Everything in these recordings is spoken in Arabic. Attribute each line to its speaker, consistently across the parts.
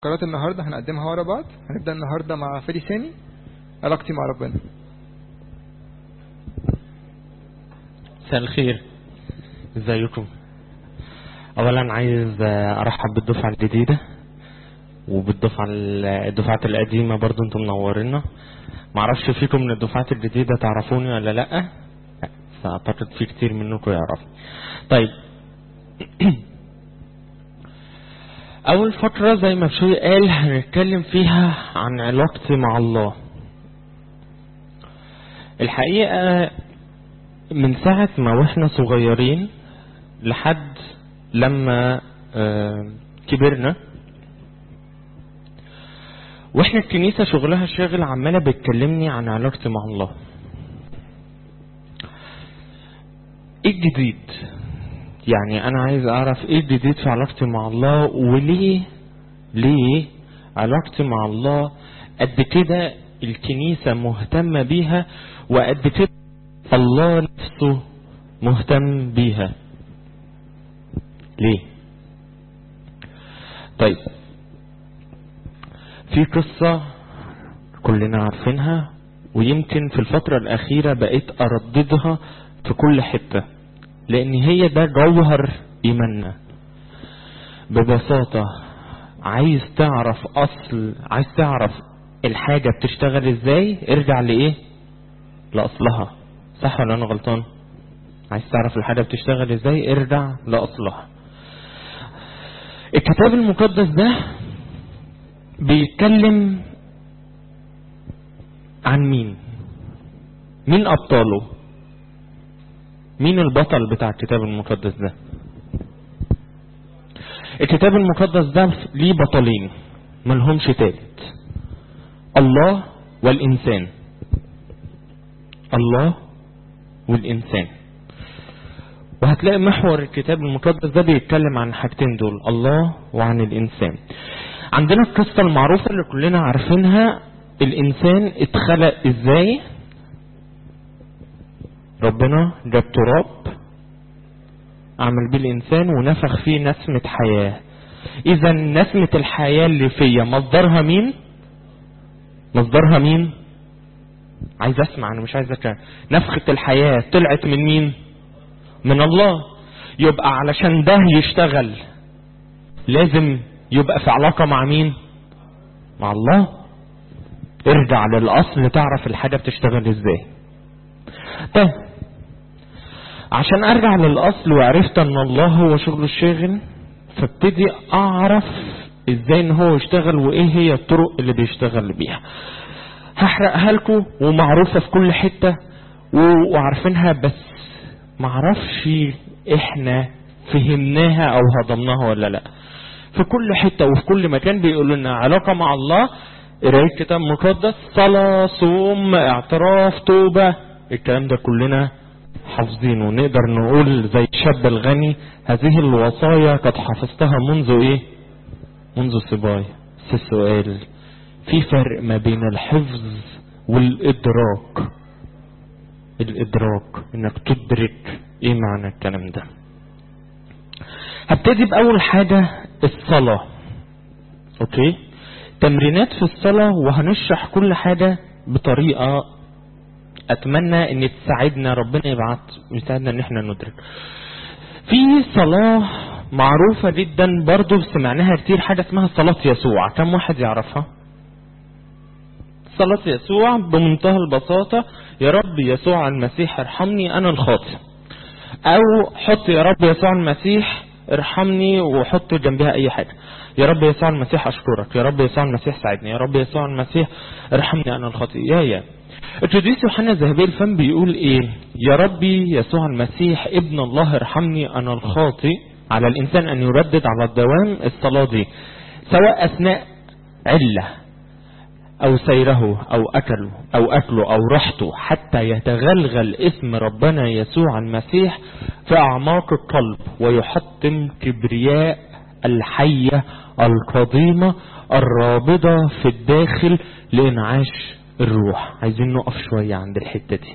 Speaker 1: فقرات النهاردة هنقدمها ورا بعض. هنبدأ النهاردة مع فريساني، علاقتي مع ربنا.
Speaker 2: مساء الخير، ازيكم؟ اولا عايز ارحب بالدفعة الجديدة الدفعات القديمة برضو، انتم منورينا. معرفش فيكم من الدفعات الجديدة تعرفوني ولا لا، فاعتقد في كتير منكم يعرف. طيب اول فترة زي ما بشوي قال هنتكلم فيها عن علاقتي مع الله. الحقيقة من ساعة ما واحنا صغيرين لحد لما كبرنا، واحنا الكنيسة شغلها شاغل عمالة بتكلمني عن علاقتي مع الله. ايه الجديد؟ يعني انا عايز اعرف ايه الجديد في علاقتي مع الله، وليه علاقتي مع الله قد كده الكنيسة مهتمة بيها، وقد كده الله نفسه مهتم بيها. ليه؟ طيب في قصة كلنا عارفينها، ويمكن في الفترة الأخيرة بقيت أرددها في كل حتة، لأن هي ده جوهر إيماننا. ببساطة عايز تعرف الحاجة بتشتغل ازاي، ارجع لإيه؟ لأصلها. صح ولا أنا غلطان؟ عايز تعرف الحاجة بتشتغل ازاي، ارجع لأصلها. الكتاب المقدس ده بيتكلم عن مين أبطاله؟ مين البطل بتاع الكتاب المقدس ده؟ الكتاب المقدس ده ليه بطلين ملهمش تالت، الله والإنسان. الله والإنسان. وهتلاقي محور الكتاب المقدس ده بيتكلم عن حاجتين دول، الله وعن الإنسان. عندنا القصة المعروفة اللي كلنا عارفينها، الإنسان اتخلق ازاي؟ ربنا جاب تراب عمل بيه الإنسان ونفخ فيه نسمة حياة. إذا نسمة الحياة اللي فيا مصدرها مين؟ عايز أسمع، أنا مش عايز أكلم. نفخة الحياة طلعت من مين؟ من الله. يبقى علشان ده يشتغل لازم يبقى في علاقة مع مين؟ مع الله. ارجع للأصل تعرف الحاجة بتشتغل ازاي. طيب عشان ارجع للأصل وعرفت ان الله هو شغل الشاغل، فابتدي اعرف ازاي ان هو يشتغل وايه هي الطرق اللي بيشتغل بيها. هحرقها لكم ومعروفة في كل حتة وعارفينها، بس معرفش احنا فهمناها او هضمناها ولا لا. في كل حتة وفي كل مكان بيقول لنا علاقة مع الله، قراية كتاب مقدس، صلاة، صوم، اعتراف، توبة. الكلام ده كلنا حافظينه، ونقدر نقول زي الشاب الغني، هذه الوصايا قد حفظتها منذ صباي. بس السؤال، في فرق ما بين الحفظ والإدراك. انك تدرك ايه معنى الكلام ده. هبتدي بأول حاجة، الصلاة. اوكي، تمرينات في الصلاة، وهنشرح كل حاجة بطريقة اتمنى ان تساعدنا، ربنا يساعدنا ان احنا ندرك. في صلاة معروفة جدا برضو سمعناها كتير، حاجة اسمها صلاة يسوع. كم واحد يعرفها؟ صلاة يسوع بمنتهى البساطة، يا رب يسوع المسيح ارحمني انا الخاطئ، او حط يا رب يسوع المسيح ارحمني وحط جنبها اي حاجة. يا رب يسوع المسيح اشكرك، يا رب يسوع المسيح ساعدني، يا رب يسوع المسيح ارحمني انا الخاطئ. يا القديس يوحنا الذهبي الفم بيقول ايه؟ يا ربي يسوع المسيح ابن الله ارحمني انا الخاطئ. على الانسان ان يردد على الدوام الصلاة دي، سواء اثناء علة او سيره او اكله او راحته، حتى يتغلغل اسم ربنا يسوع المسيح في اعماق القلب، ويحطم كبرياء الحية القديمة الرابضة في الداخل لانعاش الروح. عايزين نقف شوية عند الحتة دي.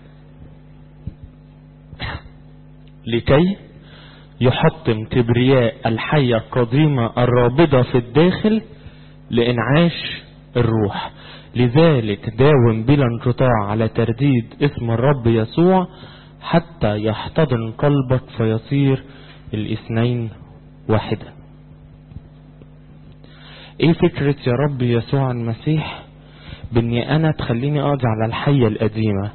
Speaker 2: لكي يحطم كبرياء الحية القديمة الرابضة في الداخل لإنعاش الروح. لذلك داوم بلا انقطاع على ترديد اسم الرب يسوع حتى يحتضن قلبك فيصير الاثنين واحدة. ايه فكرة يا رب يسوع المسيح باني انا تخليني اقضي على الحية القديمة؟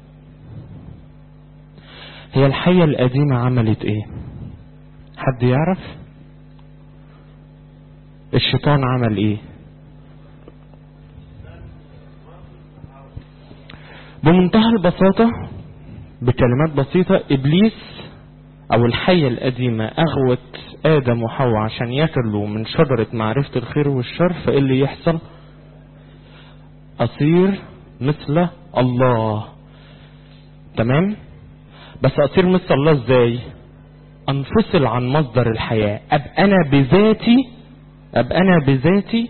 Speaker 2: هي الحية القديمة عملت ايه؟ حد يعرف؟ الشيطان عمل ايه؟ بمنتهى البساطة بكلمات بسيطة، ابليس او الحية القديمة اغوت ادم وحواء عشان ياكلوا من شجرة معرفة الخير والشر، فايه اللي يحصل؟ اصير مثل الله. تمام؟ بس اصير مثل الله ازاي؟ انفصل عن مصدر الحياة، ابقى انا بذاتي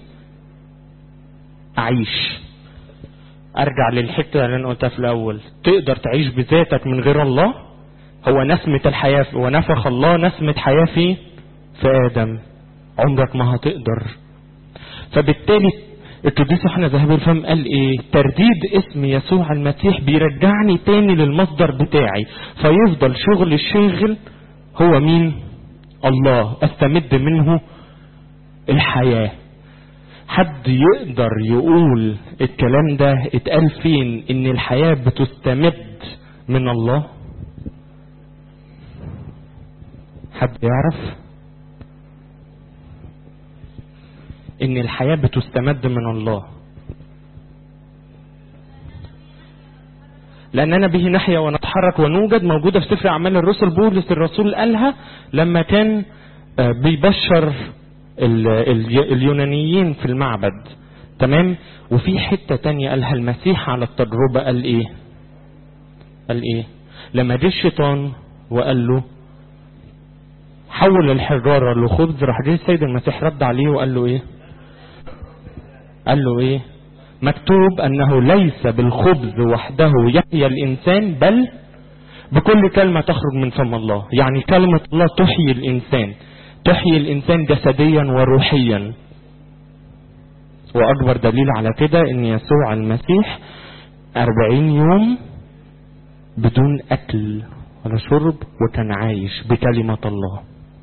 Speaker 2: اعيش. ارجع للحتة اللي انا قلتها في الاول، تقدر تعيش بذاتك من غير الله؟ هو نسمة الحياة ونفخ الله نسمة حياة في آدم، عمرك ما هتقدر. فبالتالي القديس يوحنا ذهبي الفم قال ايه؟ ترديد اسم يسوع المسيح بيرجعني تاني للمصدر بتاعي، فيفضل شغل الشاغل هو مين؟ الله، استمد منه الحياة. حد يقدر يقول الكلام ده اتقال فين ان الحياة بتستمد من الله؟ حد يعرف ان الحياة بتستمد من الله؟ لاننا به نحيا ونتحرك ونوجد، موجودة في سفر اعمال الرسل. بولس الرسول قالها لما كان بيبشر اليونانيين في المعبد. تمام؟ وفي حتة تانية قالها المسيح على التجربة. قال ايه؟ لما جه الشيطان وقال له حول الحجارة لخبز، راح جه السيد المسيح رد عليه وقال له ايه؟ قال له ايه؟ مكتوب انه ليس بالخبز وحده يحيى الانسان بل بكل كلمة تخرج من فم الله. يعني كلمة الله تحيي الانسان جسديا وروحيا. واكبر دليل على كده ان يسوع المسيح 40 يوم بدون اكل ولا شرب وكان عايش بكلمة الله.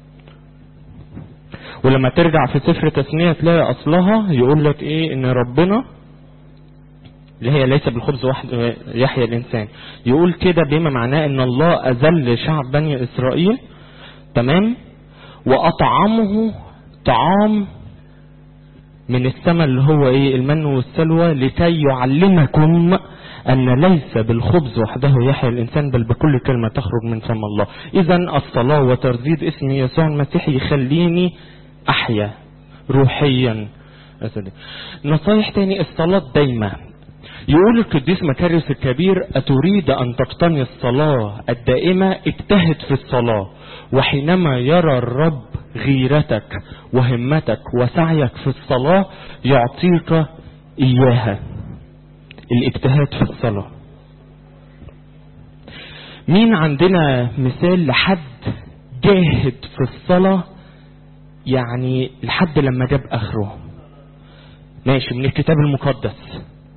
Speaker 2: ولما ترجع في سفر تثنية تلاقي اصلها يقول لك ايه؟ ان ربنا اللي هي ليس بالخبز وحده يحيى الانسان، يقول كده بما معناه ان الله اذل شعب بني اسرائيل. تمام؟ واطعمه طعام من السماء اللي هو ايه؟ المن والسلوى، لكي يعلمكم ان ليس بالخبز وحده يحيى الانسان بل بكل كلمة تخرج من فم الله. اذا الصلاة وترديد اسم يسوع المسيح يخليني احيا روحيا. نصايح تاني، الصلاة دايما. يقول القديس مكاريوس الكبير: أتريد أن تقتني الصلاة الدائمة؟ اجتهد في الصلاة، وحينما يرى الرب غيرتك وهمتك وسعيك في الصلاة يعطيك إياها. الاجتهاد في الصلاة. مين عندنا مثال لحد جاهد في الصلاة يعني لحد لما جاب آخره؟ ماشي، من الكتاب المقدس.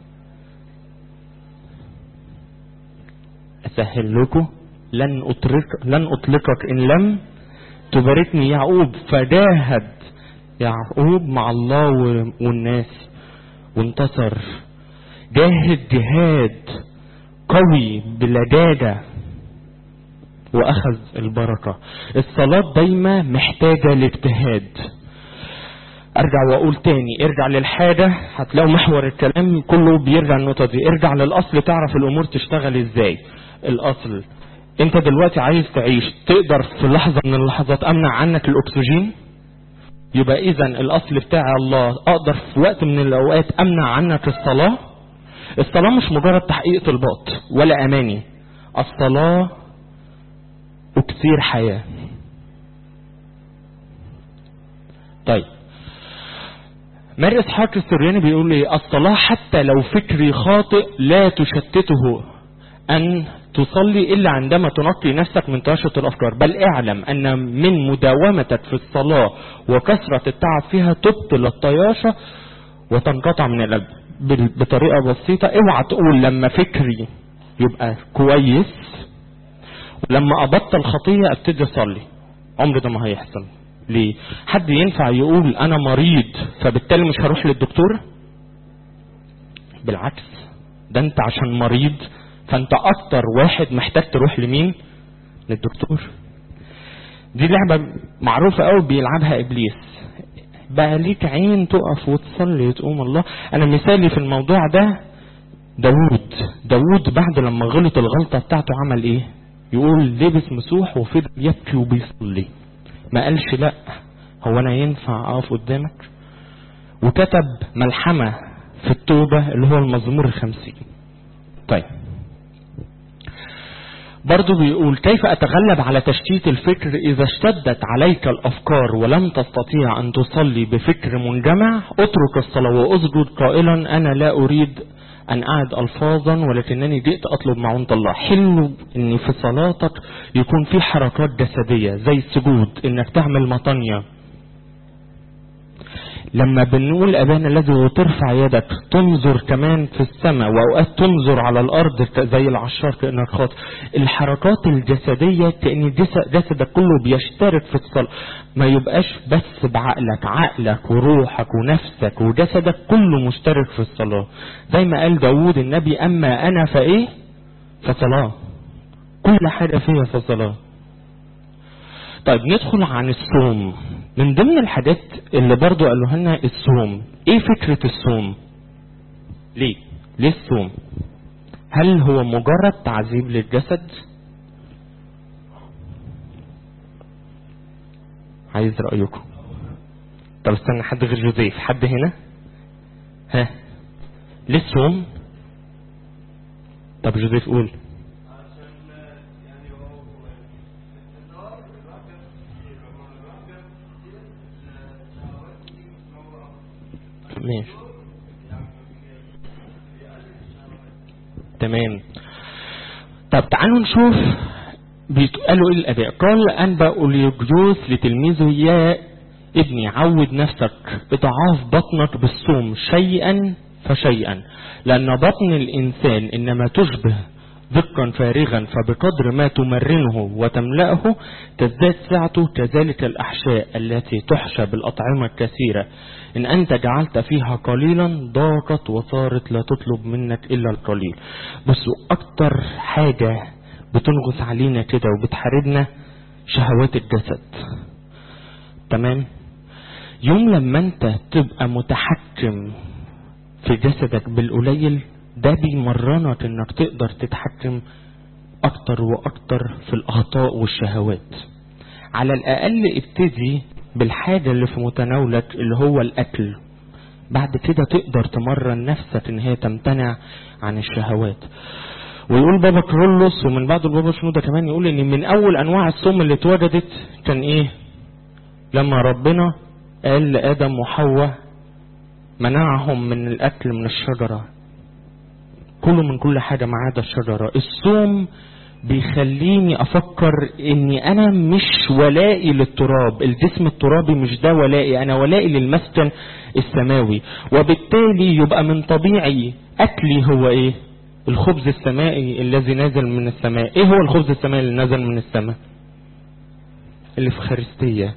Speaker 2: أسهل لكم: لن أطلقك إن لم تباركني. يعقوب فجاهد يعقوب مع الله والناس وانتصر. جاهد جهاد قوي بلجاجة وأخذ البركة. الصلاة دايما محتاجة لاجتهاد. ارجع واقول تاني، ارجع للحاجة هتلاقوا محور الكلام كله بيرجع النقطة دي. ارجع للأصل تعرف الأمور تشتغل ازاي. الأصل، انت دلوقتي عايز تعيش، تقدر في لحظة من اللحظات امنع عنك الأكسجين؟ يبقى اذا الأصل بتاع الله اقدر في وقت من الأوقات امنع عنك الصلاة. الصلاة مش مجرد تحقيق طلبات ولا أماني، الصلاة أكثير حياة. طيب، ماري إسحاق السرياني بيقول لي: الصلاة حتى لو فكري خاطئ لا تشتته أن تصلي إلا عندما تنقي نفسك من تشتت الأفكار، بل اعلم أن من مداومتك في الصلاة وكثرة التعب فيها تبطل الطياشة وتنقطع من القلب بطريقة بسيطة. اوعى تقول لما فكري يبقى كويس ولما ابطل خطية ابتدي اصلي. عمر ده ما هيحصل. ليه؟ حد ينفع يقول انا مريض فبالتالي مش هروح للدكتور؟ بالعكس، ده انت عشان مريض فانت اكتر واحد محتاج تروح لمين؟ للدكتور. دي لعبة معروفة قوي بيلعبها ابليس. بقى ليك عين تقف وتصلي تقوم الله. انا مثالي في الموضوع ده داود بعد لما غلط الغلطة بتاعته عمل ايه؟ يقول لبس مسوح وفضل يبكي وبيصلي. ما قالش لا هو انا ينفع اقف قدامك؟ وكتب ملحمة في التوبة اللي هو المزمور 50. طيب برضو بيقول كيف أتغلب على تشتيت الفكر إذا اشتدت عليك الأفكار ولم تستطيع أن تصلي بفكر منجمع؟ اترك الصلاة وأسجد قائلا أنا لا أريد أن أعد ألفاظا ولكنني جئت أطلب معونة الله. حلو إن في صلاتك يكون في حركات جسدية زي السجود، إنك تعمل مطانية. لما بنقول أبانا الذي وترفع يدك تنظر كمان في السماء وأوقات تنظر على الأرض زي العشار كأنك خاطئ. الحركات الجسدية كأن جسدك كله بيشترك في الصلاة، ما يبقاش بس بعقلك، عقلك وروحك ونفسك وجسدك كله مشترك في الصلاة. زي ما قال داود النبي أما أنا فإيه؟ فصلاة. كل حاجة فيها في الصلاة. طيب ندخل عن الصوم. من ضمن الحاجات اللي برضو قالوها لنا الصوم. ايه فكرة الصوم؟ ليه الصوم؟ هل هو مجرد تعذيب للجسد؟ عايز رأيكم. طب استنى حد غير جوزيف، حد هنا؟ ها ليه الصوم؟ طب جوزيف قول. ماشي تمام. طب تعالوا نشوف قالوا ايه الاباء. قال انبا اوليوجيوس لتلميذه يا ابني عود نفسك اضعاف بطنك بالصوم شيئا فشيئا، لان بطن الانسان انما تشبه ذقا فارغا، فبقدر ما تمرنه وتملأه تزداد سعته، كذلك الأحشاء التي تحشى بالأطعمة الكثيرة إن أنت جعلت فيها قليلا ضاقت وصارت لا تطلب منك إلا القليل. بصوا أكتر حاجة بتنغص علينا كده وبتحاربنا شهوات الجسد. تمام؟ يوم لما أنت تبقى متحكم في جسدك بالقليل ده بيمرنك انك تقدر تتحكم اكتر واكتر في الاخطاء والشهوات. على الاقل ابتدي بالحاجة اللي في متناولك اللي هو الاكل، بعد كده تقدر تمرن نفسك ان هي تمتنع عن الشهوات. ويقول بابا كرولوس ومن بعد البابا شنودة كمان يقول ان من اول انواع الصوم اللي اتوجدت كان ايه؟ لما ربنا قال لآدم وحواء منعهم من الاكل من الشجرة، كله من كل حاجة ما عدا الشجرة. الصوم بيخليني افكر اني انا مش ولائي للتراب، الجسم الترابي مش ده ولائي، انا ولائي للمسكن السماوي. وبالتالي يبقى من طبيعي اكلي هو ايه؟ الخبز السمائي الذي نازل من السماء. ايه هو الخبز السمائي اللي نازل من السماء؟ اللي في خريستية.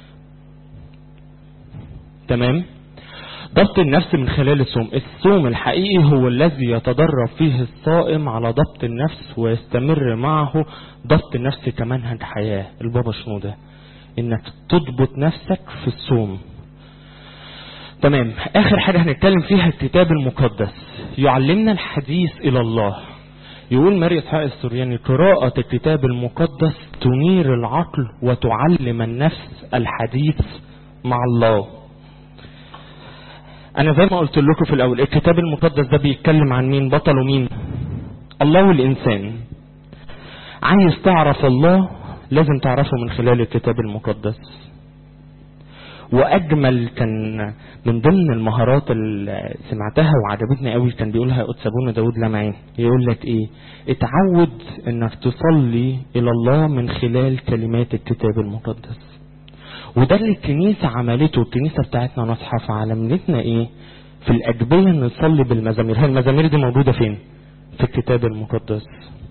Speaker 2: تمام؟ ضبط النفس من خلال الصوم. الصوم الحقيقي هو الذي يتدرب فيه الصائم على ضبط النفس ويستمر معه ضبط النفس كمنهج حياة. البابا شنودة انك تضبط نفسك في الصوم. تمام. اخر حاجة هنتكلم فيها الكتاب المقدس يعلمنا الحديث الى الله. يقول ماري اسحاق السورياني قراءة الكتاب المقدس تنير العقل وتعلم النفس الحديث مع الله. انا زي ما قلت لكم في الاول الكتاب المقدس ده بيتكلم عن مين؟ بطله مين؟ الله والانسان. عايز تعرف الله لازم تعرفه من خلال الكتاب المقدس. واجمل كان من ضمن المهارات اللي سمعتها وعجبتني قوي كان بيقولها قدس ابونا داود لمعين. يقول لك ايه؟ اتعود انك تصلي الى الله من خلال كلمات الكتاب المقدس. وده اللي الكنيسة عملته. الكنيسة بتاعتنا نصحى فعلمتنا ايه؟ في الأجبية نصلي بالمزامير. هي المزامير دي موجودة فين؟ في الكتاب المقدس.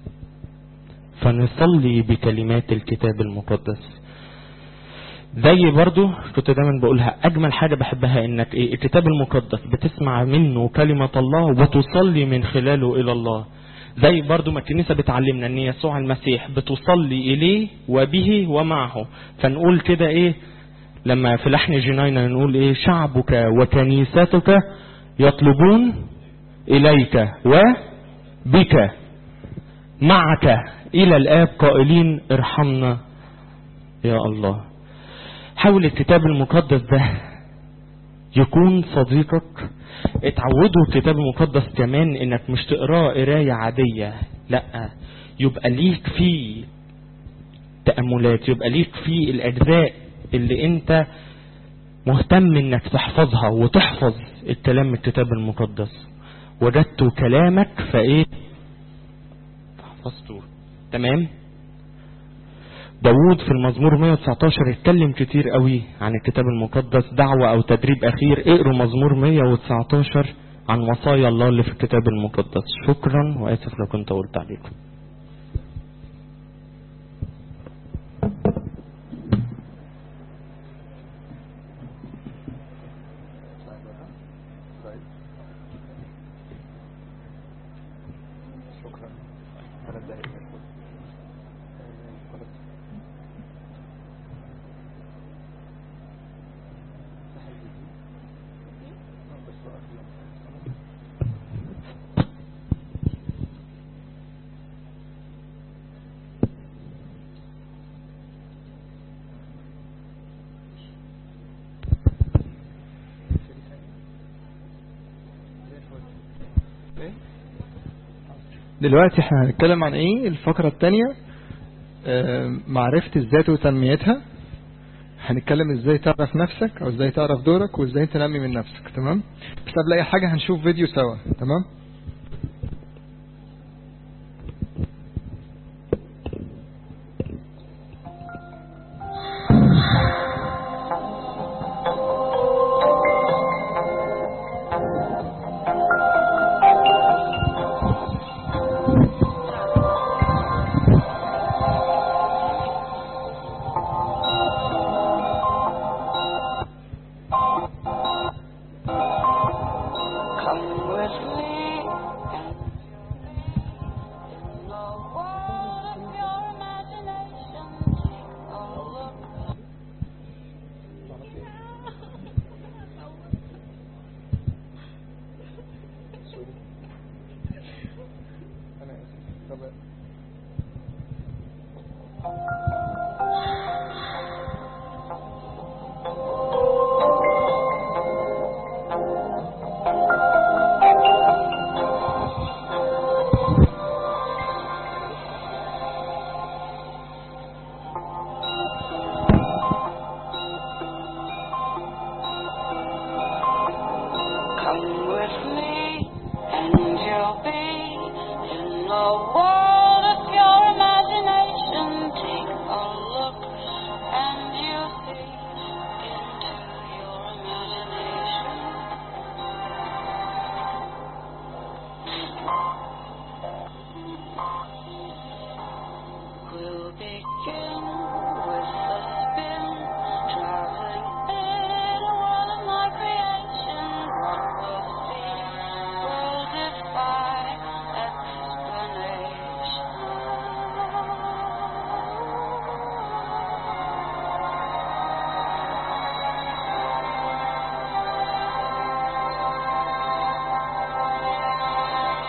Speaker 2: فنصلي بكلمات الكتاب المقدس. زي برضو كنت دايما بقولها، اجمل حاجة بحبها انك الكتاب المقدس بتسمع منه كلمة الله وتصلي من خلاله الى الله. زي برضو ما الكنيسة بتعلمنا ان يسوع المسيح بتصلي اليه وبه ومعه. فنقول كده لما في لحن جنينة نقول شعبك وكنيستك يطلبون اليك وبك معك الى الاب قائلين ارحمنا يا الله. حاول الكتاب المقدس ده يكون صديقك. اتعودوا الكتاب المقدس كمان انك مش تقراه قراية عادية، لا، يبقى ليك فيه تأملات، يبقى ليك فيه الاجزاء اللي انت مهتم انك تحفظها وتحفظ الكلام من الكتاب المقدس. وجدت كلامك حفظته. تمام. داود في المزمور 119 اتكلم كتير قوي عن الكتاب المقدس، دعوة او تدريب اخير. اقروا مزمور 119 عن وصايا الله اللي في الكتاب المقدس. شكرا، واسف لو كنت قلت عليكم.
Speaker 1: دلوقتي احنا هنتكلم عن الفقرة التانية، معرفة الذات وتنميتها. هنتكلم ازاي تعرف نفسك او ازاي تعرف دورك وازاي تنمي من نفسك. تمام. بس قبل اي حاجة هنشوف فيديو سوا. تمام.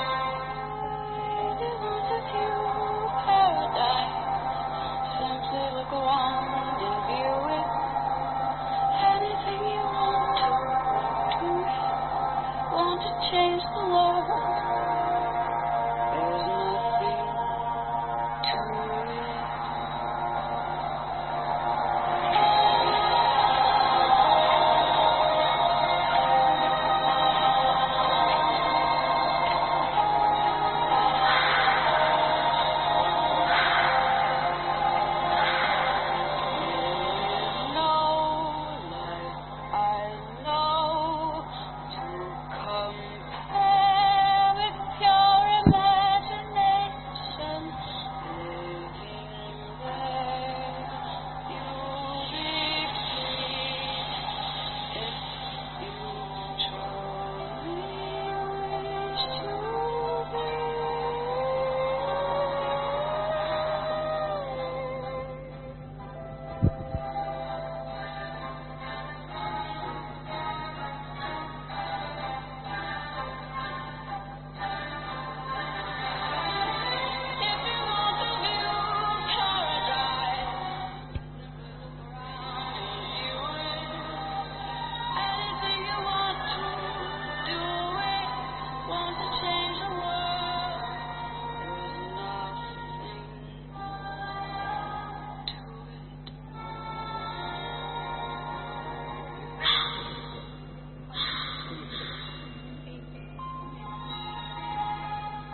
Speaker 3: Simply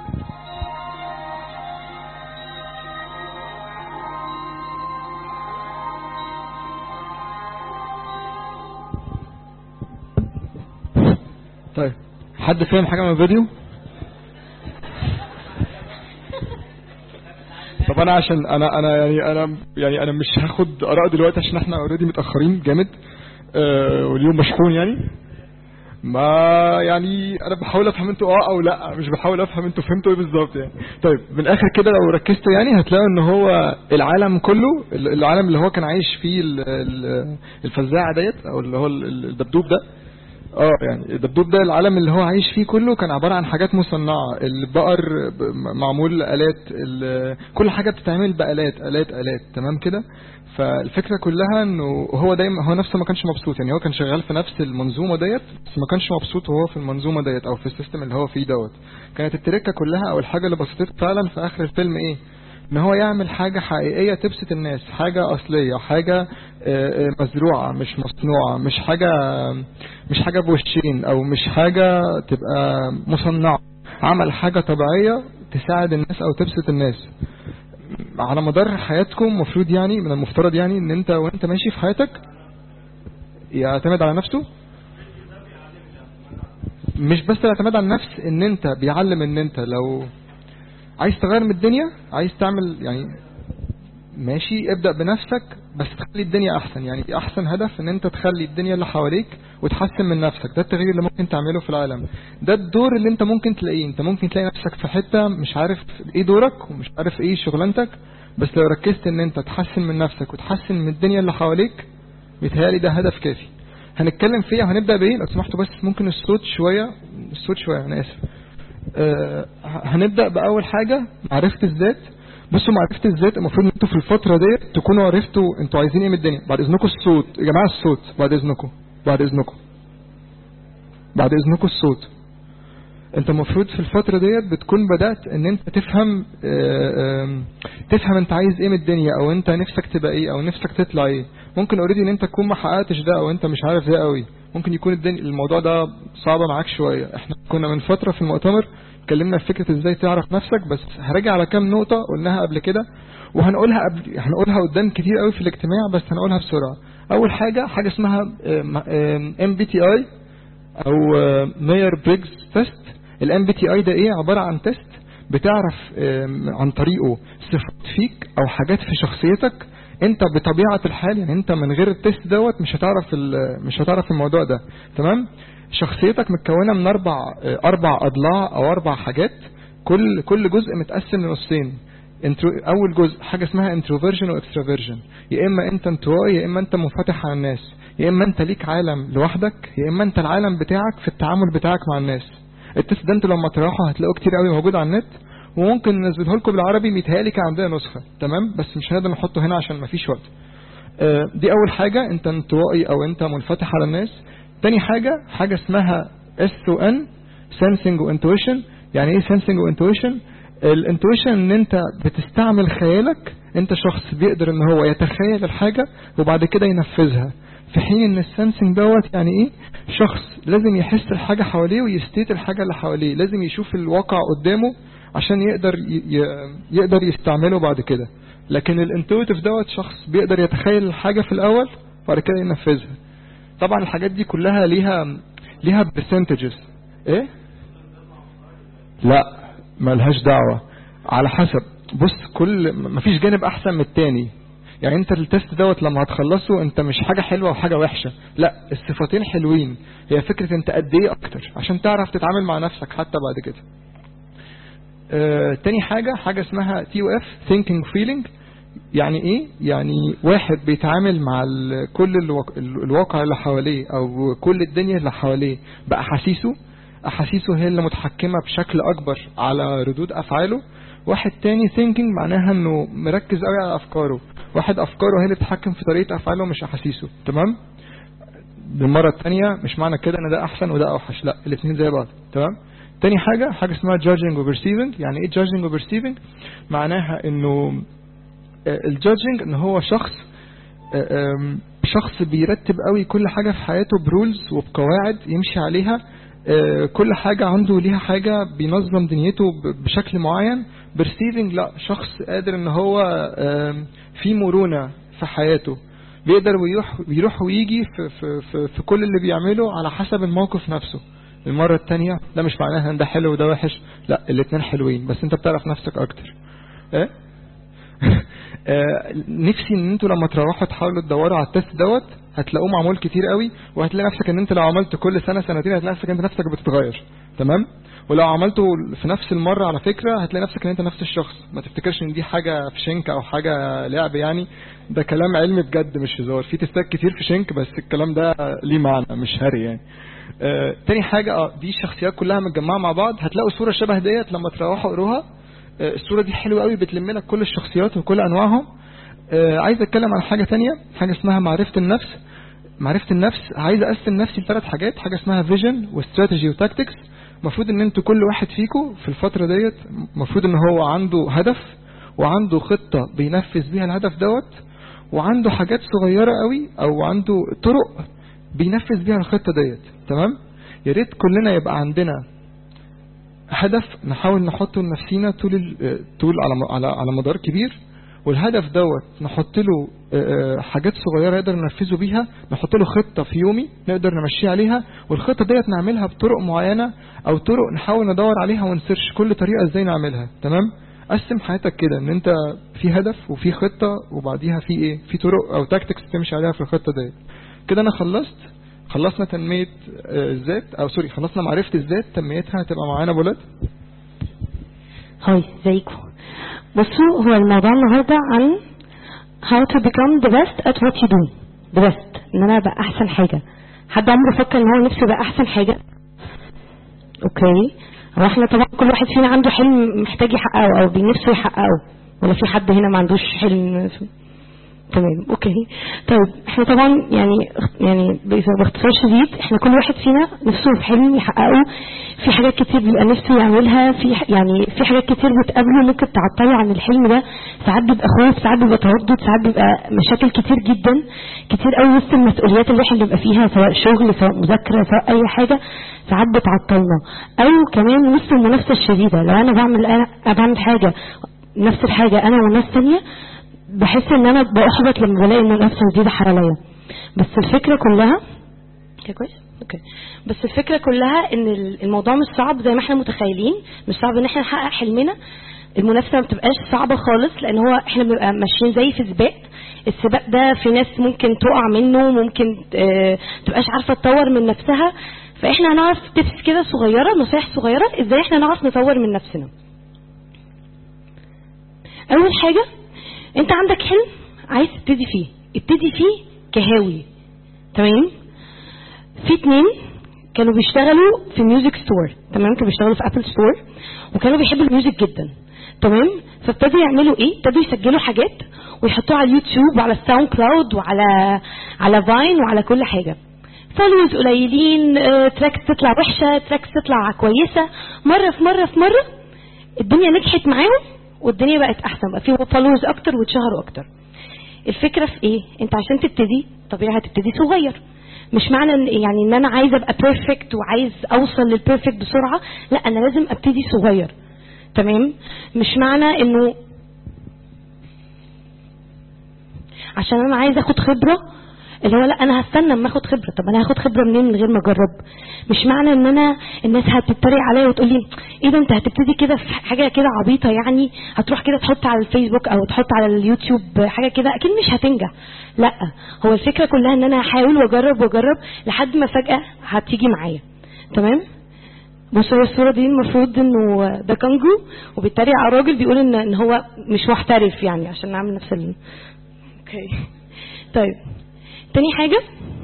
Speaker 1: طيب حد فاهم حاجة من الفيديو؟ طب انا عشان انا مش هاخد اراء دلوقتي عشان احنا اوريدي متاخرين جامد واليوم مشحون يعني. ما يعني انا بحاول افهم انتوا او لا، مش بحاول افهم انتوا فهمتوا ايه بالظبط يعني. طيب من الاخر كده لو ركزتوا يعني هتلاقوا ان هو العالم كله، العالم اللي هو كان عايش فيه الفزاعه ديت او اللي هو الدبدوب ده، يعني الدبدوب ده العالم اللي هو عايش فيه كله كان عبارة عن حاجات مصنعة. البقر معمول آلات، كل حاجة بتتعمل بآلات تمام كده. فالفكرة كلها انه هو دايما هو نفسه ما كانش مبسوط، يعني هو كان شغال في نفس المنظومة ديت بس ما كانش مبسوط وهو في المنظومة ديت او في السيستم اللي هو فيه دوت. كانت التركة كلها او الحاجة اللي بسطته فعلا في اخر الفيلم ايه؟ ان هو يعمل حاجة حقيقية تبسط الناس، حاجة اصلية، حاجة مزروعة مش مصنوعة، مش حاجة بوشين او مش حاجة تبقى مصنعة. عمل حاجة طبيعية تساعد الناس او تبسط الناس. على مدار حياتكم مفروض يعني من المفترض يعني ان انت وانت ماشي في حياتك يعتمد على نفسه، مش بس الاعتماد على النفس، ان انت بيعلم ان انت لو عايز تغير من الدنيا، عايز تعمل يعني ماشي ابدأ بنفسك بس تخلي الدنيا احسن. يعني احسن هدف ان انت تخلي الدنيا اللي حواليك وتحسن من نفسك. ده التغيير اللي ممكن تعمله في العالم، ده الدور اللي انت ممكن تلاقيه. انت ممكن تلاقي نفسك في حتة مش عارف ايه دورك ومش عارف ايه شغلانتك، بس لو ركزت ان انت تحسن من نفسك وتحسن من الدنيا اللي حواليك بيتهيألي ده هدف كافي. هنتكلم فيه وهنبدأ بايه لو سمحتوا، بس ممكن الصوت شوية انا اسف. هنبدأ بأول حاجة معرفة الذات. بصوا معرفة الذات المفروض ان انتوا في الفترة دي تكونوا عرفتوا انتوا عايزين ايه من الدنيا. بعد اذنكم الصوت يا جماعة، الصوت بعد اذنكم الصوت. انت المفروض في الفترة ديت بتكون بدأت ان انت تفهم انت عايز ايه من الدنيا، او انت نفسك تبقى ايه، او نفسك تطلع ايه. ممكن اوريدي ان انت تكون ما حققتش ده او انت مش عارف ده قوي، ممكن يكون الموضوع ده صعب معاك شوية. احنا كنا من فترة في المؤتمر اتكلمنا في فكرة ازاي تعرف نفسك، بس هراجع على كام نقطة قلناها قبل كده وهنقولها هنقولها قدام كتير قوي في الاجتماع، بس هنقولها بسرعة. اول حاجة اسمها MBTI او ماير بريجز تيست. الMBTI ده ايه؟ عبارة عن تيست بتعرف عن طريقه صفات فيك او حاجات في شخصيتك انت بطبيعة الحال. يعني انت من غير التيست دوت مش هتعرف الموضوع ده. تمام؟ شخصيتك متكونة من اربع اضلاع او 4 حاجات، كل جزء متقسم لنصين. اول جزء حاجة اسمها انتروفيرجن واكستروفيرجن. يا اما انت انطوائي، يا اما انت منفتح على الناس، يا اما انت ليك عالم لوحدك، يا اما انت العالم بتاعك في التعامل بتاعك مع الناس. التست ده انتوا لما تروحوا هتلاقوه كتير قوي موجود على النت، وممكن ننزله لكم بالعربي. متهيألي كان عندنا نسخة تمام، بس مش هنقدر نحطه هنا عشان مفيش وقت. دي اول حاجة، انت انطوائي او انت منفتح على الناس. تاني حاجة اسمها SON Sensing وIntuition. يعني ايه Sensing وIntuition؟ الانتويشن ان انت بتستعمل خيالك، انت شخص بيقدر ان هو يتخيل الحاجة وبعد كده ينفذها، في حين ان السنسنج دوت يعني ايه؟ شخص لازم يحس الحاجة حواليه ويستيت الحاجة اللي حواليه، لازم يشوف الواقع قدامه عشان يقدر يستعمله بعد كده. لكن الانتويتيف دوت شخص بيقدر يتخيل الحاجة في الاول وبعد كده ينفذها. طبعا الحاجات دي كلها ليها برسنتجز. ايه؟ لا ملهاش دعوة، على حسب. بص مفيش جانب احسن من التاني. يعني انت التست دوت لما هتخلصه انت مش حاجة حلوة وحاجة وحشة، لا الصفتين حلوين. هي فكرة انت قد ايه اكتر عشان تعرف تتعامل مع نفسك حتى بعد كده. تاني حاجة اسمها TOF Thinking Feeling. يعني ايه؟ يعني واحد بيتعامل مع كل الواقع اللي حواليه او كل الدنيا اللي حواليه بأحاسيسه. أحاسيسه هي اللي متحكمة بشكل أكبر على ردود أفعاله. واحد تاني thinking معناها أنه مركز قوي على أفكاره. واحد أفكاره هي اللي بتحكم في طريقة أفعاله مش أحاسيسه. تمام؟ بالمرة التانية مش معنى كده أن ده أحسن وده أوحش، لا الاثنين زي بعض. تمام؟ تاني حاجة اسمها judging و perceiving. يعني إيه judging و perceiving؟ معناها أنه الجادجنج أنه هو شخص بيرتب قوي كل حاجة في حياته برولز وبقواعد يمشي عليها. كل حاجة عنده ليها حاجة بينظم دنيته بشكل معين. برسيفنج لا، شخص قادر ان هو في مرونة في حياته، بيقدر ويروح ويجي في كل اللي بيعمله على حسب الموقف نفسه. المرة التانية ده مش معناها ان ده حلو وده وحش، لا الاتنين حلوين، بس انت بتعرف نفسك اكتر. نفسي ان انتوا لما تروحوا تحاولوا تدوروا على التست دوت هتلاقوه معمول كتير قوي، وهتلاقي نفسك ان انت لو عملت كل سنة سنتين هتلاقي نفسك انت نفسك بتتغير. تمام. ولو عملته في نفس المرة على فكرة هتلاقي نفسك ان انت نفس الشخص. ما تفتكرش ان دي حاجة في شنك او حاجة لعب، يعني ده كلام علمي بجد مش هزار. في تستات كتير في شنك بس الكلام ده ليه معنى مش هري يعني. تاني حاجة دي الشخصيات كلها متجمعة مع بعض. هتلاقوا صورة شبه ديت لما تروحوا قروها. الصورة دي حلوة قوي، بتلم لك كل الشخصيات وكل انواعهم. عايز اتكلم عن حاجة تانية، حاجة اسمها معرفة النفس. معرفة النفس عايز اقسم نفسي لثلاث حاجات، حاجة اسمها فيجن واستراتيجي وتاكتكس. المفروض ان انتوا كل واحد فيكم في الفترة ديت المفروض ان هو عنده هدف وعنده خطة بينفذ بيها الهدف دوت، وعنده حاجات صغيرة قوي او عنده طرق بينفذ بيها الخطة ديت. تمام. يا ريت كلنا يبقى عندنا هدف نحاول نحطه لنفسينا طول على مدار كبير، والهدف دوت نحط له حاجات صغيرة يقدر ننفذه بيها، نحط له خطة في يومي نقدر نمشي عليها، والخطة ديت نعملها بطرق معينة او طرق نحاول ندور عليها ونسيرش كل طريقة ازاي نعملها. تمام. قسم حياتك كده ان انت في هدف وفي خطة وبعديها في ايه، في طرق او تاكتكس تمشي عليها في الخطة ديت. كده انا خلصنا تنمية الذات او سوري خلصنا معرفة الذات، تنميتها هتبقى معانا بولاد.
Speaker 3: هاي ازيكم. بصوا هو الموضوع النهارده عن how to become the best at what you do. the best ان انا ابقى احسن حاجة. حد عمره فكر ان هو نفسه يبقى احسن حاجة؟ اوكي. هو احنا طبعا كل واحد فينا عنده حلم محتاج يحققه او بنفسه يحققه، ولا في حد هنا ما عندوش حلم؟ تمام. اوكي. طيب احنا طبعا يعني باختصار شديد احنا كل واحد فينا نفسه في حلم يحققه، في حاجات كتير بيبقى نفسه يعملها، في حاجات كتير بتقابله ممكن تعطله عن الحلم ده. ساعات بيبقى خوف، ساعات بيبقى تردد، ساعات بيبقى مشاكل كتير جدا، كتير قوي وسط المسؤوليات اللي احنا بنبقى فيها، سواء شغل سواء مذاكره سواء اي حاجه، ساعات بتعطلنا. او كمان وسط المنافسه الشديده، لو انا بعمل حاجه نفس الحاجه انا وناس ثانيه بحس ان انا بأحبط لما بلاقي المنافسه جديده حواليا. بس الفكره كلها كويس. اوكي. بس الفكره كلها ان الموضوع مش صعب زي ما احنا متخيلين، مش صعب ان احنا نحقق حلمنا. المنافسه ما بتبقاش صعبه خالص، لان هو احنا بنبقى ماشيين زي في سباق. السباق ده في ناس ممكن تقع منه، ممكن تبقاش عارفه تطور من نفسها، فاحنا هنعرف تبس كده صغيره، نصايح صغيره ازاي احنا نعرف نطور من نفسنا. اول حاجه، انت عندك حلم عايز تبتدي فيه، ابتدي فيه كهاوي. تمام. في 2 كانوا بيشتغلوا في ميوزك ستور. تمام. كانوا بيشتغلوا في ابل ستور وكانوا بيحبوا الميوزك جدا. تمام. فابتدوا يعملوا ايه، ابتدوا يسجلوا حاجات ويحطوها على اليوتيوب وعلى الساوند كلاود وعلى فاين وعلى كل حاجه. فولورز قليلين، تراكس تطلع وحشه، تراكس تطلع كويسه، مره في مره الدنيا نجحت معاهم والدنيا بقت احسن، بقى في فولورز اكتر واتشهروا اكتر. الفكره في ايه؟ انت عشان تبتدي طبيعي هتبتدي صغير. مش معنى ان انا عايزه ابقى بيرفكت وعايز اوصل للبيرفكت بسرعه، لا انا لازم ابتدي صغير. تمام. مش معنى انه عشان انا عايزه اخد خبره اللي هو لا انا هستنى اما اخد خبره. طب انا هاخد خبره منين من غير ما اجرب؟ مش معنى ان انا الناس هتتريق عليا وتقول لي ايه ده انت هتبتدي كده في حاجه كده عبيطه، يعني هتروح كده تحط على الفيسبوك او تحط على اليوتيوب حاجه كده اكيد مش هتنجح. لا، هو الفكره كلها ان انا هحاول واجرب لحد ما فجاه هتيجي معايا. تمام. بصوا الصوره دي المفروض انه ده كانجو وبيتريق على الراجل بيقول ان هو مش محترف، يعني عشان نعمل نفس اوكي. طيب تاني حاجة،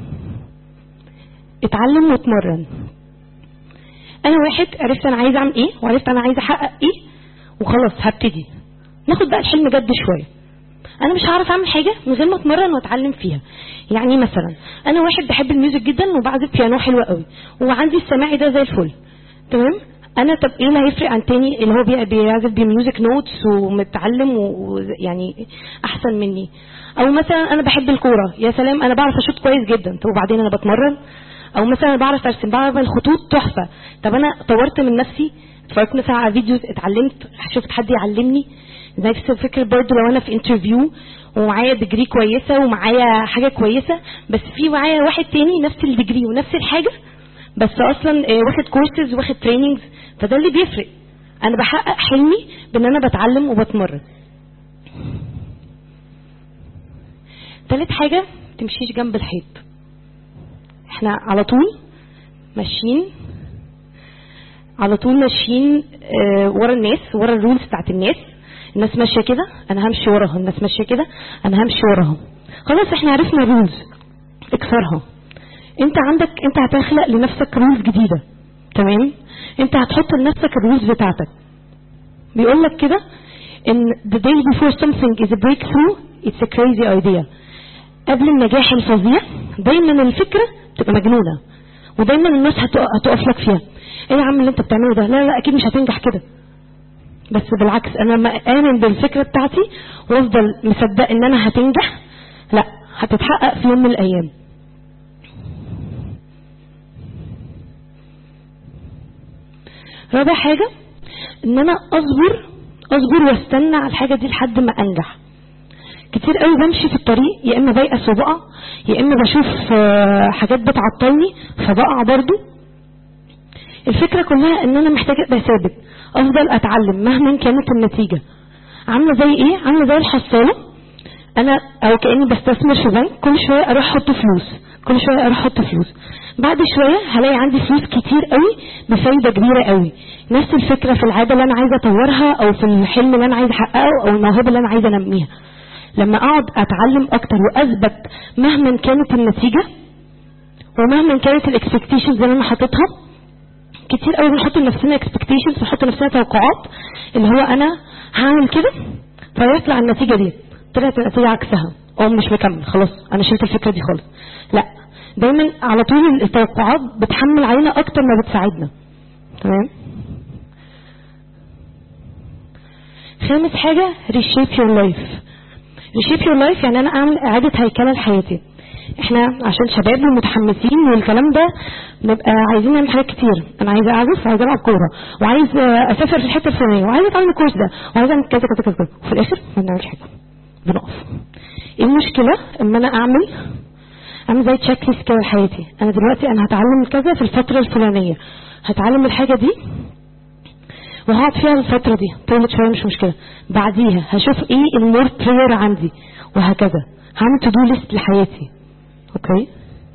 Speaker 3: اتعلم واتمرن. انا واحد عرفت انا عايز اعمل ايه وعرفت انا عايز احقق ايه وخلاص هبتدي ناخد بقى الحلم جد شوية. انا مش هعرف اعمل حاجة من غير ما اتمرن واتعلم فيها. يعني مثلا انا واحد بحب الميوزك جدا وبعزف بيانو حلو قوي وعندي السماعي ده زي الفل. تمام. انا طب ايه اللي هيفرق عن تاني اللي هو بيعزف بميوزك نوتس ومتعلم ويعني احسن مني؟ او مثلا انا بحب الكوره، يا سلام انا بعرف اشوط كويس جدا، طب وبعدين انا بتمرن او مثلا انا بعرف ارسم، بعرف الخطوط تحفه، طب انا طورت من نفسي، اتفرجت مثلا على فيديوز، اتعلمت، شفت حد يعلمني. نفس الفكره برضه لو انا في انترفيو ومعايا ديجري كويسه ومعايا حاجه كويسه، بس في معايا واحد تاني نفس الديجري ونفس الحاجه بس اصلا واخد كورسز واخد تريننجز، فده اللي بيفرق. انا بحقق حلمي بان انا بتعلم وبتمرن. ثالث حاجه، تمشيش جنب الحيط. احنا على طول ماشيين ورا الناس، ورا الرولز بتاعت الناس ماشيه كده انا همشي وراها، الناس ماشيه كده انا همشي وراها. خلاص احنا عرفنا الرولز، اكسرها. انت هتخلق لنفسك رولز جديده، تمام؟ انت هتحط لنفسك الرولز بتاعتك. بيقول لك كده ان the day before something is a breakthrough it's a crazy idea. قبل النجاح الفظيع دايما الفكره تبقى مجنونه، ودايما الناس هتقف لك فيها. ايه يا عم اللي انت بتعمله ده؟ لا اكيد مش هتنجح كده. بس بالعكس، انا لما امن بالفكره بتاعتي وافضل مصدق ان انا هتنجح، لا هتتحقق في يوم من الايام. رابع حاجه ان انا اصبر واستنى على الحاجه دي لحد ما انجح. كتير قوي بمشي في الطريق يا اما بيأس وبقع، يا اما بشوف حاجات بتعطلني فبقع برضو. الفكره كلها ان انا محتاجه ابقى ثابت، افضل اتعلم مهما كانت النتيجه. عامله زي ايه؟ عامله زي الحصاله، انا او كاني بستثمر في بنك، كل شويه اروح احط فلوس، بعد شويه هلاقي عندي فلوس كتير قوي بفايده كبيره قوي. نفس الفكره في العاده اللي انا عايزه اطورها، او في الحلم اللي انا عايزه احققه، او الموهبه اللي انا عايزه انميها. لما اقعد اتعلم اكتر واثبت مهما كانت النتيجه ومهما كانت الاكسبكتيشنز اللي انا حاططها. كتير قوي بنحط لنفسنا اكسبكتيشنز ونحط لنفسنا توقعات، اللي هو انا هعمل كده فيطلع النتيجه دي، طلعت النتيجه عكسها او مش مكمل، خلاص انا شلت الفكره دي خالص. لا، دايما على طول التوقعات بتحمل علينا اكتر ما بتساعدنا، تمام؟ خامس حاجه reshape your life، يعني انا اعمل اعاده هيكله لحياتي. احنا عشان شباب ومتحمسين والكلام ده نبقى عايزين نعمل حاجات كتير. انا عايزه اعزف، وعايزه العب كوره، وعايز اسافر في الحته الفلانيه، وعايزه اتعلم الكورس ده، وعايزه اعمل كذا كذا كذا، وفي الاخر ما بنعملش حاجه، بنقف. ايه المشكله اما انا اعمل زي تشيك ليست كده لحياتي؟ انا دلوقتي هتعلم كذا في الفتره الفلانيه، هتعلم الحاجه دي وهقعد فيها الفتره دي، طولت شويه مش مشكله، بعديها هشوف ايه المور بريور عندي، وهكذا. هعمل تو دو ليست لحياتي. اوكي،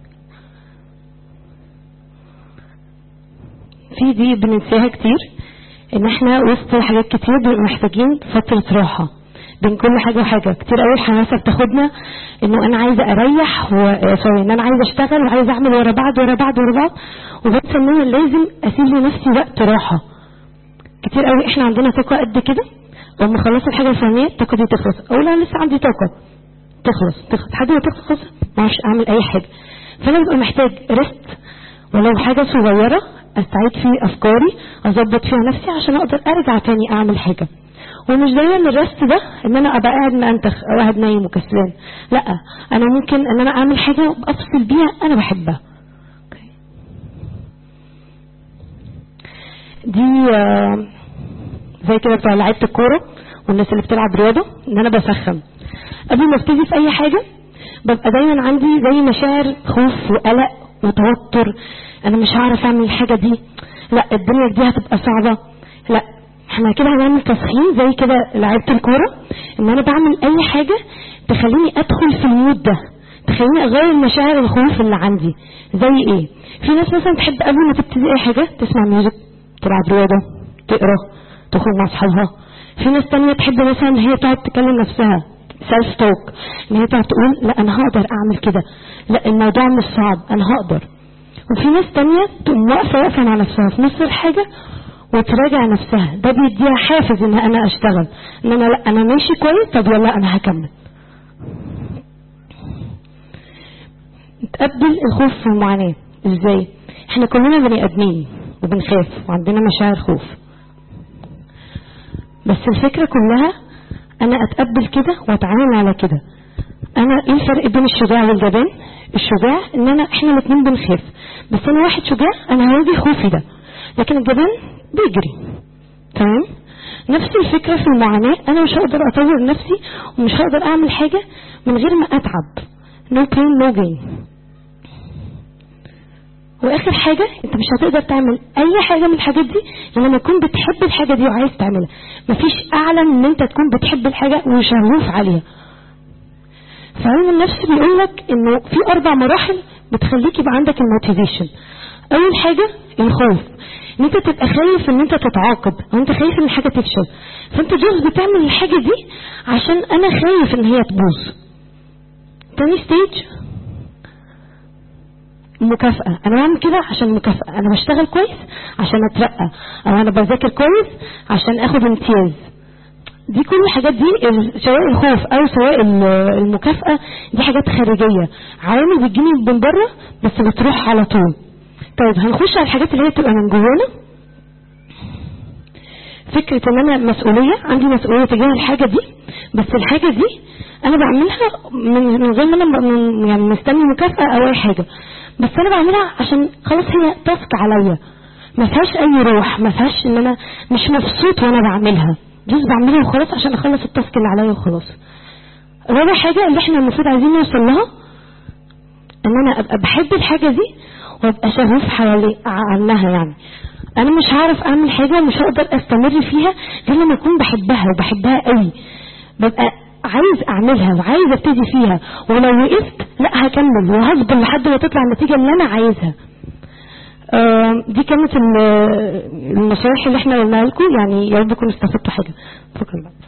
Speaker 3: في دي بننساها كتير، ان احنا وسط حاجات كتير بنبقى محتاجين فتره راحه بين كل حاجه وحاجه. كتير قوي الحماسه بتاخدنا انه انا عايزه اريح ان انا عايزه اشتغل وعايزه اعمل ورا بعض، وبنسى ان انا لازم اسيب لنفسي وقت راحه. كتير قوي احنا عندنا طاقه قد كده، لما خلصت الحاجه الفلانيه الطاقه دي تخلص، اقول انا لسه عندي طاقه، تخلص لحد ما تخلص ما اعرفش اعمل اي حاجه. فانا ببقى محتاج ريست، ولو حاجه صغيره استعيد فيه افكاري، اظبط فيها نفسي عشان اقدر ارجع تاني اعمل حاجه. ومش دايما الريست ده ان انا ابقى قاعد منتخ او قاعد نايم وكسلان، لا، انا ممكن ان انا اعمل حاجه افصل بيها انا بحبها. دي زي كده بتاع لعيبه الكوره والناس اللي بتلعب رياضه، ان انا بسخن قبل ما ابتدي في اي حاجه. ببقى دايما عندي زي مشاعر خوف وقلق وتوتر، انا مش هعرف اعمل الحاجه دي، لا الدنيا دي هتبقى صعبه. لا، احنا كده هنعمل تسخين زي كده لعيبه الكوره، ان انا بعمل اي حاجه تخليني ادخل في المود ده، تخليني اغير مشاعر الخوف اللي عندي. زي ايه؟ في ناس مثلا تحب قبل ما تبتدي اي حاجه تسمع ميوزك، تلعب رياضه، تقرا، تخرج مع اصحابها. في ناس تانية تحب مثلا ان هي تقعد تكلم نفسها، سيلف توك، ان هي تقعد تقول لا انا هقدر اعمل كده، لا الموضوع مش صعب انا هقدر. وفي ناس تانية تقوم واقفه مع نفسها في نص الحاجه وتراجع نفسها، ده بيديها حافز ان انا اشتغل، ان انا لا انا ماشي كويس، طب يلا انا هكمل. تقبل الخوف والمعاناه ازاي؟ احنا كلنا بني ادمين وبنخاف وعندنا مشاعر خوف، بس الفكره كلها انا اتقبل كده واتعامل على كده. انا ايه الفرق بين الشجاع والجبان؟ الشجاع ان احنا الاثنين بنخاف، بس انا واحد شجاع انا هواجه خوفي ده، لكن الجبان بيجري. تمام؟ نفس الفكرة في المعاناة، انا مش هقدر اطور نفسي ومش هقدر اعمل حاجة من غير ما اتعب. no pain no gain. واخر حاجة انت مش هتقدر تعمل اي حاجة من الحاجات دي الا لما تكون بتحب الحاجة دي وعايز تعملها. مفيش اعلى من ان انت تكون بتحب الحاجة وشغوف عليها. فعلم النفس بيقولك انه في 4 مراحل بتخليك يبقى عندك الموتيفيشن. اول حاجة الخوف، ان انت تبقى خايف ان انت تتعاقب او انت خايف ان الحاجة تفشل، فانت جوز بتعمل الحاجة دي عشان انا خايف ان هي تبوظ. تاني ستيج مكافأة، انا بعمل كده عشان مكافأة، انا بشتغل كويس عشان اترقى، او انا بذاكر كويس عشان اخد امتياز. دي كل الحاجات دي سواء الخوف او سواء المكافأة دي حاجات خارجية، عوامل بتجيني من بره بس بتروح على طول. طيب هنخش على الحاجات اللي هي بتبقى من جوانا. فكرة ان انا مسؤولية، عندي مسؤولية تجاه الحاجة دي، بس الحاجة دي انا بعملها من غير ما انا يعني مستني مكافأة او اي حاجة، بس انا بعملها عشان خلاص هي تاسك عليا، ما فيهاش اي روح، ما فيهاش ان انا مش مبسوط وانا بعملها، جزء بعملها وخلاص عشان اخلص التاسك اللي عليا وخلاص. رابع حاجة اللي احنا المفروض عايزين نوصل لها، ان انا ابقى بحب الحاجة دي وابقى شغوف عنها. يعني انا مش هعرف اعمل حاجة ومش هقدر استمر فيها غير لما اكون بحبها وبحبها قوي، ببقى عايز اعملها وعايز ابتدي فيها، ولو وقفت لا هكمل وهفضل لحد ما تطلع النتيجة اللي انا عايزها. دي كانت النصائح اللي احنا قلناها لكم، يعني يا رب تكونوا استفدتوا حاجة. شكرا بقى.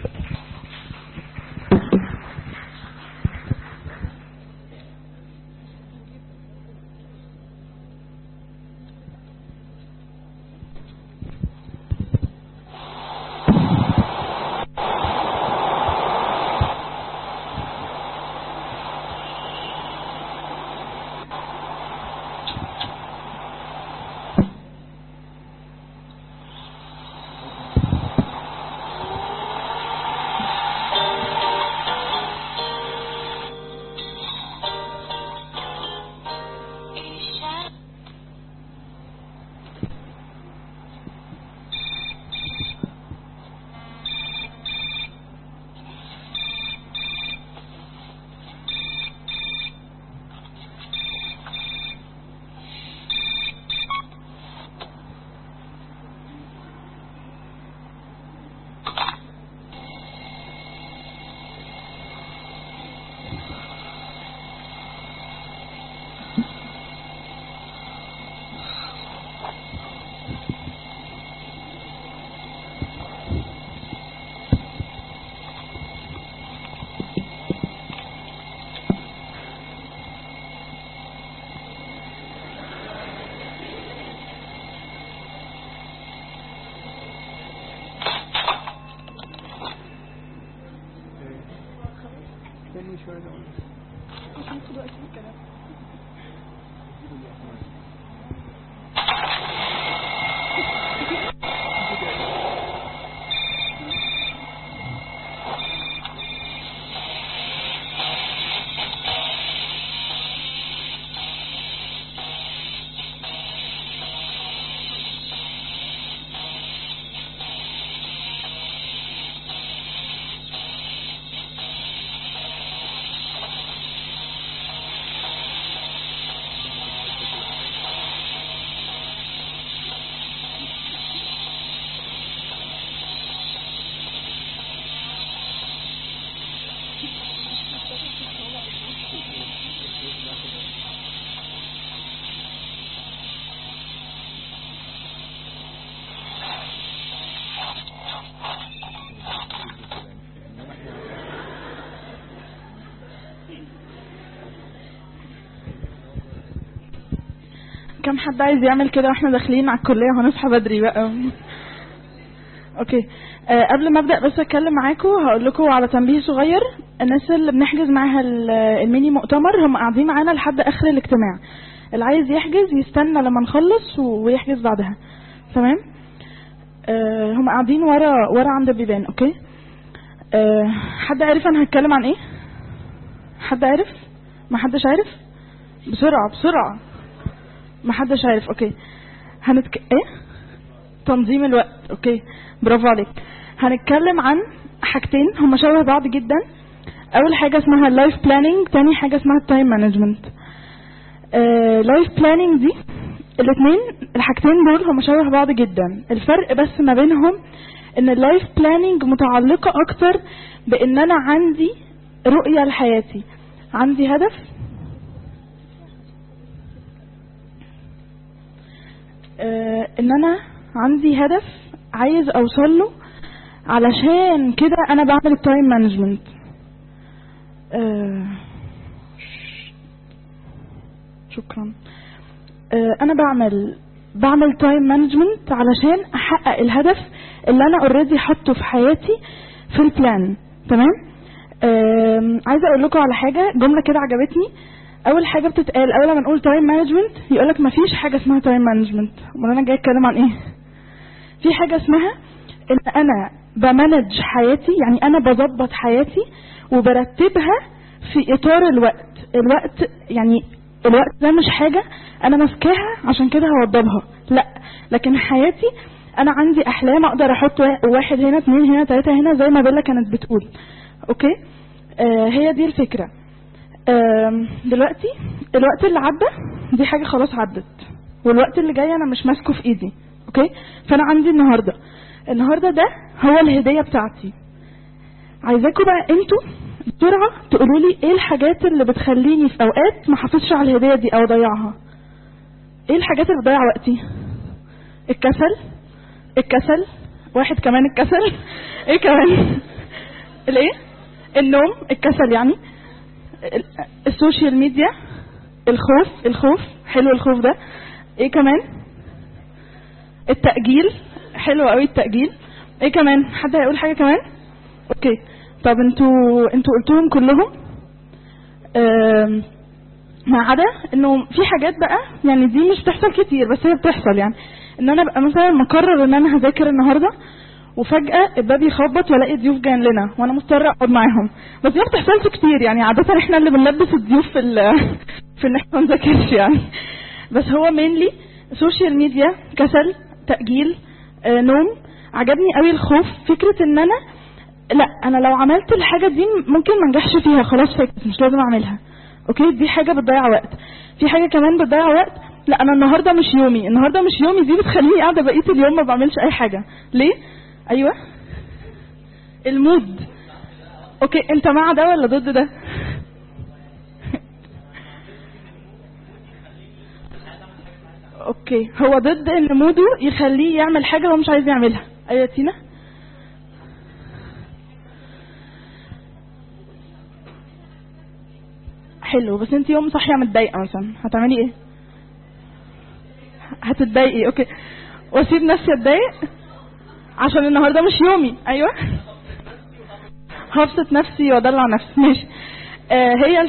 Speaker 4: كم حد عايز يعمل كده واحنا داخلين على الكلية وهنصحى بدري بقى؟ اوكي. قبل ما ابدا بس اتكلم معاكم هقول لكم على تنبيه صغير. الناس اللي بنحجز معاها الميني مؤتمر هم قاعدين معانا لحد اخر الاجتماع، اللي عايز يحجز يستنى لما نخلص ويحجز بعدها. تمام؟ هم قاعدين ورا عند البيبان. اوكي. حد عارف انا هتكلم عن ايه؟ حد عارف؟ ما حدش عارف؟ بسرعة محدش عارف. اوكي ايه تنظيم الوقت. اوكي برافو عليك. هنتكلم عن حاجتين هما شبه بعض جدا. اول حاجة اسمها اللايف بلاننج، تاني حاجة اسمها التايم مانجمنت. لايف بلاننج دي الاثنين الحاجتين دول هما شبه بعض جدا. الفرق بس ما بينهم ان اللايف بلاننج متعلقة اكتر بان انا عندي رؤية لحياتي، عندي هدف، ان انا عندي هدف عايز اوصل له، علشان كده انا بعمل التايم مانجمنت. شكرا. انا بعمل تايم مانجمنت علشان احقق الهدف اللي انا اوريدي حاطه في حياتي في البلان. تمام. عايزه اقول لكم على حاجه، جمله كده عجبتني. اول حاجه بتتقال اول ما نقول تايم مانجمنت يقولك مفيش حاجه اسمها تايم مانجمنت. امال انا جاي اتكلم عن ايه؟ في حاجه اسمها ان انا بمانج حياتي، يعني انا بظبط حياتي وبرتبها في اطار الوقت يعني الوقت ده مش حاجه انا ماسكاها عشان كده هوضبها، لا، لكن حياتي انا عندي احلام اقدر احط واحد هنا، اتنين هنا، تلاته هنا، زي ما بيلا كانت بتقول. اوكي. هي دي الفكره. دلوقتي الوقت اللي عدى دي حاجه خلاص عدت، والوقت اللي جاي انا مش ماسكه في ايدي. اوكي. فانا عندي النهارده ده هو الهديه بتاعتي. عايزاكم بقى انتوا بسرعه تقولوا لي ايه الحاجات اللي بتخليني في اوقات ما احافظش على الهديه دي او اضيعها. ايه الحاجات اللي بتضيع وقتي؟ الكسل. واحد كمان الكسل. ايه كمان؟ الايه؟ النوم. الكسل يعني. السوشيال ميديا. الخوف. حلو الخوف ده. ايه كمان؟ التأجيل. حلو قوي التأجيل. ايه كمان؟ حد هيقول حاجة كمان؟ اوكي. طب انتوا قلتوهم كلهم، ما عدا انه في حاجات بقى يعني دي مش بتحصل كتير بس هي بتحصل، يعني ان انا بقى مثلا مقرر ان انا هذاكر النهارده وفجأة الباب يخبط والاقي ضيوف جايين لنا وانا مضطره اقعد معاهم. بس دي ما بتحصلش كتير، يعني عادة احنا اللي بنلبس الضيوف في ان احنا ما نذاكرش يعني. بس هو مينلي سوشيال ميديا، كسل، تأجيل، نوم. عجبني قوي الخوف، فكرة ان انا لو عملت الحاجة دي ممكن ما انجحش فيها، خلاص فكرة مش لازم اعملها. اوكي. دي حاجة بتضيع وقت. في حاجة كمان بتضيع وقت، لا انا النهاردة مش يومي، دي بتخليني قاعدة بقية اليوم ما بعملش اي حاجة. ليه؟ ايوه المود. اوكي. انت مع ده ولا ضد ده؟ اوكي. هو ضد ان موده يخليه يعمل حاجة هو مش عايز يعملها. ايوه تينا. حلو. بس انت يوم صحيه متضايقه مثلا هتعملي ايه؟ هتتضايقي. اوكي. واسيب نفسي اتضايق عشان النهارده مش يومي. ايوه هبسط نفسي وادلع نفسي. ماشي. هي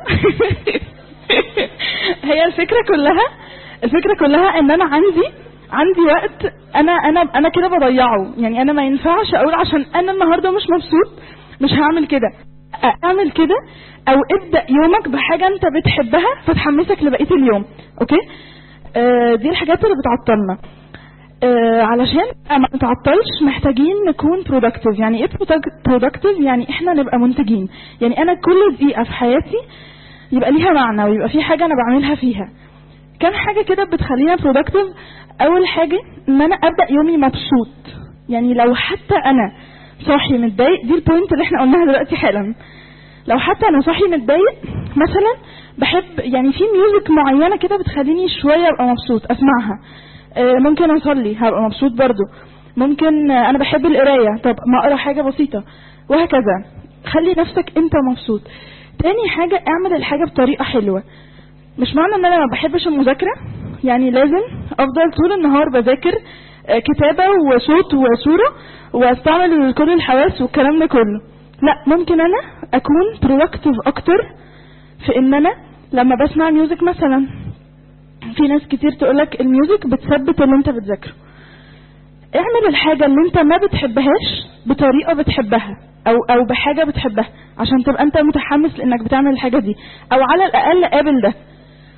Speaker 4: الفكره كلها ان انا عندي وقت انا كده بضيعه. يعني انا ما ينفعش اقول عشان انا النهارده مش مبسوط مش هعمل كده. اعمل كده او ابدأ يومك بحاجة انت بتحبها فتحمسك لبقية اليوم. اوكي. دي الحاجات اللي بتعطلنا. علشان ما نتعطلش محتاجين نكون productive. يعني ايه productive؟ يعني احنا نبقى منتجين. يعني انا كل دقيقة في حياتي يبقى ليها معنى ويبقى في حاجة انا بعملها فيها. كم حاجة كده بتخلينا productive. اول حاجة ان انا ابدأ يومي مبسوط. يعني لو حتى انا صاحي متضايق، دي البوينت اللي احنا قلناها دلوقتي حالا. لو حتى انا صاحي متضايق مثلا بحب يعني في ميوزك معينة كده بتخليني شوية ابقى مبسوط اسمعها. ممكن اصلي هبقى مبسوط برضو. ممكن انا بحب القراية، طب ما اقرا حاجة بسيطة وهكذا. خلي نفسك انت مبسوط. تاني حاجة اعمل الحاجة بطريقة حلوة. مش معنى ان انا ما بحبش المذاكرة يعني لازم افضل طول النهار بذاكر كتابة وصوت وصورة واستعمل كل الحواس والكلام ده كله. لا، ممكن انا اكون productive اكتر في ان انا لما بسمع ميوزك مثلا. في ناس كتير تقولك الميوزك بتثبت اللي انت بتذاكره. اعمل الحاجة اللي انت ما بتحبهاش بطريقة بتحبها او بحاجة بتحبها عشان تبقى انت متحمس لانك بتعمل الحاجة دي، او على الاقل قابل ده.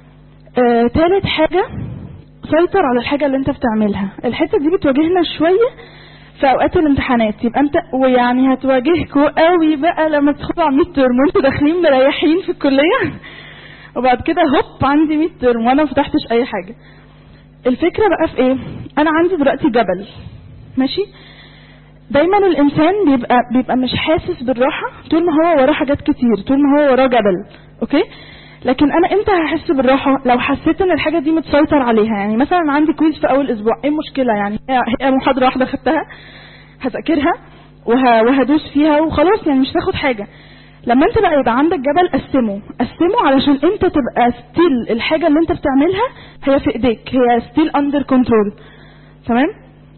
Speaker 4: تالت حاجة سيطر على الحاجة اللي انت بتعملها. الحتة دي بتواجهنا شوية في اوقات الامتحانات، يبقى انت ويعني هتواجهكوا قوي بقى لما تدخلوا على ميد ترم وانتوا داخلين مريحين في الكلية وبعد كده هوب عندي ميد ترم وانا ما فتحتش اي حاجة. الفكرة بقى في ايه؟ انا عندي دلوقتي جبل ماشي، دايما الانسان بيبقى مش حاسس بالراحة طول ما هو وراه حاجات كتير، طول ما هو وراه جبل، اوكي؟ لكن انا امتى هحس بالراحة؟ لو حسيت ان الحاجة دي متسيطر عليها. يعني مثلا عندي كويز في اول اسبوع، ايه المشكلة يعني؟ هي محاضرة واحدة خدتها هذاكرها وهدوس فيها وخلاص، يعني مش هاخد حاجة. لما انت بقى يبقى عندك جبل قسمه علشان انت تبقى ستيل الحاجة اللي انت بتعملها هي في ايديك، هي ستيل اندر كنترول. تمام؟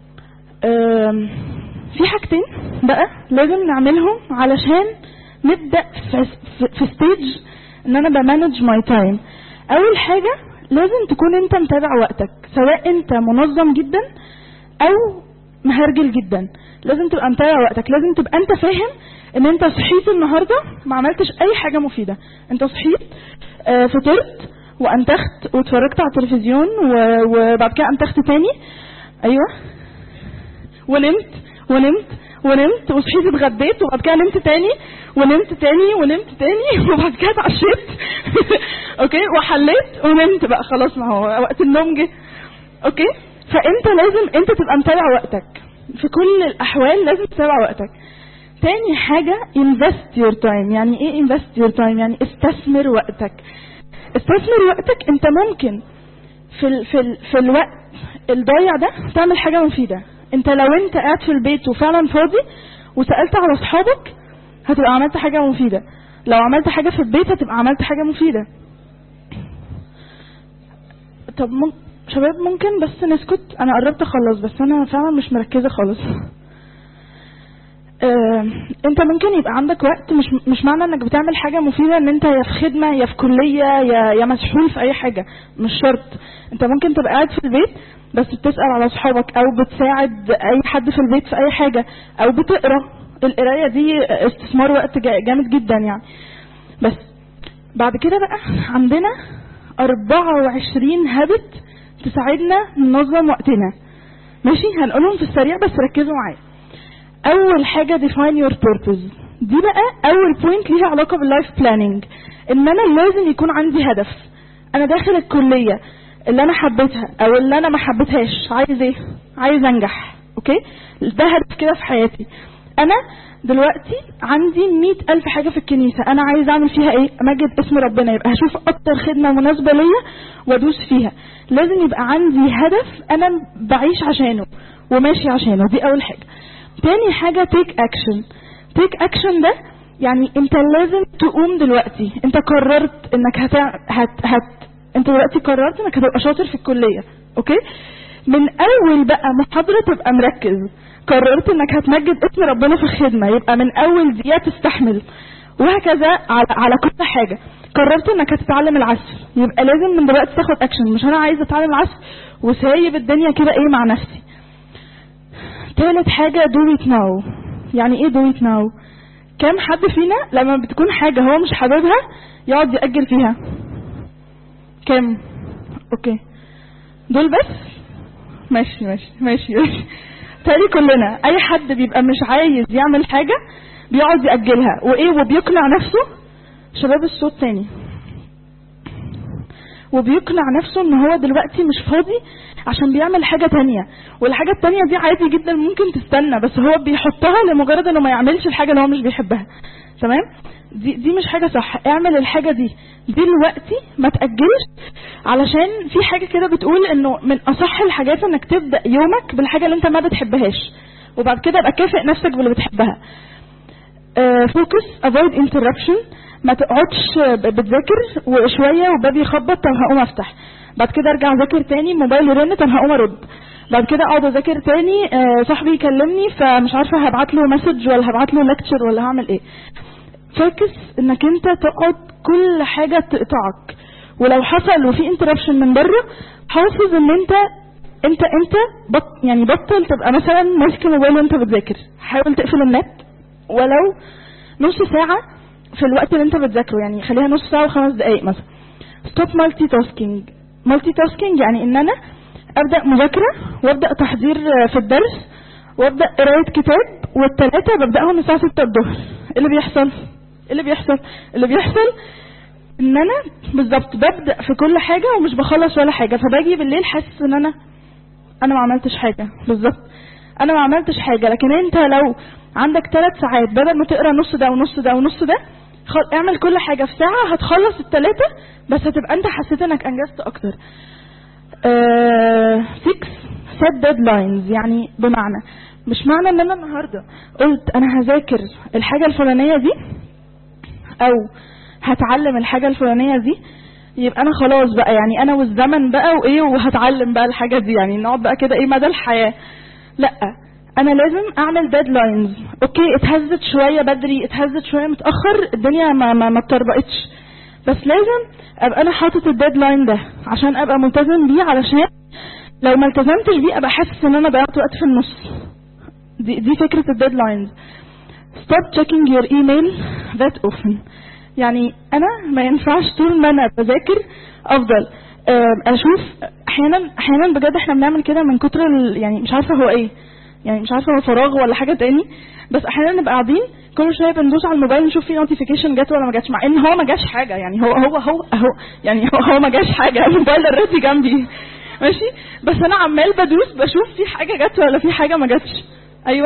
Speaker 4: في حاجتين بقى لازم نعملهم علشان نبدأ في ستيج ان انا بمانج ماي تايم. اول حاجة لازم تكون انت متابع وقتك، سواء انت منظم جدا او مهرجل جدا. لازم تبقى متابع وقتك، لازم تبقى انت فاهم ان انت صحيت النهاردة ما عملتش اي حاجة مفيدة. انت صحيت فطرت وانتخت واتفرجت على التلفزيون وبعد كده انتخت تاني، ايوه، ونمت وصحيت اتغديت وبعد كده نمت تاني ونمت تاني وبعد كده اتعشيت اوكي وحليت ونمت بقى خلاص، ما هو وقت النوم جه. اوكي، فانت لازم انت تبقى متابع وقتك في كل الاحوال، لازم تتابع وقتك. تاني حاجة invest your time. يعني ايه invest your time؟ يعني استثمر وقتك. انت ممكن في الوقت الضايع ده تعمل حاجة مفيدة. انت لو انت قاعد في البيت وفعلا فاضي وسألت على اصحابك هتبقى عملت حاجة مفيدة. لو عملت حاجة في البيت هتبقى عملت حاجة مفيدة. طب شباب ممكن بس نسكت؟ انا قربت اخلص بس انا فعلا مش مركزة خالص. انت ممكن يبقى عندك وقت، مش معنى انك بتعمل حاجة مفيدة ان انت يا في خدمة يا في كلية يا مسحول في اي حاجة، مش شرط. انت ممكن تبقى قاعد في البيت بس بتسأل على اصحابك او بتساعد اي حد في البيت في اي حاجة او بتقرأ. القراية دي استثمار وقت جامد جدا يعني. بس بعد كده بقى عندنا 24 هابت تساعدنا ننظم وقتنا ماشي، هنقولهم في السريع بس ركزوا معايا. اول حاجة define your purpose. دي بقى اول بوينت ليها علاقة باللايف بلاننج، ان انا لازم يكون عندي هدف. انا داخل الكلية اللي انا حبيتها او اللي انا ما حبيتهاش، عايز ايه؟ عايز انجح. اوكي، ده هدف كده في حياتي. انا دلوقتي عندي 100,000 حاجة في الكنيسة، انا عايز اعمل فيها ايه؟ امجد اسم ربنا، يبقى هشوف اكتر خدمة مناسبة ليا وادوس فيها. لازم يبقى عندي هدف انا بعيش عشانه وماشي عشانه، دي اول حاجة. تاني حاجة take action ده يعني انت لازم تقوم دلوقتي. انت قررت انك انت دلوقتي قررت انك هتبقى شاطر في الكلية، اوكي؟ من اول بقى محاضرة تبقى مركز. قررت انك هتمجد اسم ربنا في الخدمة، يبقى من اول دقيقة تستحمل، وهكذا على كل حاجة. قررت انك هتتعلم العزف، يبقى لازم من دلوقتي تاخد اكشن. مش انا عايزة اتعلم العزف وسايب الدنيا كده ايه مع نفسي. ثالث حاجة do it now. يعني ايه do it now؟ كم حد فينا لما بتكون حاجة هو مش حاببها يقعد يأجل فيها؟ كم؟ اوكي، دول بس؟ ماشي تالي كلنا. اي حد بيبقى مش عايز يعمل حاجة بيقعد يأجلها وايه، وبيقنع نفسه. شباب الصوت تاني. وبيقنع نفسه ان هو دلوقتي مش فاضي عشان بيعمل حاجة تانية، والحاجة التانية دي عادي جدا ممكن تستنى، بس هو بيحطها لمجرد انه ما يعملش الحاجة اللي هو مش بيحبها. تمام؟ دي مش حاجة صح. اعمل الحاجة دي دلوقتي، ما تأجلش. علشان في حاجة كده بتقول انه من اصح الحاجات انك تبدأ يومك بالحاجة اللي انت ما بتحبهاش، وبعد كده ابقى كافئ نفسك باللي بتحبها. focus, avoid interruption. ما تقعدش بتذاكر وشوية وبابي يخبط طب هقوم افتح، بعد كده ارجع اذاكر تاني موبايل يرن طب هقوم ارد، بعد كده اقعد اذاكر تاني صاحبي يكلمني فمش عارفه هبعت له مسج ولا هبعت له ليكتشر ولا هعمل ايه. فاكس انك انت تقعد كل حاجه تقطعك، ولو حصل وفي انتربشن من بره حافظ ان انت يعني بطل تبقى مثلا ماسك الموبايل وانت بتذاكر. حاول تقفل النت ولو نص ساعه في الوقت اللي انت بتذاكره، يعني خليها نص ساعه و5 دقائق مثلا. ستوب مالتي تاسكينج. مالتي تاسكينج يعني ان انا ابدا مذاكره وابدا تحضير في الدرس وابدا قرايه كتاب، والثلاثه ببداهم الساعه 6 الظهر. اللي بيحصل ان انا بالظبط ببدا في كل حاجه ومش بخلص ولا حاجه، فباجي بالليل حاسس ان انا ما عملتش حاجه. بالظبط انا ما عملتش حاجه. لكن انت لو عندك 3 ساعات بدل ما تقرا نص ده ونص ده ونص ده، اعمل كل حاجه في ساعه، هتخلص الثلاثه بس هتبقى انت حسيت انك انجزت اكتر. 6 set deadlines، يعني بمعنى مش معنى ان انا النهارده قلت انا هذاكر الحاجه الفلانيه دي او هتعلم الحاجه الفلانيه دي يبقى انا خلاص بقى يعني انا والزمن بقى وايه وهتعلم بقى الحاجه دي، يعني نقعد بقى كده ايه مدى الحياه. لا، انا لازم اعمل ديدلاينز. اوكي اتهزت شويه بدري، اتهزت شويه متاخر، الدنيا ما اتطربقتش، بس لازم ابقى انا حاطط الديدلاين ده عشان ابقى ملتزم بيه، علشان لو ما التزمتش بيه ابقى حاسس ان انا ضيعت وقت في النص. دي فكره الديدلاينز. stop checking your email that often. يعني انا ما ينفعش طول ما انا بذاكر افضل اشوف. احيانا بجد احنا بنعمل كده من كتر يعني مش عارفه هو ايه، يعني مش عارفه هو فراغ ولا حاجه تاني، بس احيانا نبقى قاعدين كل شويه بندوس على الموبايل نشوف فيه نوتيفيكيشن جت ولا ما جاتش، مع ان هو ما جاش حاجه. يعني هو يعني هو ما جاش حاجه، الموبايل الراسي جنبي ماشي، بس انا عمال بدوس بشوف في حاجه جت ولا في حاجه ما جاتش. ايوه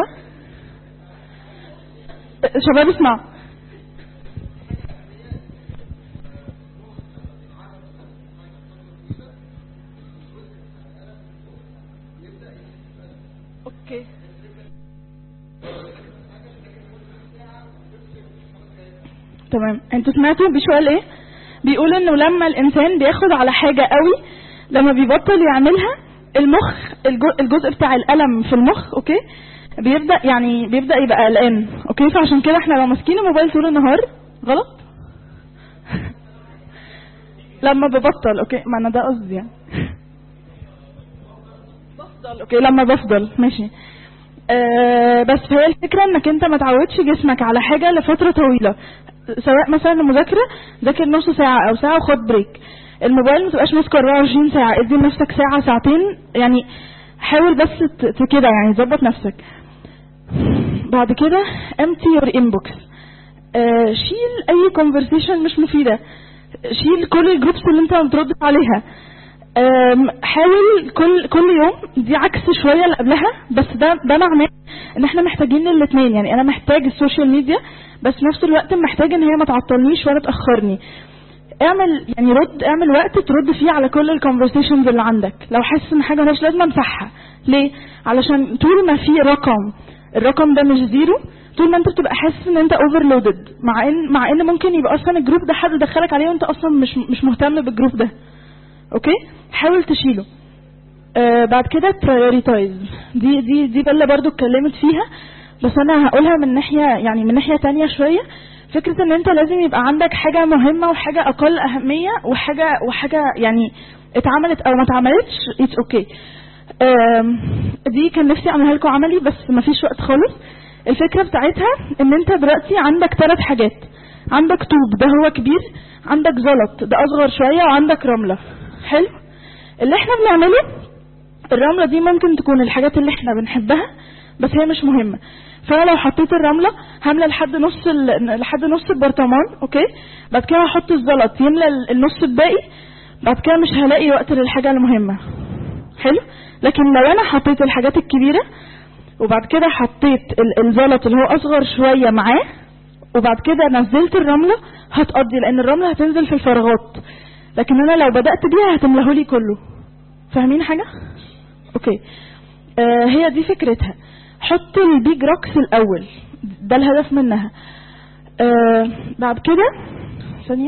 Speaker 4: شباب اسمعوا. اوكي تمام. انتوا سمعتوا بشويه ايه؟ بيقول انه لما الانسان بياخد على حاجه قوي، لما بيبطل يعملها المخ الجزء بتاع الالم في المخ اوكي بيبدا يبقى قلقان. اوكي فعشان كده احنا لو ماسكين الموبايل طول النهار غلط. لما ببطل اوكي، ما انا ده قصدي يعني بفضل اوكي لما بفضل ماشي. بس هي الفكره انك انت ما تعودش جسمك على حاجه لفتره طويله، سواء مثلا المذاكره ذاكر نص ساعه او ساعه وخد بريك. الموبايل ما تبقاش ماسكه 24 ساعه، ادي لنفسك ساعه ساعتين، يعني حاول بس كده يعني ظبط نفسك. بعد كده empty your inbox. شيل اي conversation مش مفيده، شيل كل الجروبس اللي انت ما بتردش عليها. حاول كل يوم، دي عكس شويه اللي قبلها، بس ده معناه ان احنا محتاجين الاثنين. يعني انا محتاج السوشيال ميديا بس في نفس الوقت محتاج ان هي ما تعطلنيش ولا تاخرني. اعمل وقت ترد فيه على كل الكونفرسيشنز اللي عندك. لو حاسس ان حاجه مش لازم امسحها. ليه؟ علشان طول ما في الرقم ده مش زيرو، طول ما انت بتبقى حاسس ان انت اوفرلودد، مع ان ممكن يبقى اصلا الجروب ده حد دخلك عليه وانت اصلا مش مهتم بالجروب ده. اوكي حاول تشيله. بعد كده prioritize. دي بلا برضو اتكلمت فيها، بس انا هقولها من ناحيه تانية شويه. فكره ان انت لازم يبقى عندك حاجه مهمه وحاجه اقل اهميه وحاجه يعني اتعملت او ما اتعملتش اتس اوكي. دي كان نفسي اعملها لكم عملي بس ما فيش وقت خالص. الفكره بتاعتها ان انت دلوقتي عندك 3 حاجات. عندك طوب ده هو كبير، عندك زلط ده اصغر شويه، وعندك رمله. حلو. اللي احنا بنعمله الرمله دي ممكن تكون الحاجات اللي احنا بنحبها بس هي مش مهمه. فانا لو حطيت الرمله هامله لحد نص البرطمان اوكي، بعد كده هحط الزلط يملى النص الباقي، بعد كده مش هلاقي وقت للحاجه المهمه. حلو. لكن لو انا حطيت الحاجات الكبيره وبعد كده حطيت الزلط اللي هو اصغر شويه معاه وبعد كده نزلت الرمله، هتقضي، لان الرمله هتنزل في الفراغات، لكن انا لو بدات بيها هتملاه لي كله. فاهمين حاجه؟ اوكي. هي دي فكرتها. حط البيج روكس الاول، ده الهدف منها. بعد كده ثانيه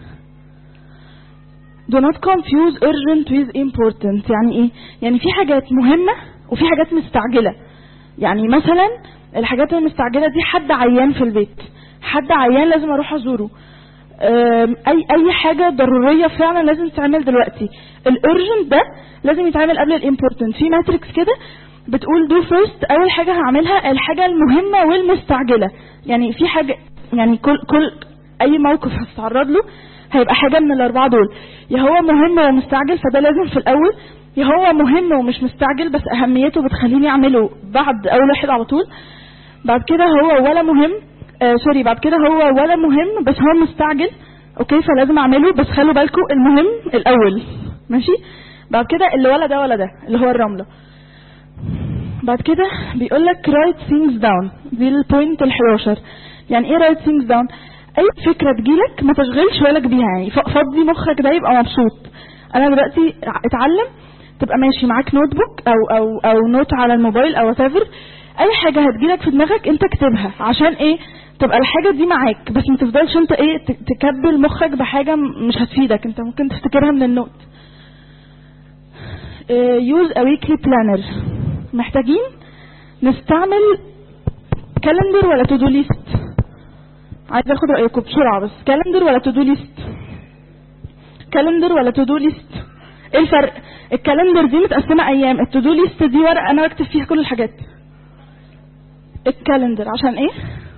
Speaker 4: do not confuse urgent with important. يعني ايه؟ يعني في حاجات مهمه وفي حاجات مستعجله. يعني مثلا الحاجات المستعجله دي حد عيان في البيت، حد عيان لازم اروح ازوره، اي حاجه ضروريه فعلا لازم تتعمل دلوقتي. الارجنت ده لازم يتعمل قبل الامبورتنت. في ماتريكس كده بتقول دو فيرست، اول حاجه هعملها الحاجه المهمه والمستعجله. يعني في حاجه، يعني كل اي موقف هتتعرض له هيبقى حاجة من الاربعة دول، يا هو مهم ومستعجل فده لازم في الاول، يا هو مهم ومش مستعجل بس اهميته بتخليني اعمله بعد اول واحد على طول. بعد كده هو ولا مهم بعد كده هو ولا مهم بس هو مستعجل، اوكي فلازم اعمله بس خلوا بالكم المهم الاول، ماشي. بعد كده اللي ولا ده ولا ده اللي هو الرملة. بعد كده بيقول لك write things down، دي البوينت ال11. يعني ايه write things down؟ اي فكرة تجيلك ما تشغلش بالك بيها، يعني فضي مخك ده يبقى مبسوط. انا دلوقتي اتعلم تبقى ماشي معاك نوت بوك او نوت على الموبايل او whatever، اي حاجة هتجيلك في دماغك انت اكتبها، عشان ايه؟ تبقى الحاجة دي معاك بس ما تفضلش انت ايه تكبل مخك بحاجة مش هتفيدك، انت ممكن تفتكرها من النوت. use a weekly planner، محتاجين نستعمل كالندر ولا تو دو ليست؟ عايز اخد رايكم بسرعه بس، كالندر ولا تو دو ليست؟ كالندر ولا تو دو ليست؟ ايه الفرق؟ الكالندر دي متقسمه ايام، التو دو ليست دي ورقه انا بكتب فيها كل الحاجات. الكالندر عشان ايه؟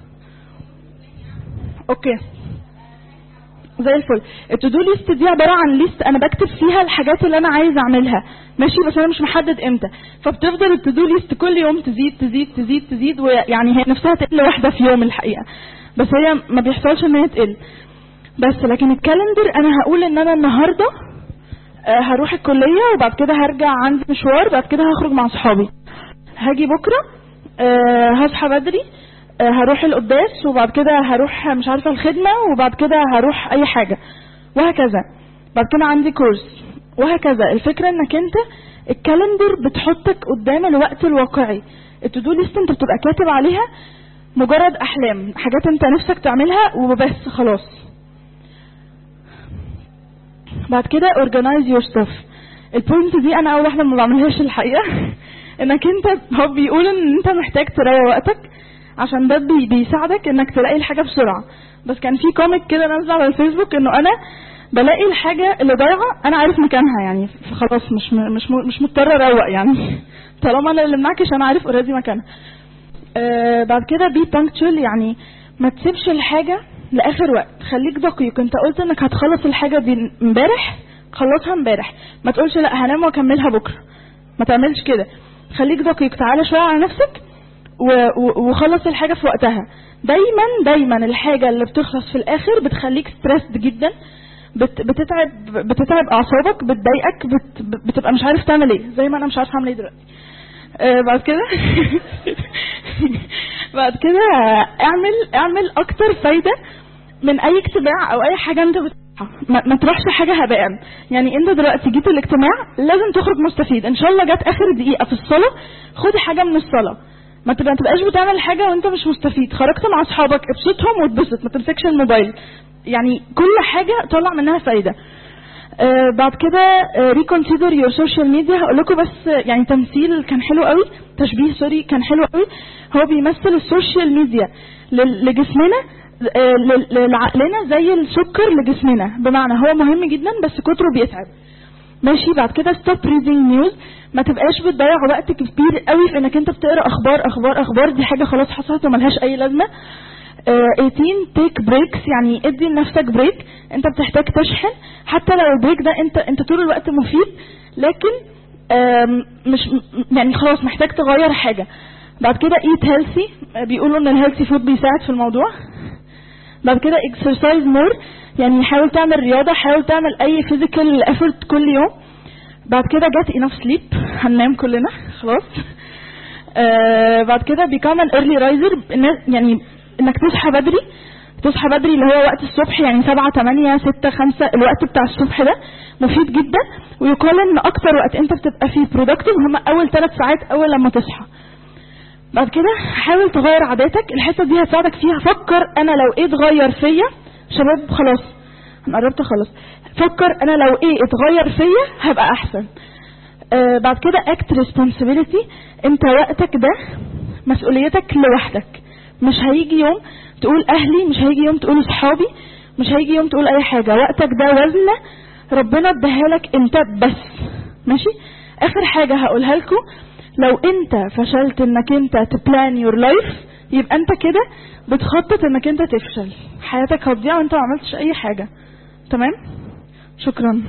Speaker 4: اوكي زي الفل. التو دو ليست دي عباره عن ليست انا بكتب فيها الحاجات اللي انا عايز اعملها، ماشي، بس انا مش محدد امتى، فبتفضل التو دو ليست كل يوم تزيد تزيد تزيد تزيد، ويعني هي نفسها تقل واحده في يوم الحقيقه، بس هي ما بيحصلش ان هي تقل. بس لكن الكالندر انا هقول ان انا النهارده هروح الكليه وبعد كده هرجع عندي مشوار، بعد كده هخرج مع صحابي، هاجي بكره هصحى بدري هروح القداس وبعد كده هروح مش عارفه الخدمه وبعد كده هروح اي حاجه وهكذا، بعد كده عندي كورس وهكذا. الفكره انك انت الكالندر بتحطك قدام الوقت الواقعي، التو دو ليست انت بتبقى كاتب عليها مجرد احلام، حاجات انت نفسك تعملها وبس خلاص. بعد كده organize your stuff، البوينت دي انا اول واحده ما بعملهاش الحقيقه انك انت هو بيقول ان انت محتاج تريح وقتك عشان ده بيساعدك انك تلاقي الحاجه بسرعه، بس كان في كوميك كده نازل على الفيسبوك انه انا بلاقي الحاجه اللي ضايعه انا عارف مكانها، يعني خلاص مش مضطر اروق يعني طالما انا اللي منعكش انا عارف اوريدي مكانها. بعد كده بي بانكتشوال، يعني ما تسيبش الحاجه لاخر وقت، خليك دقيق، انت قلت انك هتخلص الحاجه دي امبارح خلصها امبارح، ما تقولش لا هنام واكملها بكره، ما تعملش كده، خليك دقيق، تعالى شويه على نفسك وخلص الحاجه في وقتها. دايما الحاجه اللي بتخلص في الاخر بتخليك ستريسد جدا، بتتعب اعصابك، بتضايقك، بتبقى مش عارف تعمل ايه، زي ما انا مش عارف اعمل ايه دلوقتي. بعد كده اعمل اكتر فايده من اي اجتماع او اي حاجه انت ما تروحش حاجه هباء. يعني انت دلوقتي جيت الاجتماع لازم تخرج مستفيد، ان شاء الله جت اخر دقيقه في الصلاه خد حاجه من الصلاه، ما تبقاش بتعمل حاجه وانت مش مستفيد، خرجت مع اصحابك ابسطهم واتبسط، ما تمسكش الموبايل، يعني كل حاجه طلع منها فايده. بعد كده reconsider your social media، هقول لكم بس يعني تمثيل كان حلو قوي، تشبيه كان حلو قوي، هو بيمثل السوشيال ميديا لجسمنا لعقلنا زي السكر لجسمنا، بمعنى هو مهم جدا بس كتره بيتعب، ماشي. بعد كده stop reading news، ما تبقاش بتضيع وقت كبير قوي في انك انت بتقرا اخبار، دي حاجه خلاص حصلت وملهاش اي لازمه. 18 take breaks، يعني ادي لنفسك بريك، انت بتحتاج تشحن، حتى لو البريك ده انت طول الوقت مفيد، لكن مش يعني خلاص محتاج تغير حاجه. بعد كده eat healthy، بيقولوا ان الهيلثي فود بيساعد في الموضوع. بعد كده exercise more، يعني حاول تعمل رياضه، حاول تعمل اي physical effort كل يوم. بعد كده get enough sleep، هننام كلنا خلاص. بعد كده become an early riser، يعني انك تصحى بدري اللي هو وقت الصبح، يعني 7 8 6 5 الوقت بتاع الصبح ده مفيد جدا، ويقال ان اكتر وقت انت بتبقى فيه productive هم اول 3 ساعات اول لما تصحى. بعد كده حاول تغير عاداتك، الحته دي هتساعدك فيها، فكر انا لو ايه اتغير فيا، شباب خلاص انا قربت اخلص، فكر انا لو ايه اتغير فيا هبقى احسن. بعد كده act responsibility، انت وقتك ده مسؤوليتك لوحدك، مش هيجي يوم تقول اهلي، مش هيجي يوم تقول اصحابي، مش هيجي يوم تقول اي حاجه، وقتك ده وزنه ربنا اداها لك انت بس، ماشي. اخر حاجه هقولها لكم، لو انت فشلت انك انت تبلان يور لايف يبقى انت كده بتخطط انك انت تفشل، حياتك هتضيع وانت ما عملتش اي حاجه. تمام، شكرا.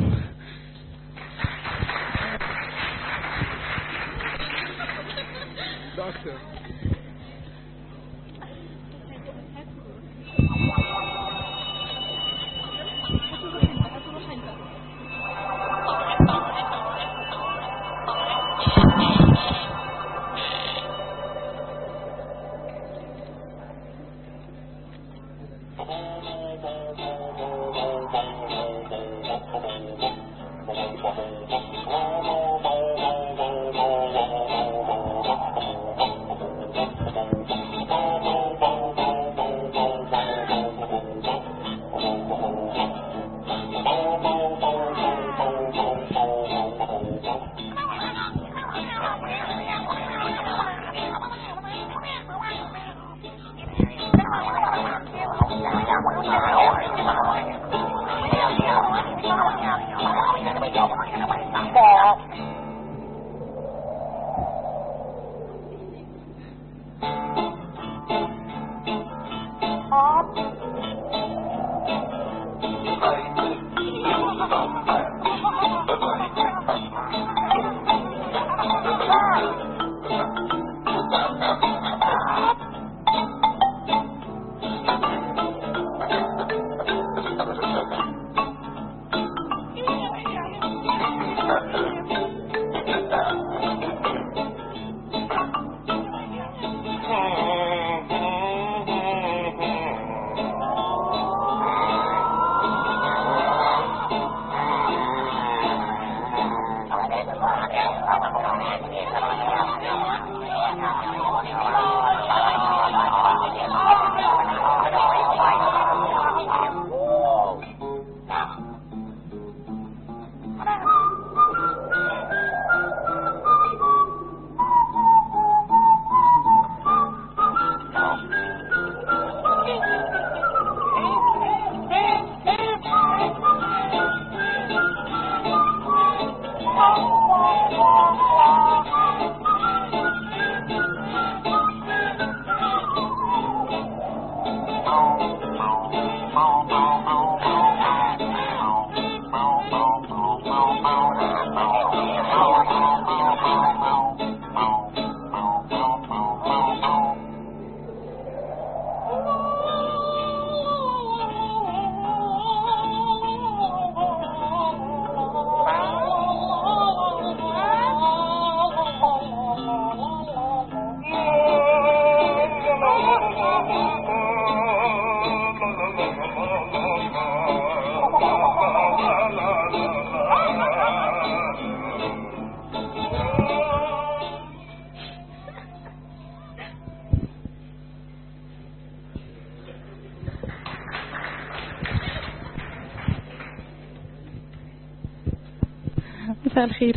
Speaker 5: مساء الخير.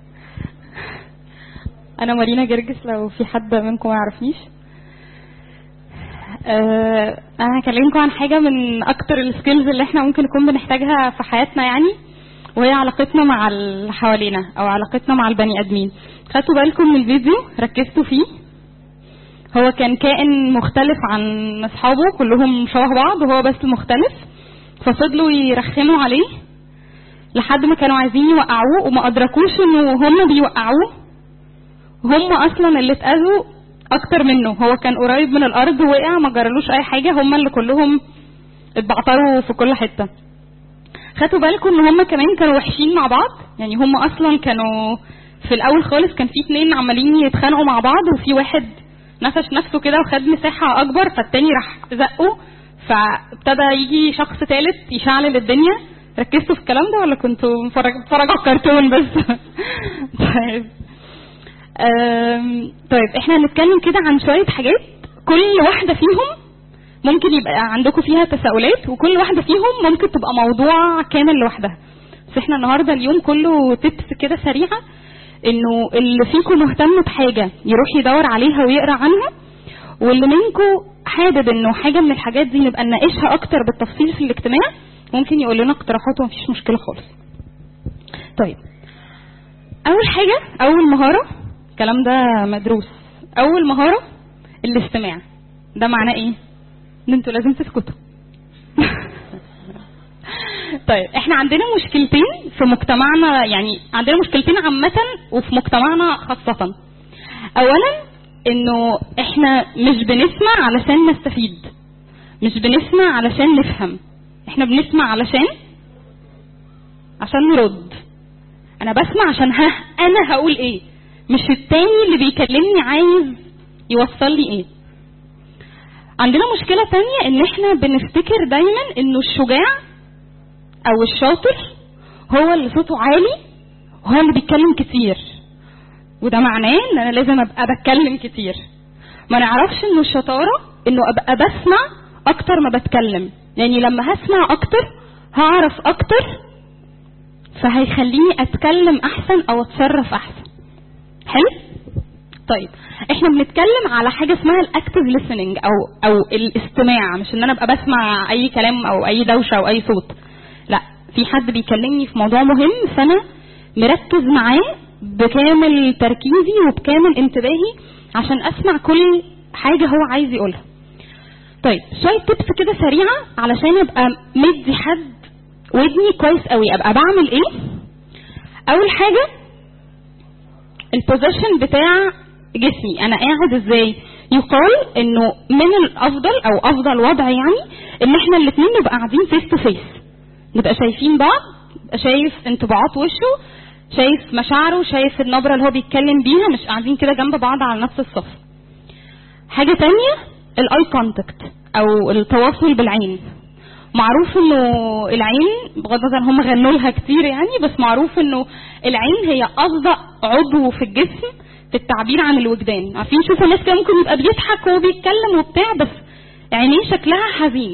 Speaker 5: انا مارينا جرجس لو في حد منكم ما يعرفنيش. انا هكلمكم عن حاجه من اكتر السكيلز اللي احنا ممكن نكون بنحتاجها في حياتنا يعني، وهي علاقتنا مع اللي حوالينا او علاقتنا مع البني ادمين. خدتوا بالكم من الفيديو؟ ركزتوا فيه؟ هو كان كائن مختلف عن اصحابه، كلهم شبه بعض وهو بس المختلف، ففضلوا يرخموا عليه لحد ما كانوا عايزين يوقعوه وما ادركوش انه هم بيوقعوه، هم اصلا اللي اتاذوا اكتر منه. هو كان قريب من الارض ووقع، ما جرالوش اي حاجه، هم اللي كلهم اتبعتروا في كل حته. خدوا بالكم ان هم كمان كانوا وحشين مع بعض، يعني هم اصلا كانوا في الاول خالص كان في 2 عمالين يتخانقوا مع بعض، وفي واحد نفش نفسه كده وخد مساحه اكبر، فالتاني راح زقه، فابتدى يجي شخص ثالث يشعلل الدنيا. ركزتوا في الكلام ده ولا كنتوا بتتفرجوا على الكرتون بس؟ طيب احنا هنتكلم كده عن شويه حاجات كل واحده فيهم ممكن يبقى عندكم فيها تساؤلات، وكل واحده فيهم ممكن تبقى موضوع كامل لوحدها. بس احنا النهارده اليوم كله تبس كده سريعه، انه اللي فيكم مهتم بحاجه يروح يدور عليها ويقرا عنها، واللي منكم حابب انه حاجه من الحاجات دي نبقى نناقشها اكتر بالتفصيل في الاجتماع ممكن يقول لنا اقتراحات ومفيش مشكله خالص. طيب اول حاجه، اول مهاره، الكلام ده مدروس، اول مهاره الاستماع. ده معناه ايه؟ ان انتوا لازم تسكتوا. طيب احنا عندنا مشكلتين في مجتمعنا، يعني عندنا مشكلتين عامة وفي مجتمعنا خاصة. اولا انه احنا مش بنسمع علشان نستفيد، مش بنسمع علشان نفهم، احنا بنسمع علشان نرد. انا بسمع عشان انا هقول ايه، مش التاني اللي بيكلمني عايز يوصل لي ايه. عندنا مشكلة تانية ان احنا بنفتكر دايما انه الشجاع او الشاطر هو اللي صوته عالي وهو اللي بيتكلم كتير، وده معناه ان انا لازم ابقى بتكلم كتير. ما نعرفش انه الشطارة انه ابقى بسمع اكتر ما بتكلم، يعني لما هسمع اكتر هعرف اكتر، فهيخليني اتكلم احسن او اتصرف احسن. حلو؟ طيب احنا بنتكلم على حاجة اسمها الاكتيف listening او الاستماع، مش ان انا ابقى بسمع اي كلام او اي دوشة او اي صوت. لا، في حد بيكلمني في موضوع مهم فانا مركز معاه بكامل تركيزي وبكامل انتباهي عشان اسمع كل حاجة هو عايز يقولها. طيب شوية تبس كده سريعة علشان ابقى مدي حد ودني كويس قوي. ابقى بعمل ايه؟ اول حاجة البوزيشن بتاع جسمي، انا قاعد ازاي. يقال انه من الافضل او افضل وضع يعني ان احنا الاثنين نبقى قاعدين فيس تو فيس، نبقى شايفين بعض، نبقى شايف انطباعات وشه، شايف مشاعره، شايف النبرة اللي هو بيتكلم بيها، مش قاعدين كده جنب بعض على نفس الصف. حاجة تانية الاي كونتاكت او التواصل بالعين. معروف انه العين بغض النظر هم غنوا لها كتير يعني، بس معروف انه العين هي افضل عضو في الجسم في التعبير عن الوجدان. عارفين شوفوا الناس كده ممكن يبقى بيضحك وهو بيتكلم وبتاع بس عينيه شكلها حزين،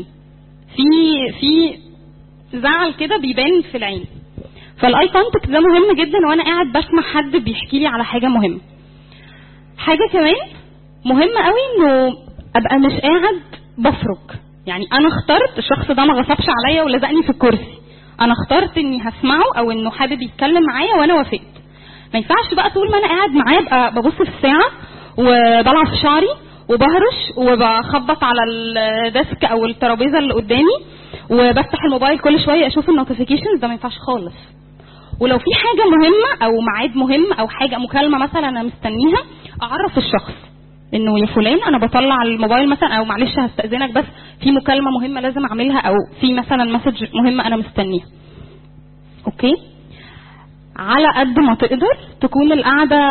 Speaker 5: في زعل كده بيبان في العين. فالاي كونتاكت ده مهم جدا وانا قاعد بسمع حد بيحكي لي على حاجه مهمه. حاجه كمان مهمه قوي انه ابقى مش قاعد بفرك، يعني انا اخترت الشخص ده ما غصبش عليا ولزقني في الكرسي، انا اخترت اني هسمعه او انه حابب يتكلم معايا وانا وافقت. ما ينفعش بقى طول ما انا قاعد معاه ابقى ببص في الساعه وبلعب في شعري وبهرش وبخبط على الديسك او الترابيزه اللي قدامي وبفتح الموبايل كل شويه اشوف النوتيفيكيشنز. ده ما ينفعش خالص. ولو في حاجه مهمه او ميعاد مهم او حاجه مكالمه مثلا انا مستنيها، اعرف الشخص انه يا فلان انا بطلع الموبايل مثلا، او معلش هستأذنك بس في مكالمه مهمه لازم اعملها، او في مثلا مسج مهمه انا مستنيها. اوكي؟ على قد ما تقدر تكون القعده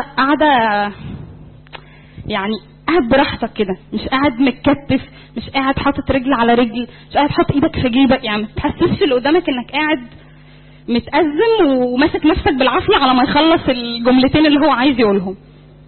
Speaker 5: يعني قاعد براحتك كده، مش قاعد متكتف، مش قاعد حاطط رجل على رجل، مش قاعد حاطط ايدك في جيبك، يعني ما تحسسش اللي قدامك انك قاعد متأزم وماسك نفسك بالعافيه على ما يخلص الجملتين اللي هو عايز يقولهم.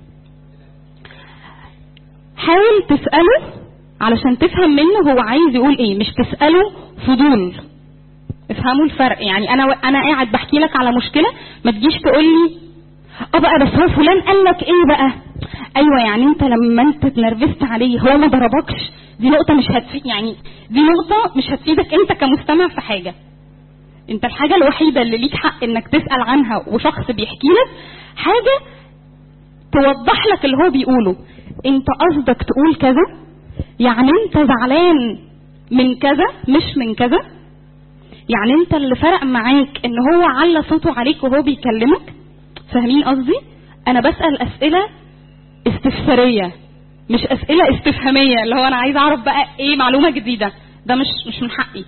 Speaker 5: حاول تسأله علشان تفهم منه هو عايز يقول ايه، مش تسأله فضول. افهموا الفرق. يعني انا قاعد بحكي لك على مشكله، ما تجيش تقول لي بقى بس هو فلان قال لك ايه بقى. ايوه يعني انت لما انت اتنرفزت عليه هو ما ضربكش، دي نقطه مش هتفيد، يعني دي نقطه مش هتفيدك انت كمستمع في حاجه. انت الحاجه الوحيده اللي ليك حق انك تسأل عنها وشخص بيحكي لك حاجه توضح لك اللي هو بيقوله. انت قصدك تقول كذا، يعني انت زعلان من كذا مش من كذا، يعني انت اللي فرق معاك ان هو على صوته عليك وهو بيكلمك. فاهمين قصدي؟ انا بسأل اسئلة استفسارية مش اسئلة استفهامية اللي هو انا عايز اعرف بقى ايه معلومة جديدة. ده مش من حقي.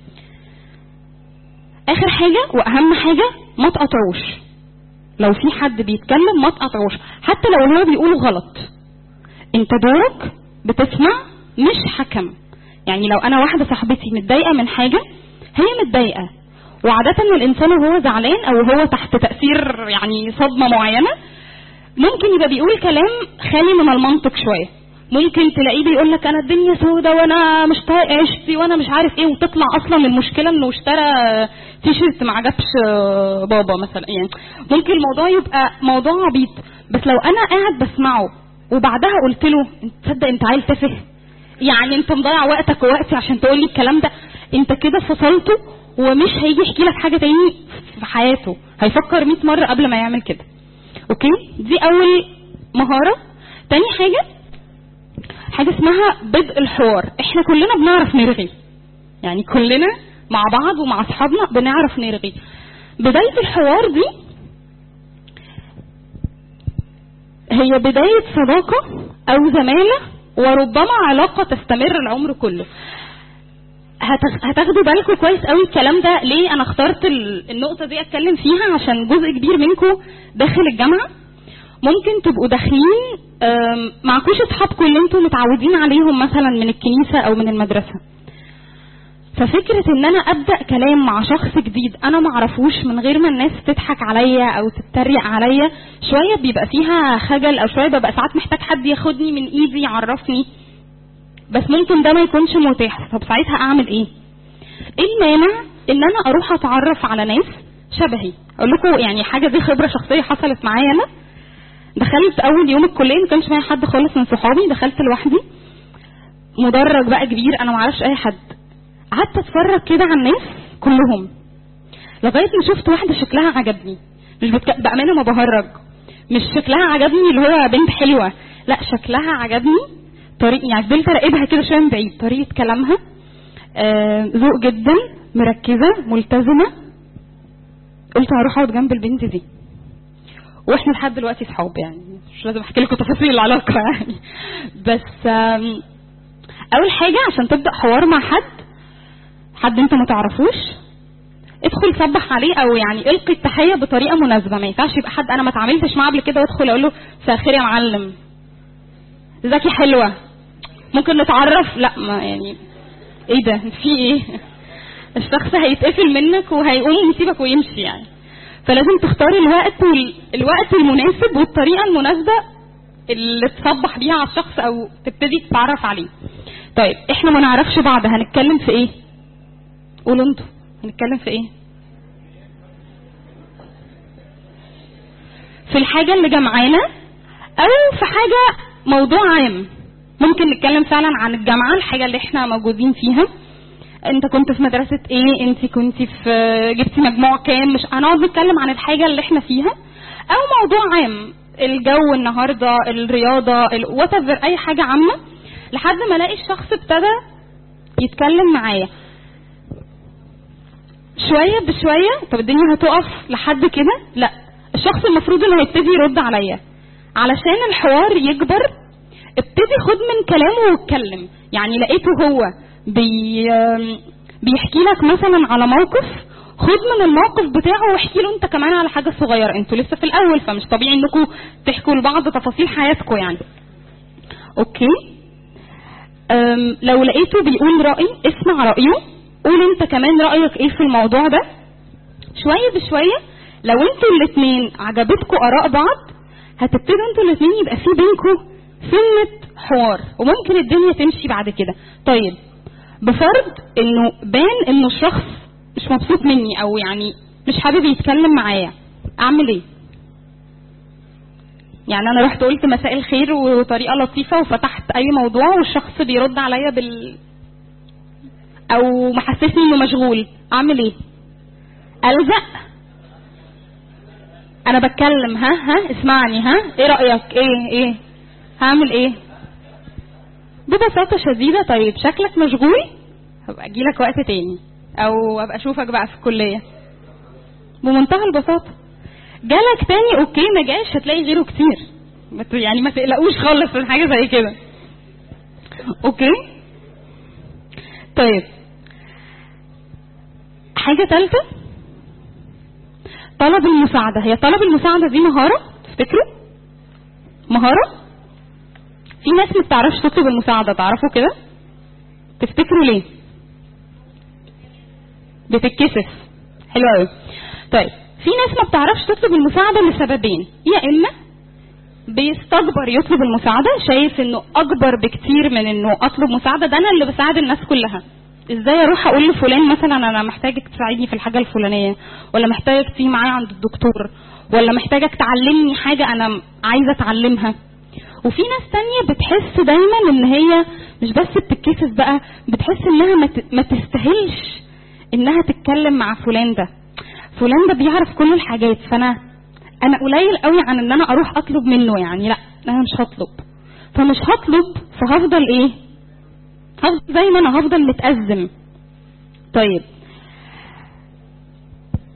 Speaker 5: اخر حاجة واهم حاجة، ما تقطعوش. لو في حد بيتكلم ما تقطعوش حتى لو هو بيقوله غلط. انت دورك بتسمع مش حكم. يعني لو انا واحدة صاحبتي متضايقة من حاجة، هي متضايقة، وعادة الانسان وهو زعلان او هو تحت تأثير يعني صدمة معينة ممكن يبقى بيقول كلام خالي من المنطق شوية. ممكن تلاقيه بيقول لك انا الدنيا سودة وانا مش طايق عيشتي وانا مش عارف ايه، وتطلع اصلا المشكلة انه اشترى تيشيرت ما عجبش بابا مثلا. يعني ممكن الموضوع يبقى موضوع عبيط، بس لو انا قاعد بسمعه وبعدها قلت له انت تصدق انت عيل تافه، يعني انت مضيع وقتك ووقتي عشان تقول لي الكلام ده، انت كده فصلته ومش هيجي يحكي لك حاجة تاني في حياته، هيفكر 100 مرة قبل ما يعمل كده. اوكي؟ دي اول مهارة. تاني حاجة اسمها بدء الحوار. احنا كلنا بنعرف نرغي، يعني كلنا مع بعض ومع اصحابنا بنعرف نرغي. بداية الحوار دي هي بداية صداقة او زمالة وربما علاقة تستمر العمر كله. هتاخدوا بالكم كويس قوي الكلام ده. ليه انا اخترت النقطة دي اتكلم فيها؟ عشان جزء كبير منكم داخل الجامعة، ممكن تبقوا داخلين معكوش اصحابكم اللي انتم متعودين عليهم مثلا من الكنيسة او من المدرسة. ففكرة ان انا ابدأ كلام مع شخص جديد انا معرفوش من غير ما الناس تضحك عليا او تتريق عليا، شوية بيبقى فيها خجل، او شوية ببقى ساعات محتاج حد ياخدني من ايدي يعرفني، بس ممكن ده ما يكونش متاح. طب ساعتها اعمل ايه المانع ان انا اروح اتعرف على ناس شبهي؟ اقول لكم يعني حاجة دي خبرة شخصية حصلت معايا. انا دخلت اول يوم الكليه ما كانش معايا حد خالص من صحابي، دخلت لوحدي مدرج بقى كبير انا ما اعرفش اي حد، قعدت اتفرج كده على الناس كلهم لغايه ما شفت واحده شكلها عجبني. مش بامانه ما بهرج، مش شكلها عجبني اللي هو بنت حلوه، لا شكلها عجبني، طريقه يعني فضلت اراقبها كده شويه من بعيد، طريقه كلامها ذوق جدا، مركزه ملتزمه. قلت هروح اقعد جنب البنت دي، واحنا لحد دلوقتي صحاب يعني، مش لازم احكي لكم تفاصيل العلاقه يعني. بس اول حاجه عشان تبدا حوار مع حد انت ما تعرفوش، ادخل صبح عليه او يعني القي التحيه بطريقه مناسبه. ما ينفعش يبقى حد انا ما اتعاملتش معاه قبل كده وادخل اقول له مساء الخير يا معلم، ازيك يا حلوه، ممكن نتعرف؟ لا ما يعني ايه ده، في ايه؟ الشخص هيتقفل منك وهيقوم يسيبك ويمشي يعني. فلازم تختار الوقت المناسب والطريقه المناسبه اللي تصبح بيها على الشخص او تبتدي تتعرف عليه. طيب احنا ما نعرفش بعض، هنتكلم في ايه؟ قولوا انتوا، هنتكلم في ايه؟ في الحاجه اللي جمعانا او في حاجه موضوع عام. ممكن نتكلم فعلا عن الجامعه، الحاجه اللي احنا موجودين فيها. انت كنت في مدرسة ايه، انت كنت في جبتي مجموع كام، مش هنقعد نتكلم عن الحاجة اللي احنا فيها، او موضوع عام، الجو النهاردة، الرياضة، whatever، اي حاجة عامة، لحد ما الاقي الشخص ابتدى يتكلم معايا شوية بشوية. طب الدنيا هتقف لحد كده؟ لا، الشخص المفروض انه يبتدي يرد عليا. علشان الحوار يكبر ابتدي خد من كلامه واتكلم. يعني لقيته هو بيحكي لك مثلا على موقف، خد من الموقف بتاعه واحكي له انت كمان على حاجة صغيرة. انتوا لسه في الاول فمش طبيعي انكم تحكوا لبعض تفاصيل حياتكم يعني. اوكي، لو لقيته بيقول رأي اسمع رأيه، قول انت كمان رأيك ايه في الموضوع ده. شوية بشوية لو انتوا الاثنين عجبتكم اراء بعض، هتبتدوا انتوا الاثنين يبقى في بينكم سنة حوار، وممكن الدنيا تمشي بعد كده. طيب بفرض انه بان انه الشخص مش مبسوط مني او يعني مش حابب يتكلم معايا، اعمل ايه؟ يعني انا رحت قلت مساء الخير وطريقه لطيفه وفتحت اي موضوع والشخص بيرد عليا او محسسني انه مشغول، اعمل ايه؟ الزق؟ انا بتكلم، ها اسمعني، ايه رايك، ايه هعمل ايه؟ ببساطه شديده طيب شكلك مشغول، هبقى اجيلك وقت تاني، او ابقى اشوفك بقى في الكليه. بمنتهى البساطه. جالك تاني اوكي، ما جاش هتلاقي غيره كتير، يعني ما تقلقوش خالص من حاجه زي كده. اوكي طيب، حاجه ثالثه، طلب المساعده. هي طلب المساعده دي مهاره تفتكروا؟ مهاره؟ في ناس ما بتعرفش تطلب المساعده، تعرفوا كده؟ تفتكروا ليه؟ بتتكسف. حلو قوي. طيب في ناس ما بتعرفش تطلب المساعده لسببين، يا اما بيستكبر يطلب المساعده، شايف انه اكبر بكتير من انه اطلب مساعده، ده انا اللي بساعد الناس كلها، ازاي اروح اقول لفلان مثلا انا محتاجك تساعدني في الحاجه الفلانيه، ولا محتاجك تيجي معايا عند الدكتور، ولا محتاجك تعلمني حاجه انا عايزه اتعلمها. وفي ناس تانية بتحس دايما ان هي مش بس بتتكسف بقى، بتحس انها ما تستاهلش انها تتكلم مع فلان ده بيعرف كل الحاجات، فانا قليل قوي عن ان انا اروح اطلب منه، يعني لا انا مش هطلب، فمش هطلب، فهفضل ايه؟ هفضل زي ما انا، هفضل متأزم. طيب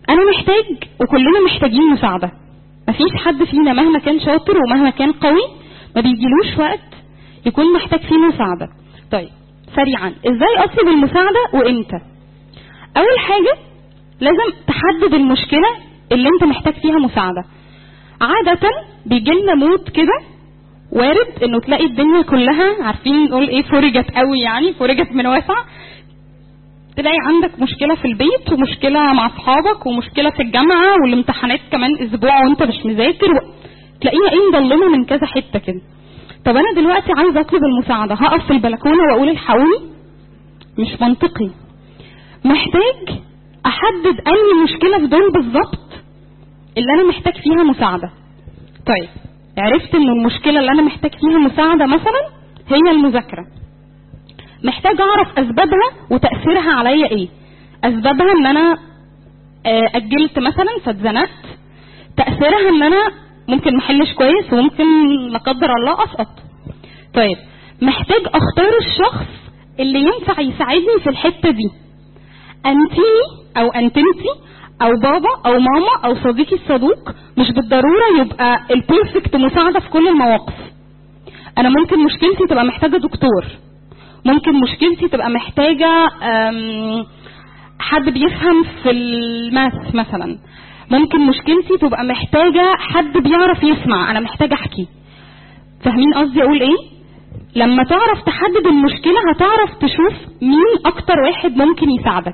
Speaker 5: انا محتاج وكلنا محتاجين مساعدة. مفيش حد فينا مهما كان شاطر ومهما كان قوي ما بيجيلوش وقت يكون محتاج فيه مساعدة. طيب سريعا ازاي اطلب المساعدة وامتى؟ اول حاجة لازم تحدد المشكلة اللي انت محتاج فيها مساعدة. عادة بيجيلنا مود كده وارد انه تلاقي الدنيا كلها عارفين نقول ايه فرجت قوي، يعني فرجت من واسع. تلاقي عندك مشكلة في البيت ومشكلة مع اصحابك ومشكلة في الجامعة والامتحانات كمان اسبوع وانت مش مذاكر تلاقينا ايه مضلمة من كذا حتة كده. طب انا دلوقتي عايز اطلب المساعدة، هقف في البلكونة واقول الحقوني؟ مش منطقي. محتاج احدد انهي مشكلة في دول بالظبط اللي انا محتاج فيها مساعدة. طيب عرفت ان المشكلة اللي انا محتاج فيها مساعدة مثلا هي المذاكرة، محتاج اعرف اسبابها وتأثيرها عليا ايه. اسبابها ان انا اجلت مثلا فاتزنقت، تأثيرها ان انا ممكن محلش كويس وممكن لا قدر الله اسقط. طيب محتاج اختار الشخص اللي ينفع يساعدني في الحتة دي، انتيني او انتنتي او بابا او ماما او صديقي الصدوق، مش بالضرورة يبقى البيرفكت مساعدة في كل المواقف. انا ممكن مشكلتي تبقى محتاجة دكتور، ممكن مشكلتي تبقى محتاجة حد بيفهم في الماث مثلا، ممكن مشكلتي تبقى محتاجة حد بيعرف يسمع، انا محتاجة احكي. فاهمين قصدي اقول ايه؟ لما تعرف تحدد المشكلة هتعرف تشوف مين اكتر واحد ممكن يساعدك.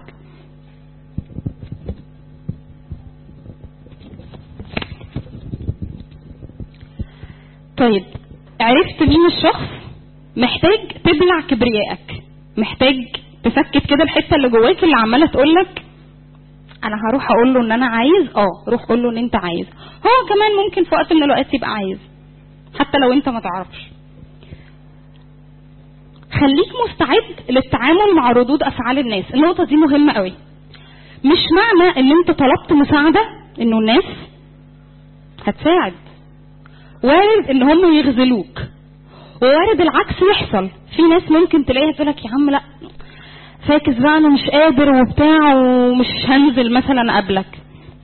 Speaker 5: طيب عرفت مين الشخص، محتاج تبلع كبريائك، محتاج تسكت كده الحته اللي جواك اللي عماله تقولك انا هروح اقول له ان انا عايز. روح قول له ان انت عايز، هو كمان ممكن في وقت من الاوقات يبقى عايز حتى لو انت ما تعرفش. خليك مستعد للتعامل مع ردود افعال الناس. النقطه دي مهمه قوي. مش معنى ان انت طلبت مساعده انه الناس هتساعد، وارد ان هم يغزلوك ووارد العكس يحصل. في ناس ممكن تلاقيها تقولك يا عم لا فاكس بقى انا مش قادر وبتاع ومش هنزل مثلا قبلك،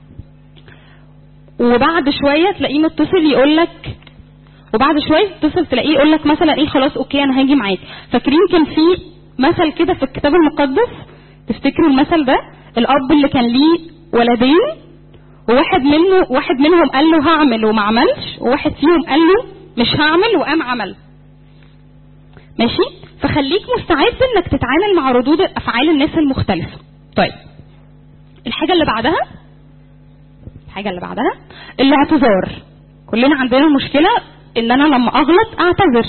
Speaker 5: وبعد شويه تلاقيه متصل يقولك، وبعد شويه تتصل تلاقيه يقولك مثلا ايه خلاص اوكي انا هاجي معاك. فاكرين كان في مثل كده في الكتاب المقدس، تفتكروا المثل ده؟ الاب اللي كان ليه ولدين واحد منهم قال له هعمل وما عملش، وواحد فيهم قال له مش هعمل وقام عمل. ماشي؟ فخليك مستعد انك تتعامل مع ردود افعال الناس المختلفة. طيب الحاجة اللي بعدها الاعتذار. كلنا عندنا مشكلة ان انا لما اغلط اعتذر.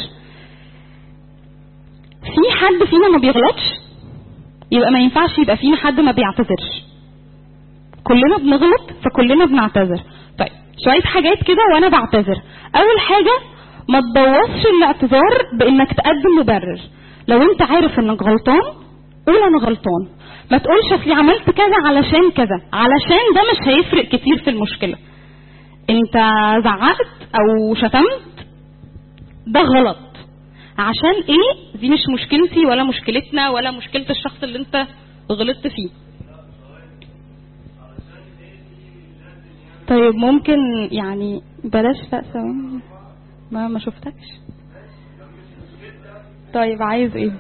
Speaker 5: في حد فينا ما بيغلطش يبقى ما ينفعش يبقى فينا حد ما بيعتذرش. كلنا بنغلط فكلنا بنعتذر. طيب شوية حاجات كده وانا بعتذر. اول حاجة ما تبوظش الاعتذار بانك تقدم مبرر. لو انت عارف انك غلطان قول انا غلطان، ما تقولش اصلي عملت كذا علشان كذا، علشان ده مش هيفرق كتير في المشكلة. انت زعقت او شتمت ده غلط، عشان ايه؟ دي مش مشكلتي ولا مشكلتنا ولا مشكلة الشخص اللي انت غلطت فيه. طيب ممكن يعني بلاش لا ثواني ما شفتكش. طيب عايز ايه؟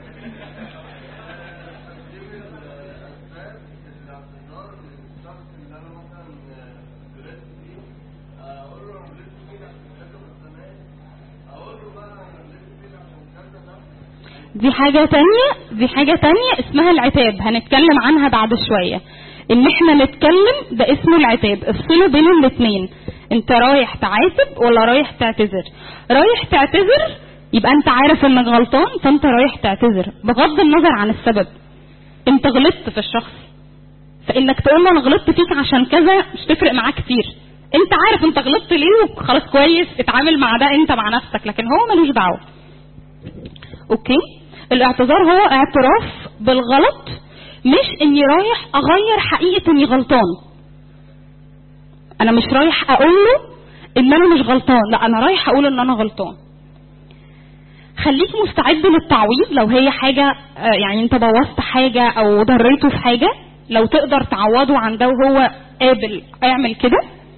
Speaker 5: دي حاجة تانية اسمها العتاب، هنتكلم عنها بعد شوية. ان احنا نتكلم ده اسمه العتاب. افصلوا بين الاثنين. انت رايح تعاتب ولا رايح تعتذر؟ رايح تعتذر يبقى انت عارف انك غلطان فانت رايح تعتذر بغض النظر عن السبب. انت غلطت في الشخص، فانك تقول له انا غلطت فيك عشان كذا مش تفرق معاه كتير. انت عارف انت غلطت ليه وخلاص كويس، اتعامل مع ده انت مع نفسك، لكن هو ملوش دعوه. اوكي؟ الاعتذار هو اعتراف بالغلط، مش اني رايح اغير حقيقة اني غلطان. انا مش رايح اقول له ان انا مش غلطان، لا انا رايح اقول ان انا غلطان. خليك مستعد للتعويض لو هي حاجة يعني انت بوظت حاجة او ضريته في حاجة، لو تقدر تعوضه عن ده وهو قابل اعمل كده.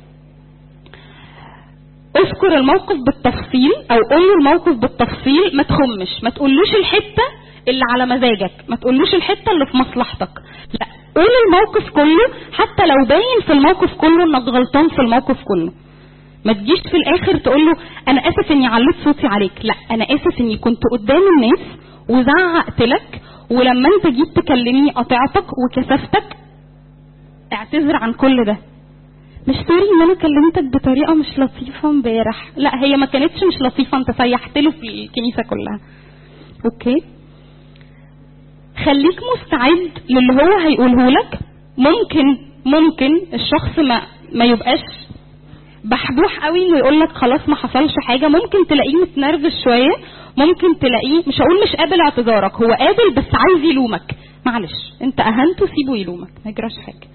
Speaker 5: اذكر الموقف بالتفصيل او قول له الموقف بالتفصيل، ما تخمش، ما تقولوش الحته اللي على مزاجك، ما تقولوش الحته اللي في مصلحتك، لا قول الموقف كله حتى لو باين في الموقف كله انك غلطان في الموقف كله. ما تجيش في الاخر تقول له انا اسف اني عليت صوتي عليك، لا انا اسف اني كنت قدام الناس وزعقت لك، ولما انت جيت تكلمني قطعتك وكسفتك، اعتذر عن كل ده. مش سوري ان انا كلمتك بطريقه مش لطيفه امبارح، لا هي ما كانتش مش لطيفه، انت سيحت له في الكنيسه كلها. اوكي، خليك مستعد للي هو هيقوله لك. ممكن الشخص ما يبقاش بحبوح قوي انه يقول لك خلاص ما حصلش حاجه، ممكن تلاقيه متنرفز شويه، ممكن تلاقيه مش هقول مش قابل اعتذارك، هو قابل بس عايز يلومك، معلش انت اهنته سيبه يلومك ما يجراش حاجه.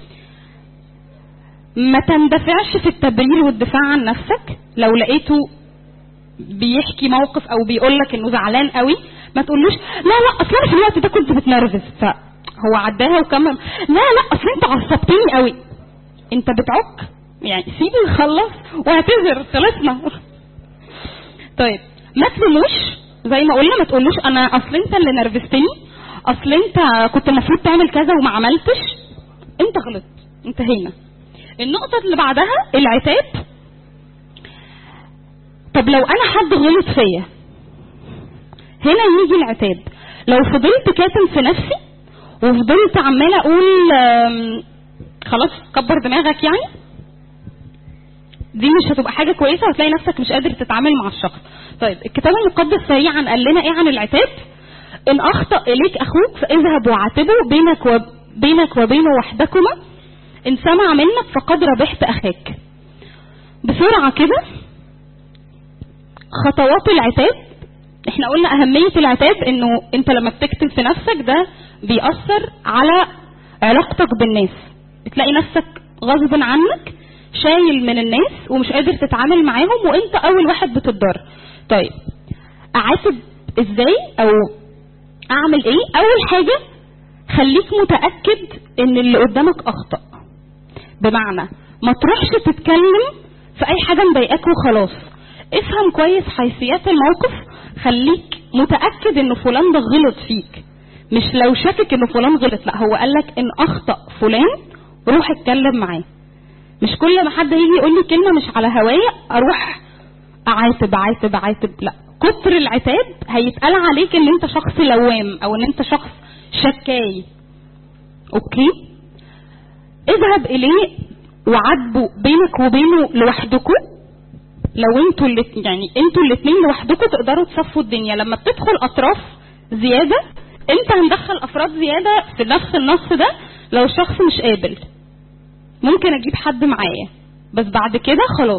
Speaker 5: ما تندفعش في التبرير والدفاع عن نفسك. لو لقيته بيحكي موقف او بيقول لك انه زعلان قوي، ما تقولوش لا اصل انا في الوقت ده كنت بتنرفز فهو عداها وكمل، لا اصل انت عصبتني قوي. انت بتعك يعني، سيبه يخلص واعتذر، خلصنا. طيب ما تلوموش زي ما قلنا، ما تقولوش انا اصل انت اللي نرفزتني، اصل انت كنت المفروض تعمل كذا وما عملتش، انت غلط، انتهينا. النقطة اللي بعدها العتاب. طب لو انا حد غلط فيا، هنا يجي العتاب. لو فضلت كاتم في نفسي وفضلت عمالة اقول خلاص كبر دماغك يعني، دي مش هتبقى حاجة كويسة وتلاقي نفسك مش قادر تتعامل مع الشخص. طيب الكتاب المقدس سريعا قال لنا ايه عن العتاب؟ ان اخطأ اليك اخوك فاذهب وعاتبه بينك وبينه وحدكما، ان سمع منك فقد ربحت اخاك. بسرعة كده خطوات العتاب. احنا قلنا اهمية العتاب انه انت لما بتكتم في نفسك ده بيأثر على علاقتك بالناس، بتلاقي نفسك غصب عنك شايل من الناس ومش قادر تتعامل معاهم وانت اول واحد بتتضرر. طيب اعاتب ازاي او اعمل ايه؟ اول حاجة خليك متأكد ان اللي قدامك اخطأ، بمعنى ما تروحش تتكلم في اي حاجة مضايقاك وخلاص، افهم كويس حيثيات الموقف، خليك متأكد ان فلان ده غلط فيك، مش لو شاكك ان فلان غلط، لا هو قالك ان اخطأ فلان روح اتكلم معاه. مش كل ما حد يجي يقول لي كلمة مش على هواية اروح اعاتب، لا كتر العتاب هيتقال عليك ان انت شخص لوام او ان انت شخص شكاي. اوكي، اذهب اليه وعاتبوا بينك وبينه لوحدكم. لو انتوا الاثنين لوحدكم تقدروا تصفوا الدنيا. لما بتدخل اطراف زيادة انت هندخل افراد زيادة في نفس النص ده. لو الشخص مش قابل ممكن اجيب حد معايا، بس بعد كده خلاص.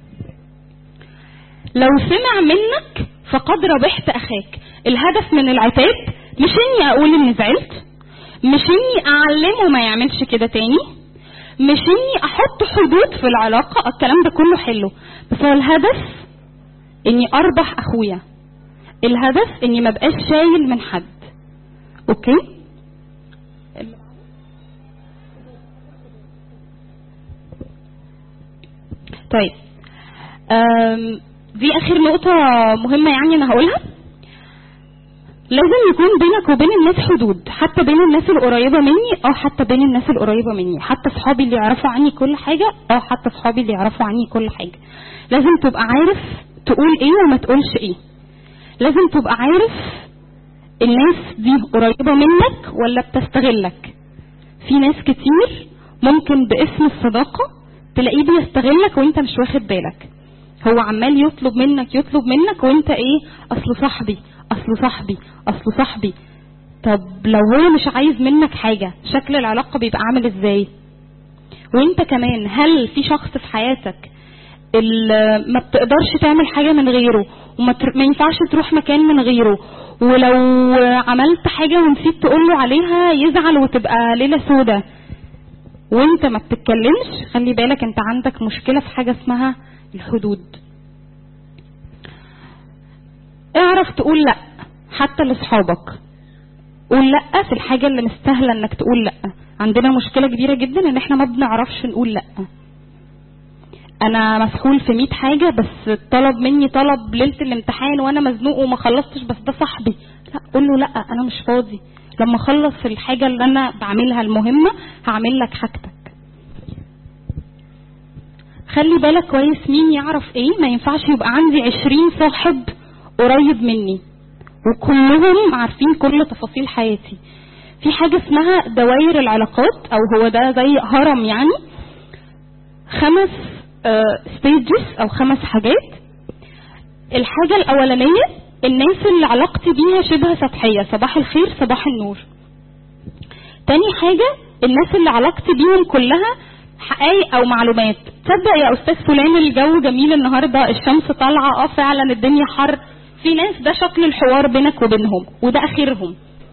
Speaker 5: لو سمع منك فقد ربحت اخاك. الهدف من العتاب مش اني اقول اني زعلت، مش اني اعلمه ما يعملش كده تاني، مش اني احط حدود في العلاقة، الكلام ده كله حلو، بس هو الهدف اني اربح اخويا، الهدف اني ما بقاش شايل من حد. اوكي، طيب دي اخر نقطة مهمة يعني انا هقولها. لازم يكون بينك وبين الناس حدود، حتى بين الناس القريبة مني حتى بين الناس القريبة مني، حتى صحابي اللي يعرفوا عني كل حاجة حتى صحابي اللي يعرفوا عني كل حاجة. لازم تبقى عارف تقول ايه وما تقولش ايه. لازم تبقى عارف الناس دي قريبة منك ولا بتستغلك. في ناس كتير ممكن باسم الصداقة تلاقيه بيستغلك وانت مش واخد بالك، هو عمال يطلب منك وانت ايه، اصل صاحبي. طب لو هو مش عايز منك حاجة شكل العلاقة بيبقى عامل ازاي؟ وانت كمان هل في شخص في حياتك اللي ما بتقدرش تعمل حاجة من غيره وما ينفعش تروح مكان من غيره، ولو عملت حاجة ونسيت تقوله عليها يزعل وتبقى ليلة سودة وانت ما بتتكلمش؟ خلي بالك انت عندك مشكلة في حاجة اسمها الحدود. اعرف تقول لا حتى لاصحابك. قول لا في الحاجة اللي مستاهلة انك تقول لا. عندنا مشكلة كبيرة جدا ان احنا ما بنعرفش نقول لا. انا مسحول في 100 حاجة، بس طلب مني طلب ليلة الامتحان وانا مزنوق وما خلصتش، بس ده صاحبي، لا قول له لا انا مش فاضي، لما اخلص الحاجة اللي انا بعملها المهمة هعمل لك حاجتك. خلي بالك كويس مين يعرف ايه. ما ينفعش يبقى عندي 20 صاحب قريب مني وكلهم عارفين كل تفاصيل حياتي. في حاجة اسمها دوائر العلاقات، او هو ده زي هرم يعني، 5 stages او 5 حاجات. الحاجة الاولانية الناس اللي علاقتي بيها شبه سطحية، صباح الخير صباح النور. تاني حاجة الناس اللي علاقتي بيهم كلها حقائق او معلومات. تصدق يا استاذ فلان الجو جميل النهاردة، الشمس طالعة، فعلا الدنيا حر. في ناس ده شكل الحوار بينك وبينهم وده اخرهم.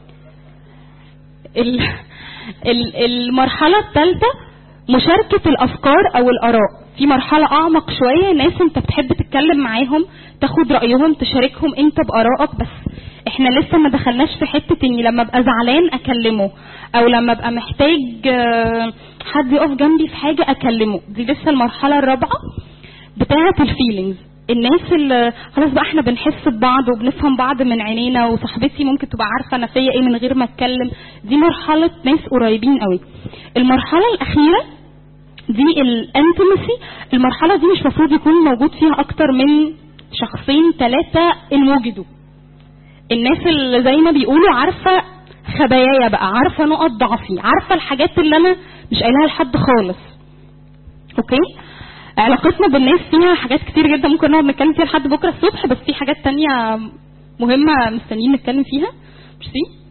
Speaker 5: المرحلة الثالثة مشاركة الافكار او الاراء. في مرحلة اعمق شوية، ناس انت بتحب تتكلم معاهم، تاخد رأيهم، تشاركهم انت بارائك، بس احنا لسه ما دخلناش في حتة اني لما ابقى زعلان اكلمه، او لما ابقى محتاج حد يقف جنبي في حاجة اكلمه. دي لسه المرحلة الرابعة بتاعة الفيلينجز. الناس اللي خلاص بقى احنا بنحس ببعض وبنفهم بعض من عينينا، وصاحبتي ممكن تبقى عارفة انا فيا ايه من غير ما اتكلم. دي مرحلة ناس قريبين قوي. المرحلة الاخيرة دي الانتمسي. المرحلة دي مش مفروض يكون موجود فيها اكتر من 2 3 ان وجدوا. الناس اللي زي ما بيقولوا عارفة خبايايا بقى، عارفة نقط ضعفي، عارفة الحاجات اللي انا مش قايلها لحد خالص. اوكي، علاقتنا بالناس فيها حاجات كتير جدا ممكن نقعد نتكلم فيها لحد بكرة الصبح، بس في حاجات تانية مهمة مستنيين نتكلم فيها. ميرسي.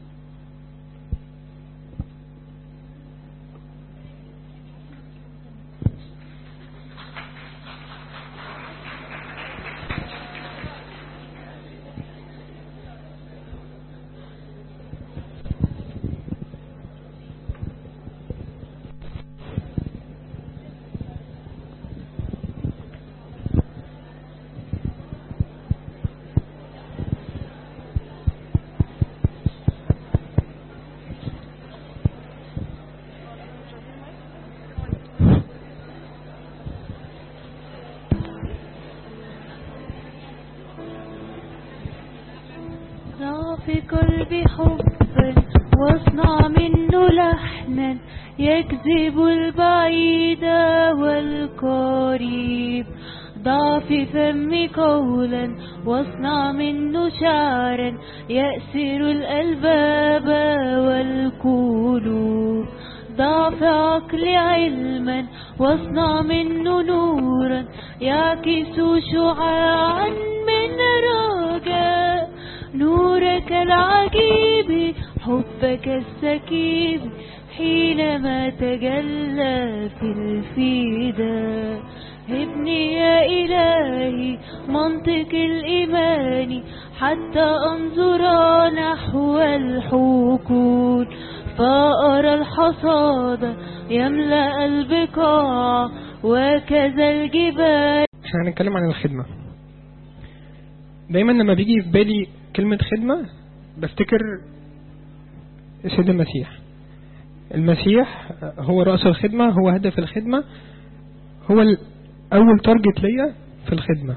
Speaker 6: في قلبي حبا واصنع منه لحنا يكذب البعيد والقريب. ضع في فمي قولا واصنع منه شعرا يأسر الألباب والقلوب. ضع في عقلي علما واصنع منه نورا يعكس شعاعا من رجاء. نورك العجيب حبك السكيب حينما تجلى في الفداء. ابني يا إلهي منطق الإيمان حتى أنظر نحو الحقول فأرى الحصاد يملأ البقاع وكذا الجبال.
Speaker 7: احنا هنتكلم عن الخدمة. دايما لما بيجي في بالي كلمة خدمة بفتكر سيد المسيح. المسيح هو رأس الخدمة، هو هدف الخدمة، هو أول تارجت ليا في الخدمة.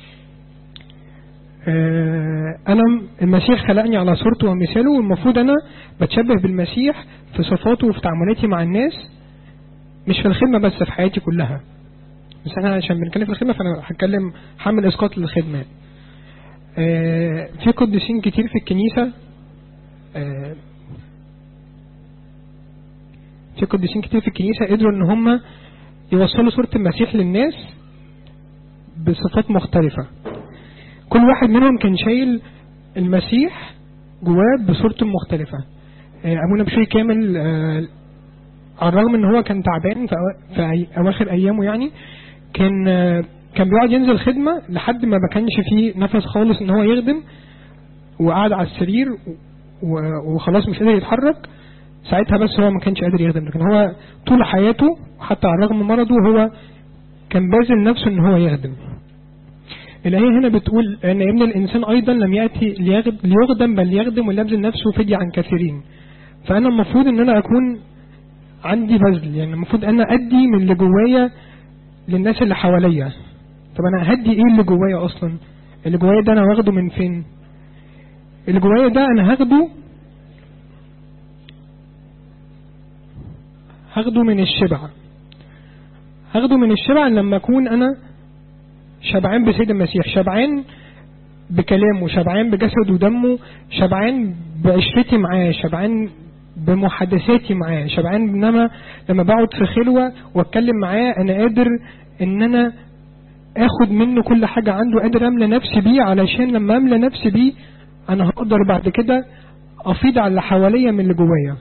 Speaker 7: أنا المسيح خلقني على صورته ومثاله، والمفروض أنا بتشبه بالمسيح في صفاته وفي تعاملاتي مع الناس، مش في الخدمة بس، في حياتي كلها. بس أنا عشان بنتكلم في الخدمة فأنا هتكلم حمل إسقاط للخدمة. في قديسين كتير في الكنيسة، قدروا ان هم يوصلوا صورة المسيح للناس بصفات مختلفة. كل واحد منهم كان شايل المسيح جواه بصورته مختلفة. ابونا بشوي كامل على الرغم ان هو كان تعبان في اواخر ايامه، يعني كان بيقعد ينزل خدمة لحد ما كانش فيه نفس خالص ان هو يخدم، وقعد على السرير وخلاص مش قادر يتحرك. ساعتها بس هو ما كانش قادر يخدم، لكن هو طول حياته حتى على الرغم من مرضه هو كان باذل نفسه ان هو يخدم. الآية هنا بتقول أن ابن الإنسان أيضا لم يأتي ليخدم بل يخدم ويبذل نفسه فدية عن كثيرين. فأنا المفروض أن أنا أكون عندي بذل، يعني المفروض أنا أدي من اللي جوايا للناس اللي حواليا. طب أنا هدي إيه اللي جوايا أصلا؟ اللي جوايا ده أنا واخده من فين؟ اللي جوايا ده أنا هاخده من الشبع. هاخده من الشبع لما أكون أنا شبعان بسيد المسيح، شبعان بكلامه، شبعان بجسد ودمه، شبعان بعشرتي معاه، شبعان بمحادثاتي معاه، شبعان انما لما بقعد في خلوة واتكلم معاه انا قادر ان انا اخد منه كل حاجة عنده، قادر املى نفسي بيه، علشان لما املى نفسي بيه انا هقدر بعد كده افيض على اللي حواليا من اللي جوايا.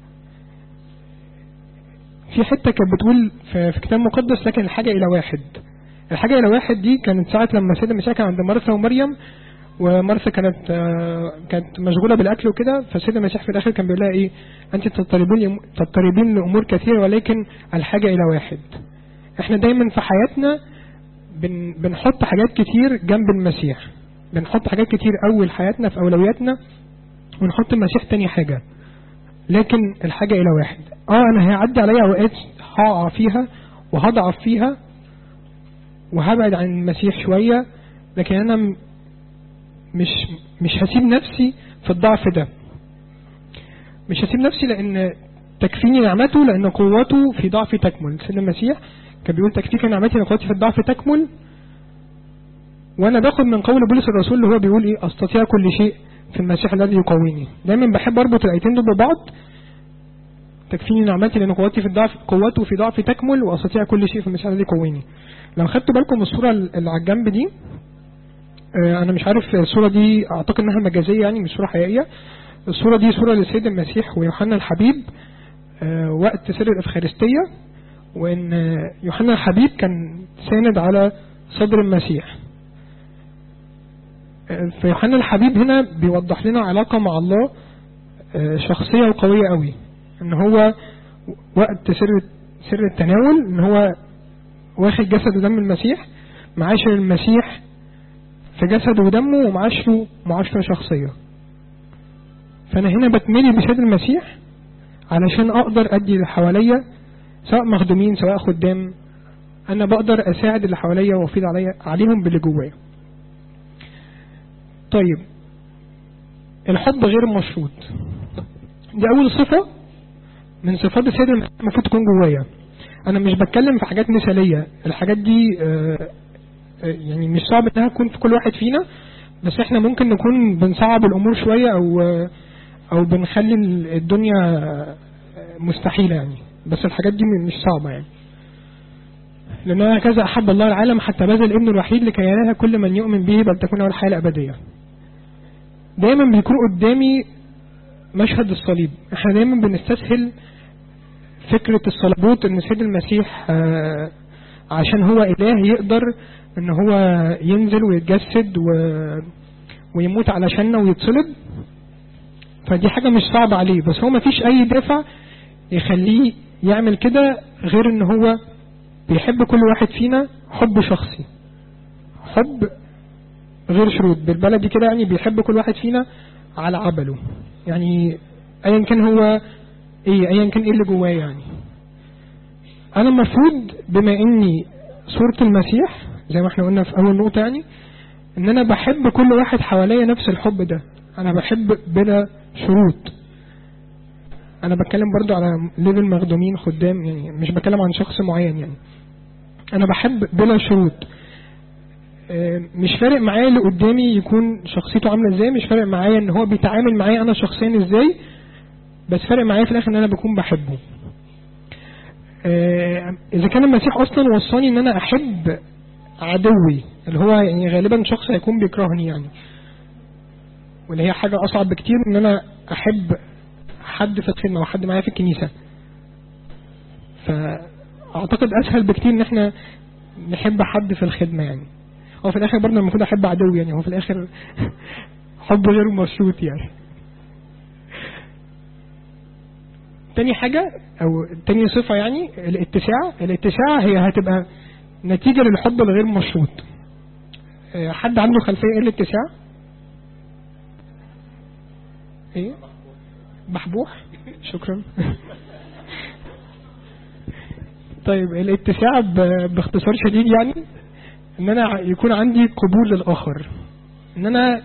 Speaker 7: في حتة كانت بتقول في كتاب مقدس لكن الحاجة الى واحد. الحاجة الى واحد دي كانت ساعة لما سيدنا المسيح كان عند مرثا ومريم، ومرثا كانت مشغولة بالأكل وكده، فسيدنا المسيح في الآخر كان بيقول لها إيه؟ أنت تضطربين لأمور كثيرة ولكن الحاجة إلى واحد. إحنا دايما في حياتنا بنحط حاجات كتير جنب المسيح، بنحط حاجات كتير أول حياتنا في أولوياتنا ونحط المسيح تاني حاجة، لكن الحاجة إلى واحد. أنا هيعدي عليا أوقات هقع فيها وهضعف فيها وهبعد عن المسيح شوية، لكن أنا مش هسيب نفسي في الضعف ده، مش هسيب نفسي، لأن تكفيني نعمته لأن قوته في ضعفي تكمل. سيدنا المسيح كان بيقول تكفيك نعمتي لأن قوتي في الضعف تكمل. وأنا باخد من قول بولس الرسول اللي هو بيقول إيه؟ أستطيع كل شيء في المسيح الذي يقويني. دايما بحب أربط الآيتين دول ببعض، تكفيني نعمتي لأن قوته في ضعفي تكمل وأستطيع كل شيء في المسيح الذي يقويني. لو خدتوا بالكم الصورة اللي على الجنب دي، أنا مش عارف الصورة دي أعتقد أنها مجازية يعني مش صورة حقيقية. الصورة دي صورة للسيد المسيح ويوحنا الحبيب وقت سر الإفخارستية، وإن يوحنا الحبيب كان ساند على صدر المسيح. فيوحنا الحبيب هنا بيوضح لنا علاقة مع الله شخصية وقوية قوي، إن هو وقت سر التناول إن هو واخد جسد ودم المسيح، معاشر المسيح في جسد ودمه ومعاشره معاشرة شخصية. فأنا هنا بتملي بسيد المسيح علشان أقدر أدي اللي حواليا، سواء مخدومين سواء خدام، أنا بقدر أساعد اللي حواليا وأفيد عليهم باللي جوايا. طيب الحب غير مشروط دي أول صفة من صفات السيد المسيح المفروض تكون جوايا. أنا مش بتكلم في حاجات مثالية، الحاجات دي يعني مش صعب انها تكون في كل واحد فينا، بس احنا ممكن نكون بنصعب الامور شوية او بنخلي الدنيا مستحيلة يعني، بس الحاجات دي مش صعبة يعني. لأن هكذا أحب الله العالم حتى بذل ابنه الوحيد لكي ينال كل من يؤمن به بل تكون له الحياة الأبدية. دايما بيكون قدامي مشهد الصليب، احنا دايما بنستسهل فكرة الصليبوت ان سيد المسيح عشان هو إله يقدر ان هو ينزل ويتجسد ويموت علشاننا ويتصلب، فدي حاجة مش صعبة عليه، بس هو مفيش اي دافع يخليه يعمل كده غير ان هو بيحب كل واحد فينا حب شخصي، حب غير شروط بالبلدي كده يعني، بيحب كل واحد فينا على عمله يعني، ايا كان هو ايا كان ايه اللي جواه يعني. انا المفروض بما اني صورة المسيح زي ما احنا قلنا في اول نقطة يعني، ان انا بحب كل واحد حواليا نفس الحب ده، انا بحب بلا شروط. انا بتكلم برضو على ليفل مخدومين خدام يعني، مش بتكلم عن شخص معين يعني، انا بحب بلا شروط. مش فارق معايا اللي قدامي يكون شخصيته عاملة ازاي، مش فارق معايا ان هو بيتعامل معايا انا شخصيا ازاي، بس فارق معايا في الاخر ان انا بكون بحبه. اذا كان المسيح اصلا وصاني ان انا احب عدوي اللي هو يعني غالبا شخص هيكون بيكرهني يعني، واللي هي حاجة اصعب بكتير ان انا احب حد في الخدمة او حد معايا في الكنيسة، فاعتقد اسهل بكتير ان احنا نحب حد في الخدمة يعني. هو في الاخر برضه المفروض احب عدوي يعني، هو في الاخر حب غير مشروط يعني. تاني حاجة او تاني صفة يعني الاتساع. الاتساع هي هتبقى نتيجة للحب الغير مشروط. حد عنده خلفيه ايه الاتساع؟ ايه بحبوح. شكرا. طيب الاتساع باختصار شديد يعني ان انا يكون عندي قبول للاخر، ان انا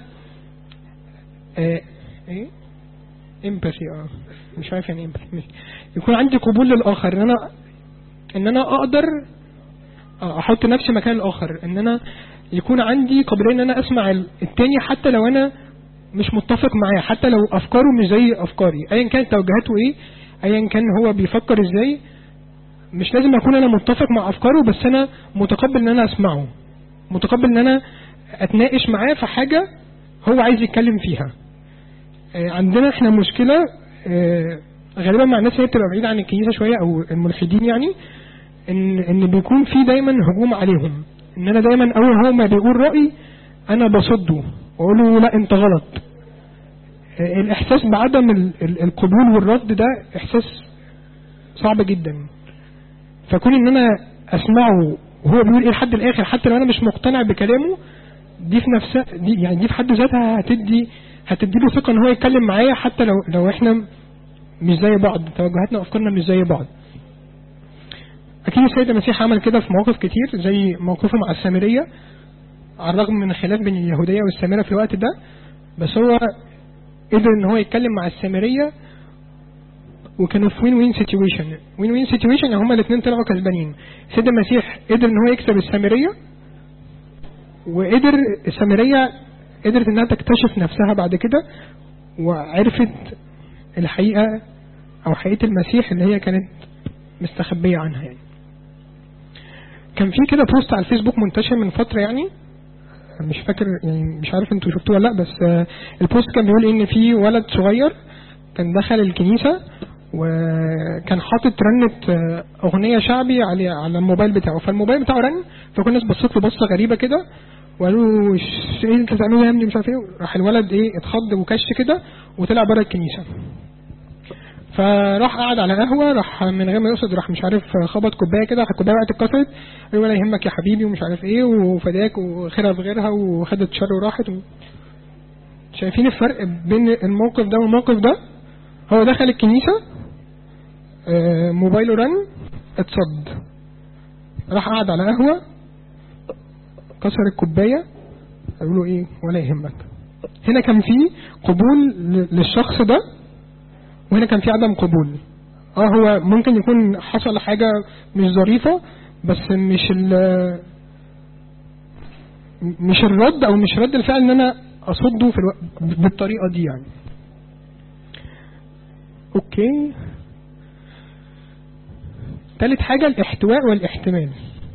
Speaker 7: ايه امباثي مش عارف يعني امباثي، يكون عندي قبول للاخر، ان انا اقدر احط نفسي مكان الاخر، ان انا يكون عندي قابليه ان انا اسمع التاني حتى لو انا مش متفق معاه، حتى لو افكاره مش زي افكاري، ايا كانت توجهاته ايه، ايا كان هو بيفكر ازاي، مش لازم اكون انا متفق مع افكاره، بس انا متقبل ان انا اسمعه، متقبل ان انا اتناقش معاه في حاجة هو عايز يتكلم فيها. عندنا احنا مشكلة غالبا مع الناس اللي بتبقى بعيدة عن الكنيسة شوية او الملحدين يعني، ان بيكون في دايما هجوم عليهم، ان انا دايما اول هو ما بيقول رأي انا بصده واقول له لا انت غلط. الاحساس بعدم القبول والرد ده احساس صعب جدا، فكون ان انا اسمعه وهو بيقول ايه لحد الاخر حتى لو انا مش مقتنع بكلامه، دي في نفسها دي في حد ذاتها هتدي له ثقة ان هو يتكلم معايا، حتى لو احنا مش زي بعض، توجهاتنا وافكارنا مش زي بعض. اكيد السيد المسيح عمل كده في مواقف كتير، زي موقفه مع السامرية، على الرغم من الخلاف بين اليهودية والسامرة في الوقت ده، بس هو قدر ان هو يتكلم مع السامرية وكانوا في وين سيتويشن هما الاثنين طلعوا كسبانين. السيد المسيح قدر ان هو يكسب السامرية، وقدر السامرية قدرت انها تكتشف نفسها بعد كده وعرفت الحقيقة او حقيقة المسيح اللي هي كانت مستخبية عنها يعني. كان في كده بوست على الفيسبوك منتشر من فترة يعني، مش فاكر يعني، مش عارف انتوا شفتوه ولا لا، بس البوست كان بيقول ان في ولد صغير كان دخل الكنيسة وكان حاطط رنة اغنية شعبي على الموبايل بتاعه، فالموبايل بتاعه رن، فكل الناس بصت له بصة غريبة كده وقالوا ايه انت بتعمله يا ابني مش عارف ايه، راح الولد ايه اتخض وكش كده وطلع بره الكنيسة. فراح قعد على قهوة، راح من غير ما يقصد راح مش عارف خبط كوباية كده، الكوباية وقعت اتكسرت، قال ولا يهمك يا حبيبي ومش عارف ايه وفداك وخيرها في غيرها وخدت شر وراحت شايفين الفرق بين الموقف ده والموقف ده؟ هو دخل الكنيسة موبايله رن اتصد، راح قعد على قهوة كسر الكوباية، قالوا له ايه ولا يهمك. هنا كان في قبول للشخص ده وهنا كان في عدم قبول. هو ممكن يكون حصل حاجة مش ظريفة، بس مش الرد او مش رد الفعل ان انا اصده بالطريقة دي يعني. اوكي، ثالث حاجة الاحتواء والاحتمال.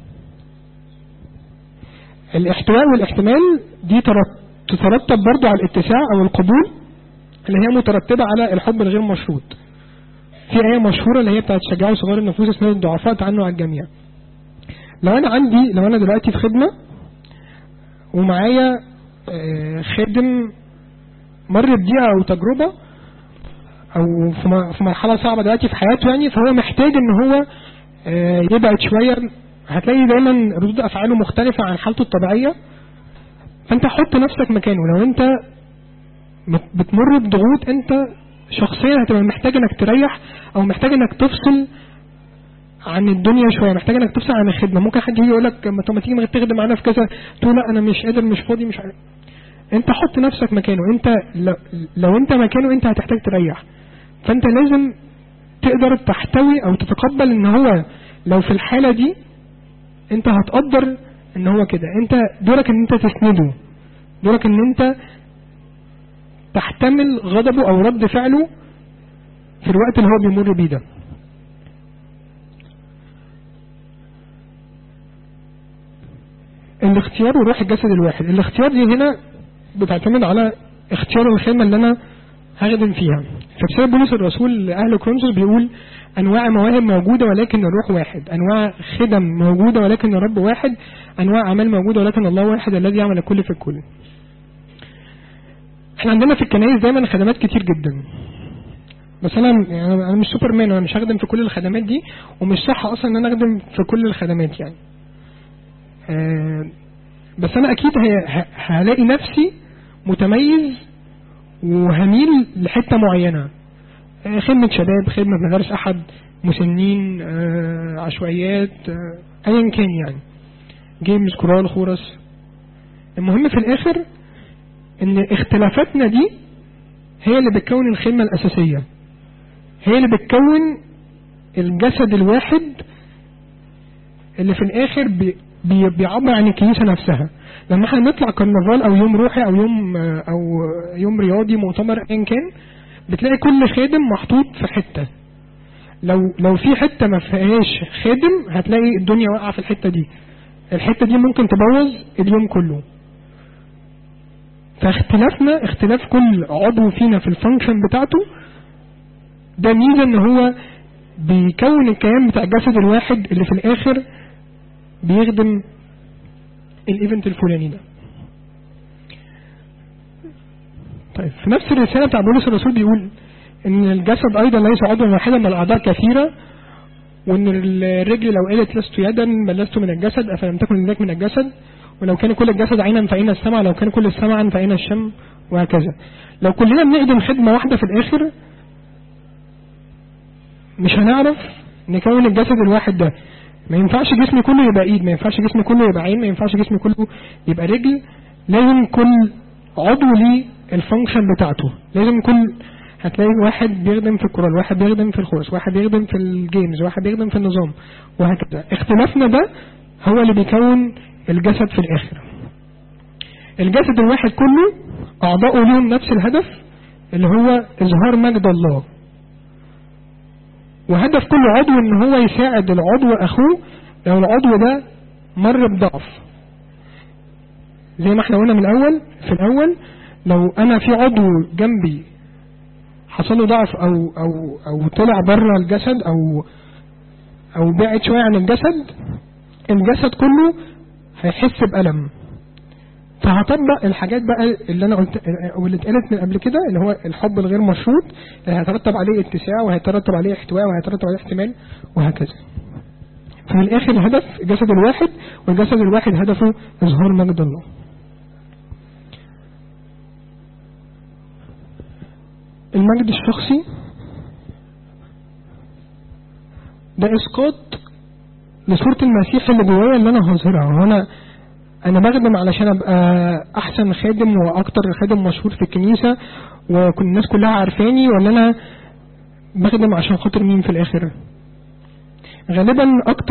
Speaker 7: الاحتواء والاحتمال دي تترتب برضو على الاتساع او القبول اللي هي مترتبة على الحب الغير مشروط. في آية مشهورة اللي هي بتاعت شجعوا صغار النفوس اسمها الضعفاء تعنوا على الجميع. لو انا دلوقتي في خدمة ومعايا خادم مر بضيقة او تجربة او في مرحلة صعبة دلوقتي في حياته يعني، فهو محتاج ان هو يبعد شوية، هتلاقي دايما ردود افعاله مختلفة عن حالته الطبيعية. فانت حط نفسك مكانه، لو انت بتمر بضغوط انت شخصيا هتبقى محتاج انك تريح او محتاج انك تفصل عن الدنيا شوية، محتاج انك تفصل عن الخدمة. ممكن حد يجي يقول لك ما تيجي تخدم معانا في كذا، تقول لا انا مش قادر مش فاضي مش عارف. انت حط نفسك مكانه، انت لو انت مكانه انت هتحتاج تريح، فانت لازم تقدر تحتوي او تتقبل ان هو لو في الحالة دي انت هتقدر ان هو كده، انت دورك ان انت تسنده، دورك ان انت تحتمل غضبه او رد فعله في الوقت اللي هو بيمر بيه ده. الاختيار وروح الجسد الواحد. الاختيار دي هنا بتعتمد على اختيار الخدمة اللي انا هخدم فيها. في رسالة بولس الرسول لأهل كورنثوس بيقول أنواع مواهب موجودة ولكن الروح واحد، أنواع خدم موجودة ولكن الرب واحد، أنواع أعمال موجودة ولكن الله واحد الذي يعمل الكل في الكل. احنا عندنا في الكنائس دايما خدمات كتير جدا، بس انا مش سوبرمان، انا مش هخدم في كل الخدمات دي، ومش صح اصلا ان انا اخدم في كل الخدمات يعني. بس انا اكيد هلاقي نفسي متميز وهميل لحته معينه، خدمه شباب، خدمه مدارس احد، مسنين، عشوائيات، ايا كان يعني، جيمز، كورال، خورس. المهم في الاخر ان اختلافاتنا دي هي اللي بتكون الخدمه الاساسيه، هي اللي بتكون الجسد الواحد اللي في الاخر بيعبر عن الكنيسه نفسها. لما احنا نطلع كرنفال او يوم روحي او يوم رياضي، مؤتمر ايا كان، بتلاقي كل خادم محطوط في حته. لو في حته ما فيهاش خادم هتلاقي الدنيا واقعه في الحته دي، الحته دي ممكن تبوظ اليوم كله. فاختلافنا، اختلاف كل عضو فينا في الفانكشن بتاعته، ده ميزه ان هو بيكون الكيان بتاع الجسد الواحد اللي في الاخر بيخدم الايفنت الفلاني ده. طيب في نفس الرساله بتاع بولس الرسول بيقول ان الجسد ايضا ليس عضوا واحدا بل اعضاء كثيره، وان الرجل لو قالت لست يدا بل لست من الجسد افلم تكن يداك من الجسد، ولو كان كل الجسد عينا فاين السمع، لو كان كل السمع فاين الشم، وهكذا. لو كلنا بنخدم خدمه واحده في الاخر مش هنعرف نكون الجسد الواحد ده. ما ينفعش جسمي كله يبقى ايد، ما ينفعش جسمي كله يبقى عين، ما ينفعش جسمي كله يبقى رجل. لازم كل عضو ليه الفانكشن بتاعته. لازم كل هتلاقي واحد بيخدم في الكورال، واحد بيخدم في الخورس، واحد بيخدم في الجيمز، واحد بيخدم في النظام، وهكذا. اختلافنا ده هو اللي بيكون الجسد في الاخر. الجسد الواحد كله اعضاؤه لهم نفس الهدف اللي هو اظهار مجد الله، وهدف كل عضو ان هو يساعد العضو اخوه لو العضو ده مر بضعف. زي ما احنا قلنا من الاول، في الاول لو انا في عضو جنبي حصل له ضعف او طلع بره الجسد او بعد شويه عن الجسد كله هيحس بألم. فهطبق الحاجات بقى اللي انا قلت واللي اتقالت من قبل كده، اللي هو الحب الغير مشروط، اللي هيترتب عليه اتساع وهيترتب عليه احتواء وهيترتب عليه احتمال وهكذا. ففي الاخر الهدف الجسد الواحد، والجسد الواحد هدفه اظهار مجد الله. المجد الشخصي ده اسقاط لصورة المسيح اللي جوايا اللي انا هظهرها. انا بخدم علشان ابقى احسن خادم واكتر خادم مشهور في الكنيسة وكل الناس كلها عارفاني، ولا انا بخدم عشان خاطر مين في الاخر؟ غالبا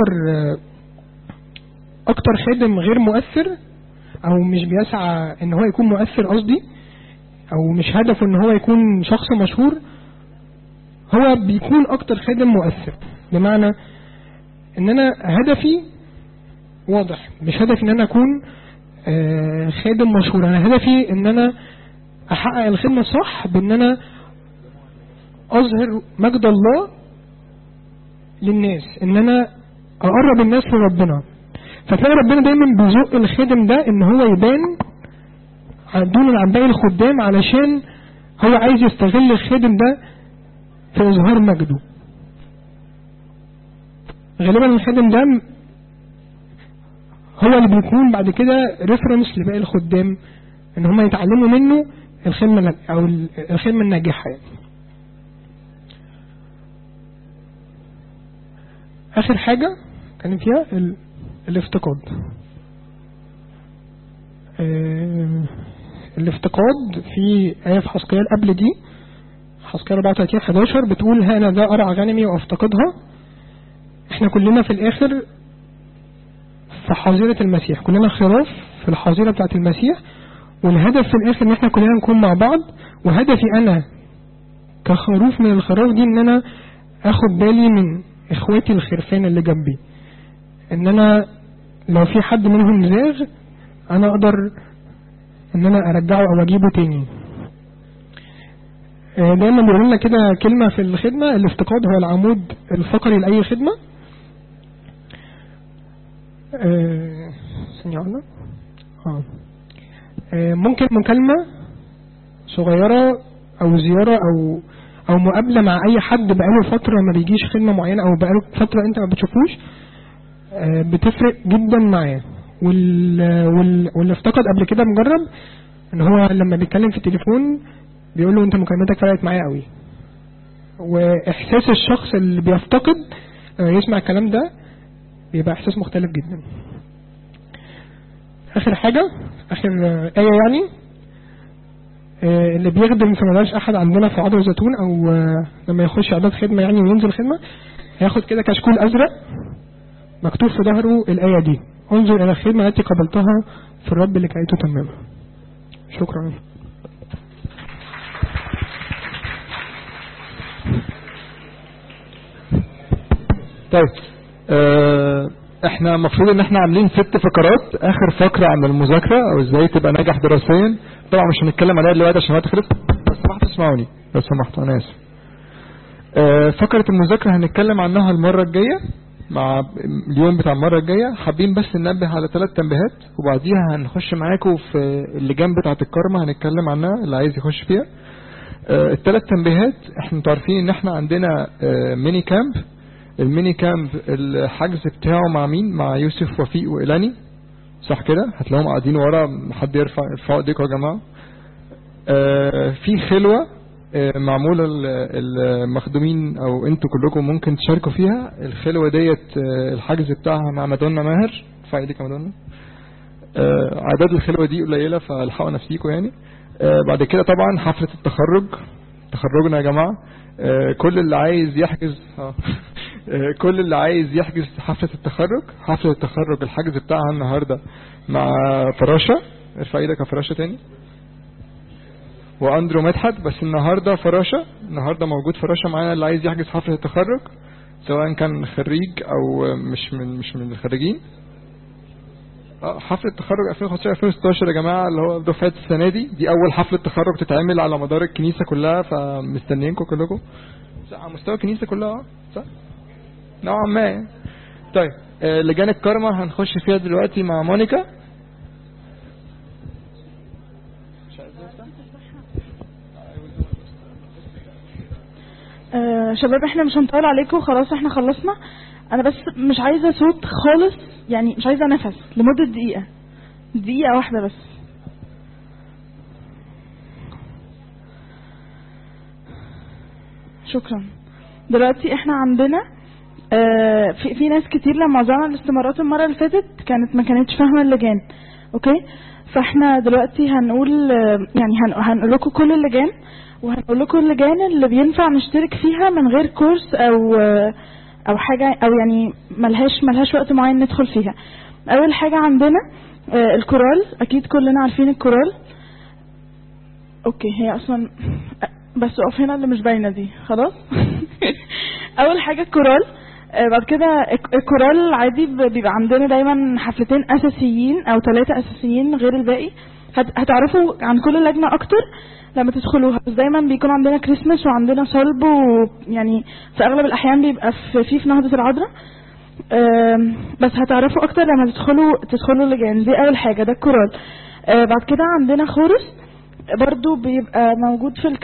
Speaker 7: اكتر خادم غير مؤثر او مش بيسعى ان هو يكون مؤثر، قصدي او مش هدفه ان هو يكون شخص مشهور، هو بيكون اكتر خادم مؤثر. بمعنى ان انا هدفي واضح، مش هدفي ان انا اكون خادم مشهور، انا هدفي ان انا احقق الخدمة صح بان انا اظهر مجد الله للناس، ان انا اقرب الناس لربنا. فتلاقي ربنا دايما بيزق الخادم ده ان هو يبان دون عن باقي الخدام، علشان هو عايز يستغل الخادم ده في اظهار مجده. غالبا الخادم ده هو اللي بيكون بعد كده ريفرنس لباقي الخدام ان هم يتعلموا منه الخدمة او الخدمة الناجحة. اخر حاجة كان فيها الافتقاد. الافتقاد في آية في حسقيال قبل دي، حسقيال 34:11 بتقول ها انا ذا ارعى غنمي وافتقدها. احنا كلنا في الاخر في حظيرة المسيح، كلنا خراف في الحظيرة بتاعت المسيح، والهدف في الاخر ان احنا كلنا نكون مع بعض. وهدفي انا كخروف من الخراف دي ان انا اخد بالي من اخواتي الخرفان اللي جنبي، ان انا لو في حد منهم زاغ انا اقدر ان انا ارجعه او اجيبه تاني. دايما بيقول لنا كده كلمة في الخدمة، الافتقاد هو العمود الفقري لأي خدمة. ممكن مكالمة صغيرة او زيارة او مقابلة مع اي حد بقاله فترة ما بيجيش خدمة معينة او بقاله فترة انت ما بتشوفوش، بتفرق جدا معاه واللي افتقد قبل كده مجرب ان هو لما بيتكلم في التليفون بيقول له انت مكالمتك فرقت معايا قوي. واحساس الشخص اللي بيفتقد يسمع الكلام ده بيبقى احساس مختلف جدا. اخر حاجة، اخر آية يعني، اللي بيخدم في مدارس احد عندنا في عضو الزيتون او لما يخش اعداد خدمة يعني وينزل خدمة هياخد كده كشكول ازرق مكتوب في ظهره الآية دي: انظر الى الخدمة التي قبلتها في الرب لكي تتممها. شكرا.
Speaker 1: طيب احنا المفروض ان احنا عاملين 6 فقرات. اخر فقرة عن المذاكرة او ازاي تبقى ناجح دراسيا. طبعا مش هنتكلم عليها دلوقتي عشان الوقت خلص، بس سمحتوا اسمعوني لو سمحتوا، انا اسف. فقرة المذاكرة هنتكلم عنها المرة الجاية مع اليوم بتاع المرة الجاية. حابين بس ننبه على 3 تنبيهات وبعديها هنخش معاكم في اللجان بتاعة الكرمة هنتكلم عنها اللي عايز يخش فيها. ال3 تنبيهات، احنا عارفين ان احنا عندنا ميني كامب. الميني كامب الحجز بتاعه مع مين؟ مع يوسف وفيق وإلاني، صح كده؟ هتلاقوهم قاعدين ورا، حد يرفعوا ايديكم يا جماعة. في خلوة معمولة المخدومين او انتوا كلكم ممكن تشاركوا فيها. الخلوة ديت الحجز بتاعها مع مدونة ماهر. ارفع ايديك يا مدونة. عدد الخلوة دي قليلة فالحقوا نفسيكم يعني. بعد كده طبعا حفلة التخرج، تخرجنا يا جماعة. كل اللي عايز يحجز كل اللي عايز يحجز حفلة التخرج. حفلة التخرج الحجز بتاعها النهاردة مع فراشة. ارفع ايدك يا فراشة تاني. واندرو مدحت. بس النهاردة فراشة، النهاردة موجود فراشة معانا اللي عايز يحجز حفلة التخرج سواء كان خريج او مش من الخريجين. حفلة التخرج 2015-2016 يا جماعة، اللي هو دفعة السنة دي اول حفلة تخرج تتعمل على مدار الكنيسة كلها، فمستنيينكم كلكم على مستوى الكنيسة كلها، صح؟ نوعا ما. طيب لجان الكرمة هنخش فيها دلوقتي مع مونيكا.
Speaker 4: شباب احنا مش هنطول عليكم، خلاص احنا خلصنا. انا بس مش عايزة صوت خالص، يعني مش عايزة نفس لمدة دقيقة واحدة بس. شكرا. دلوقتي احنا عندنا في ناس كتير لما وزعنا الاستمارات المرة اللي فاتت ما كانتش فاهمة اللجان. اوكي، فاحنا دلوقتي هنقول يعني هنقول لكم كل اللجان، وهنقول لكم اللجان اللي بينفع نشترك فيها من غير كورس او حاجة، او يعني ملهاش وقت معين ندخل فيها. اول حاجة عندنا الكورال. اكيد كلنا عارفين الكورال. اوكي، هي اصلا بس اقف هنا اللي مش باينة دي خلاص. اول حاجة الكورال. بعد كده الكورال عادي بيبقى عندنا دايما حفلتين اساسيين او 3 اساسيين غير الباقي. هتعرفوا عن كل لجنة اكتر لما تدخلوها. بس دايما بيكون عندنا كريسماس وعندنا صلب، ويعني في اغلب الاحيان بيبقى في نهضة العذراء. بس هتعرفوا اكتر لما تدخلوا اللجان دي. اول حاجة ده الكورال. بعد كده عندنا خورس برضو بيبقى موجود في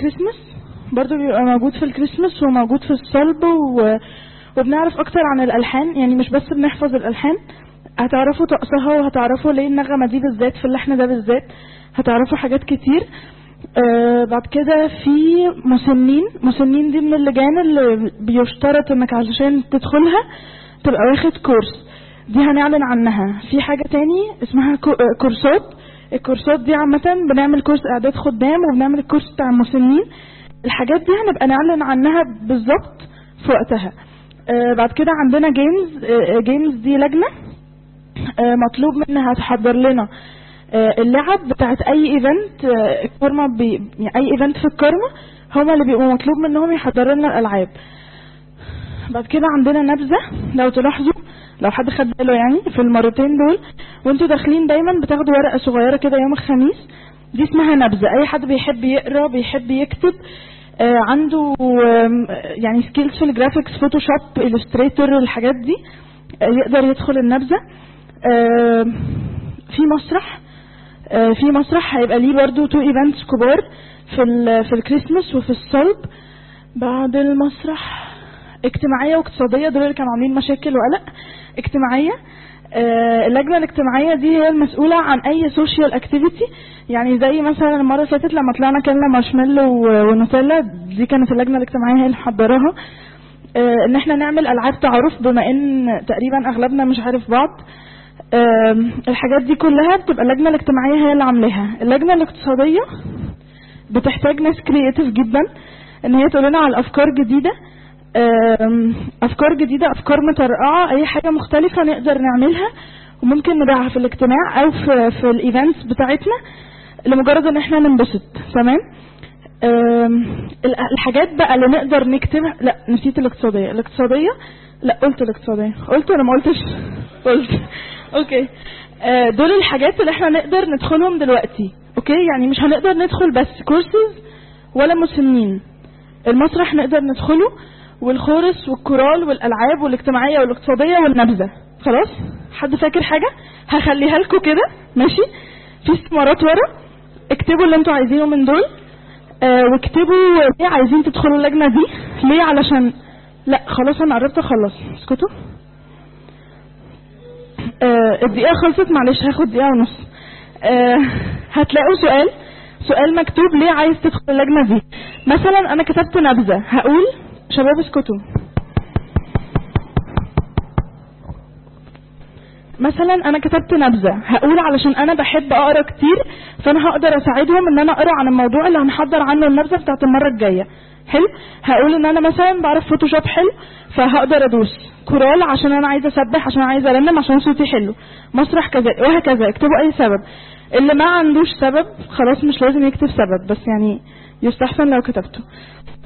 Speaker 4: الكريسماس وموجود في الصلب، وبنعرف اكتر عن الالحان، يعني مش بس بنحفظ الالحان، هتعرفوا طقسها وهتعرفوا ليه النغمة دي بالذات في اللحن ده بالذات، هتعرفوا حاجات كتير. بعد كده في مسنين دي من اللجان اللي بيشترط انك علشان تدخلها تبقى واخد كورس. دي هنعلن عنها. في حاجة تاني اسمها كورسات. الكورسات دي عامة بنعمل كورس اعداد خدام وبنعمل الكورس بتاع المسنين. الحاجات دي هنبقى نعلن عنها بالظبط في وقتها. بعد كده عندنا جيمز دي لجنة مطلوب منها تحضر لنا اللعب بتاعت اي ايفنت الكرمة يعني اي ايفنت في الكرمة هما اللي بيبقوا مطلوب منهم يحضروا لنا الالعاب. بعد كده عندنا نبذة. لو تلاحظوا لو حد خد باله يعني في المرتين دول وانتوا داخلين دايما بتاخدوا ورقة صغيرة كده يوم الخميس، دي اسمها نبذة. اي حد بيحب يقرأ بيحب يكتب عنده يعني سكيلز في الجرافيكس، فوتوشوب، إليستريتور، الحاجات دي يقدر يدخل النبذة. في مسرح هيبقى ليه برضو 2 ايفنتس كبار في الكريسماس وفي الصلب. بعد المسرح اجتماعية واقتصادية، دول اللي كانوا عاملين مشاكل وقلق. اجتماعية. اللجنة الاجتماعية دي هي المسؤولة عن اي سوشيال اكتيفيتي، يعني زي مثلا المرة اللي فاتت لما طلعنا كلنا مارشميلو ونوتيلا، دي كانت اللجنة الاجتماعية هي اللي محضراها. ان احنا نعمل العاب تعارف بما ان تقريبا اغلبنا مش عارف بعض. الحاجات دي كلها بتبقى اللجنة الاجتماعية هي اللي عاملاها. اللجنة الاقتصادية بتحتاج ناس كرياتيف جدا ان هي تقول لنا على افكار جديدة، افكار جديدة، افكار مترقعة، اي حاجة مختلفة نقدر نعملها وممكن نبيعها في الاجتماع او في الايفنتس بتاعتنا لمجرد ان احنا ننبسط. تمام. الحاجات بقى اللي نقدر نكتبها، لا نسيت الاقتصادية. لا قلت الاقتصادية، قلت ولا ما قلتش؟ قلت. اوكي. دول الحاجات اللي احنا نقدر ندخلهم دلوقتي. اوكي، يعني مش هنقدر ندخل بس كورسز ولا مسنين. المسرح نقدر ندخله، والخورس والكورال والالعاب والاجتماعية والاقتصادية والنبذة. خلاص؟ حد فاكر حاجة؟ هخليها لكم كده ماشي، في استمارات ورا، اكتبوا اللي انتوا عايزينه من دول. واكتبوا ليه عايزين تدخلوا اللجنة دي، ليه، علشان لا خلاص انا قربت اخلص، اسكتوا. الدقيقة خلصت، معلش هاخد دقيقة ونص. هتلاقوا سؤال مكتوب ليه عايز تدخل اللجنة دي. مثلا انا كتبت نبذة، هقول شباب اسكتوا. مثلا انا كتبت نبذة، هقول علشان انا بحب اقرا كتير فانا هقدر اساعدهم ان انا اقرا عن الموضوع اللي هنحضر عنه النبذة بتاعت المرة الجاية. حلو. هقول ان انا مثلا بعرف فوتوشوب حلو فهقدر ادوس. كورال عشان انا عايزه اسبح، عشان انا عايزه ارنم، عشان صوتي حلو. مسرح كذا، وهكذا. اكتبوا اي سبب. اللي ما عندوش سبب خلاص مش لازم يكتب سبب، بس يعني يستحسن لو كتبته.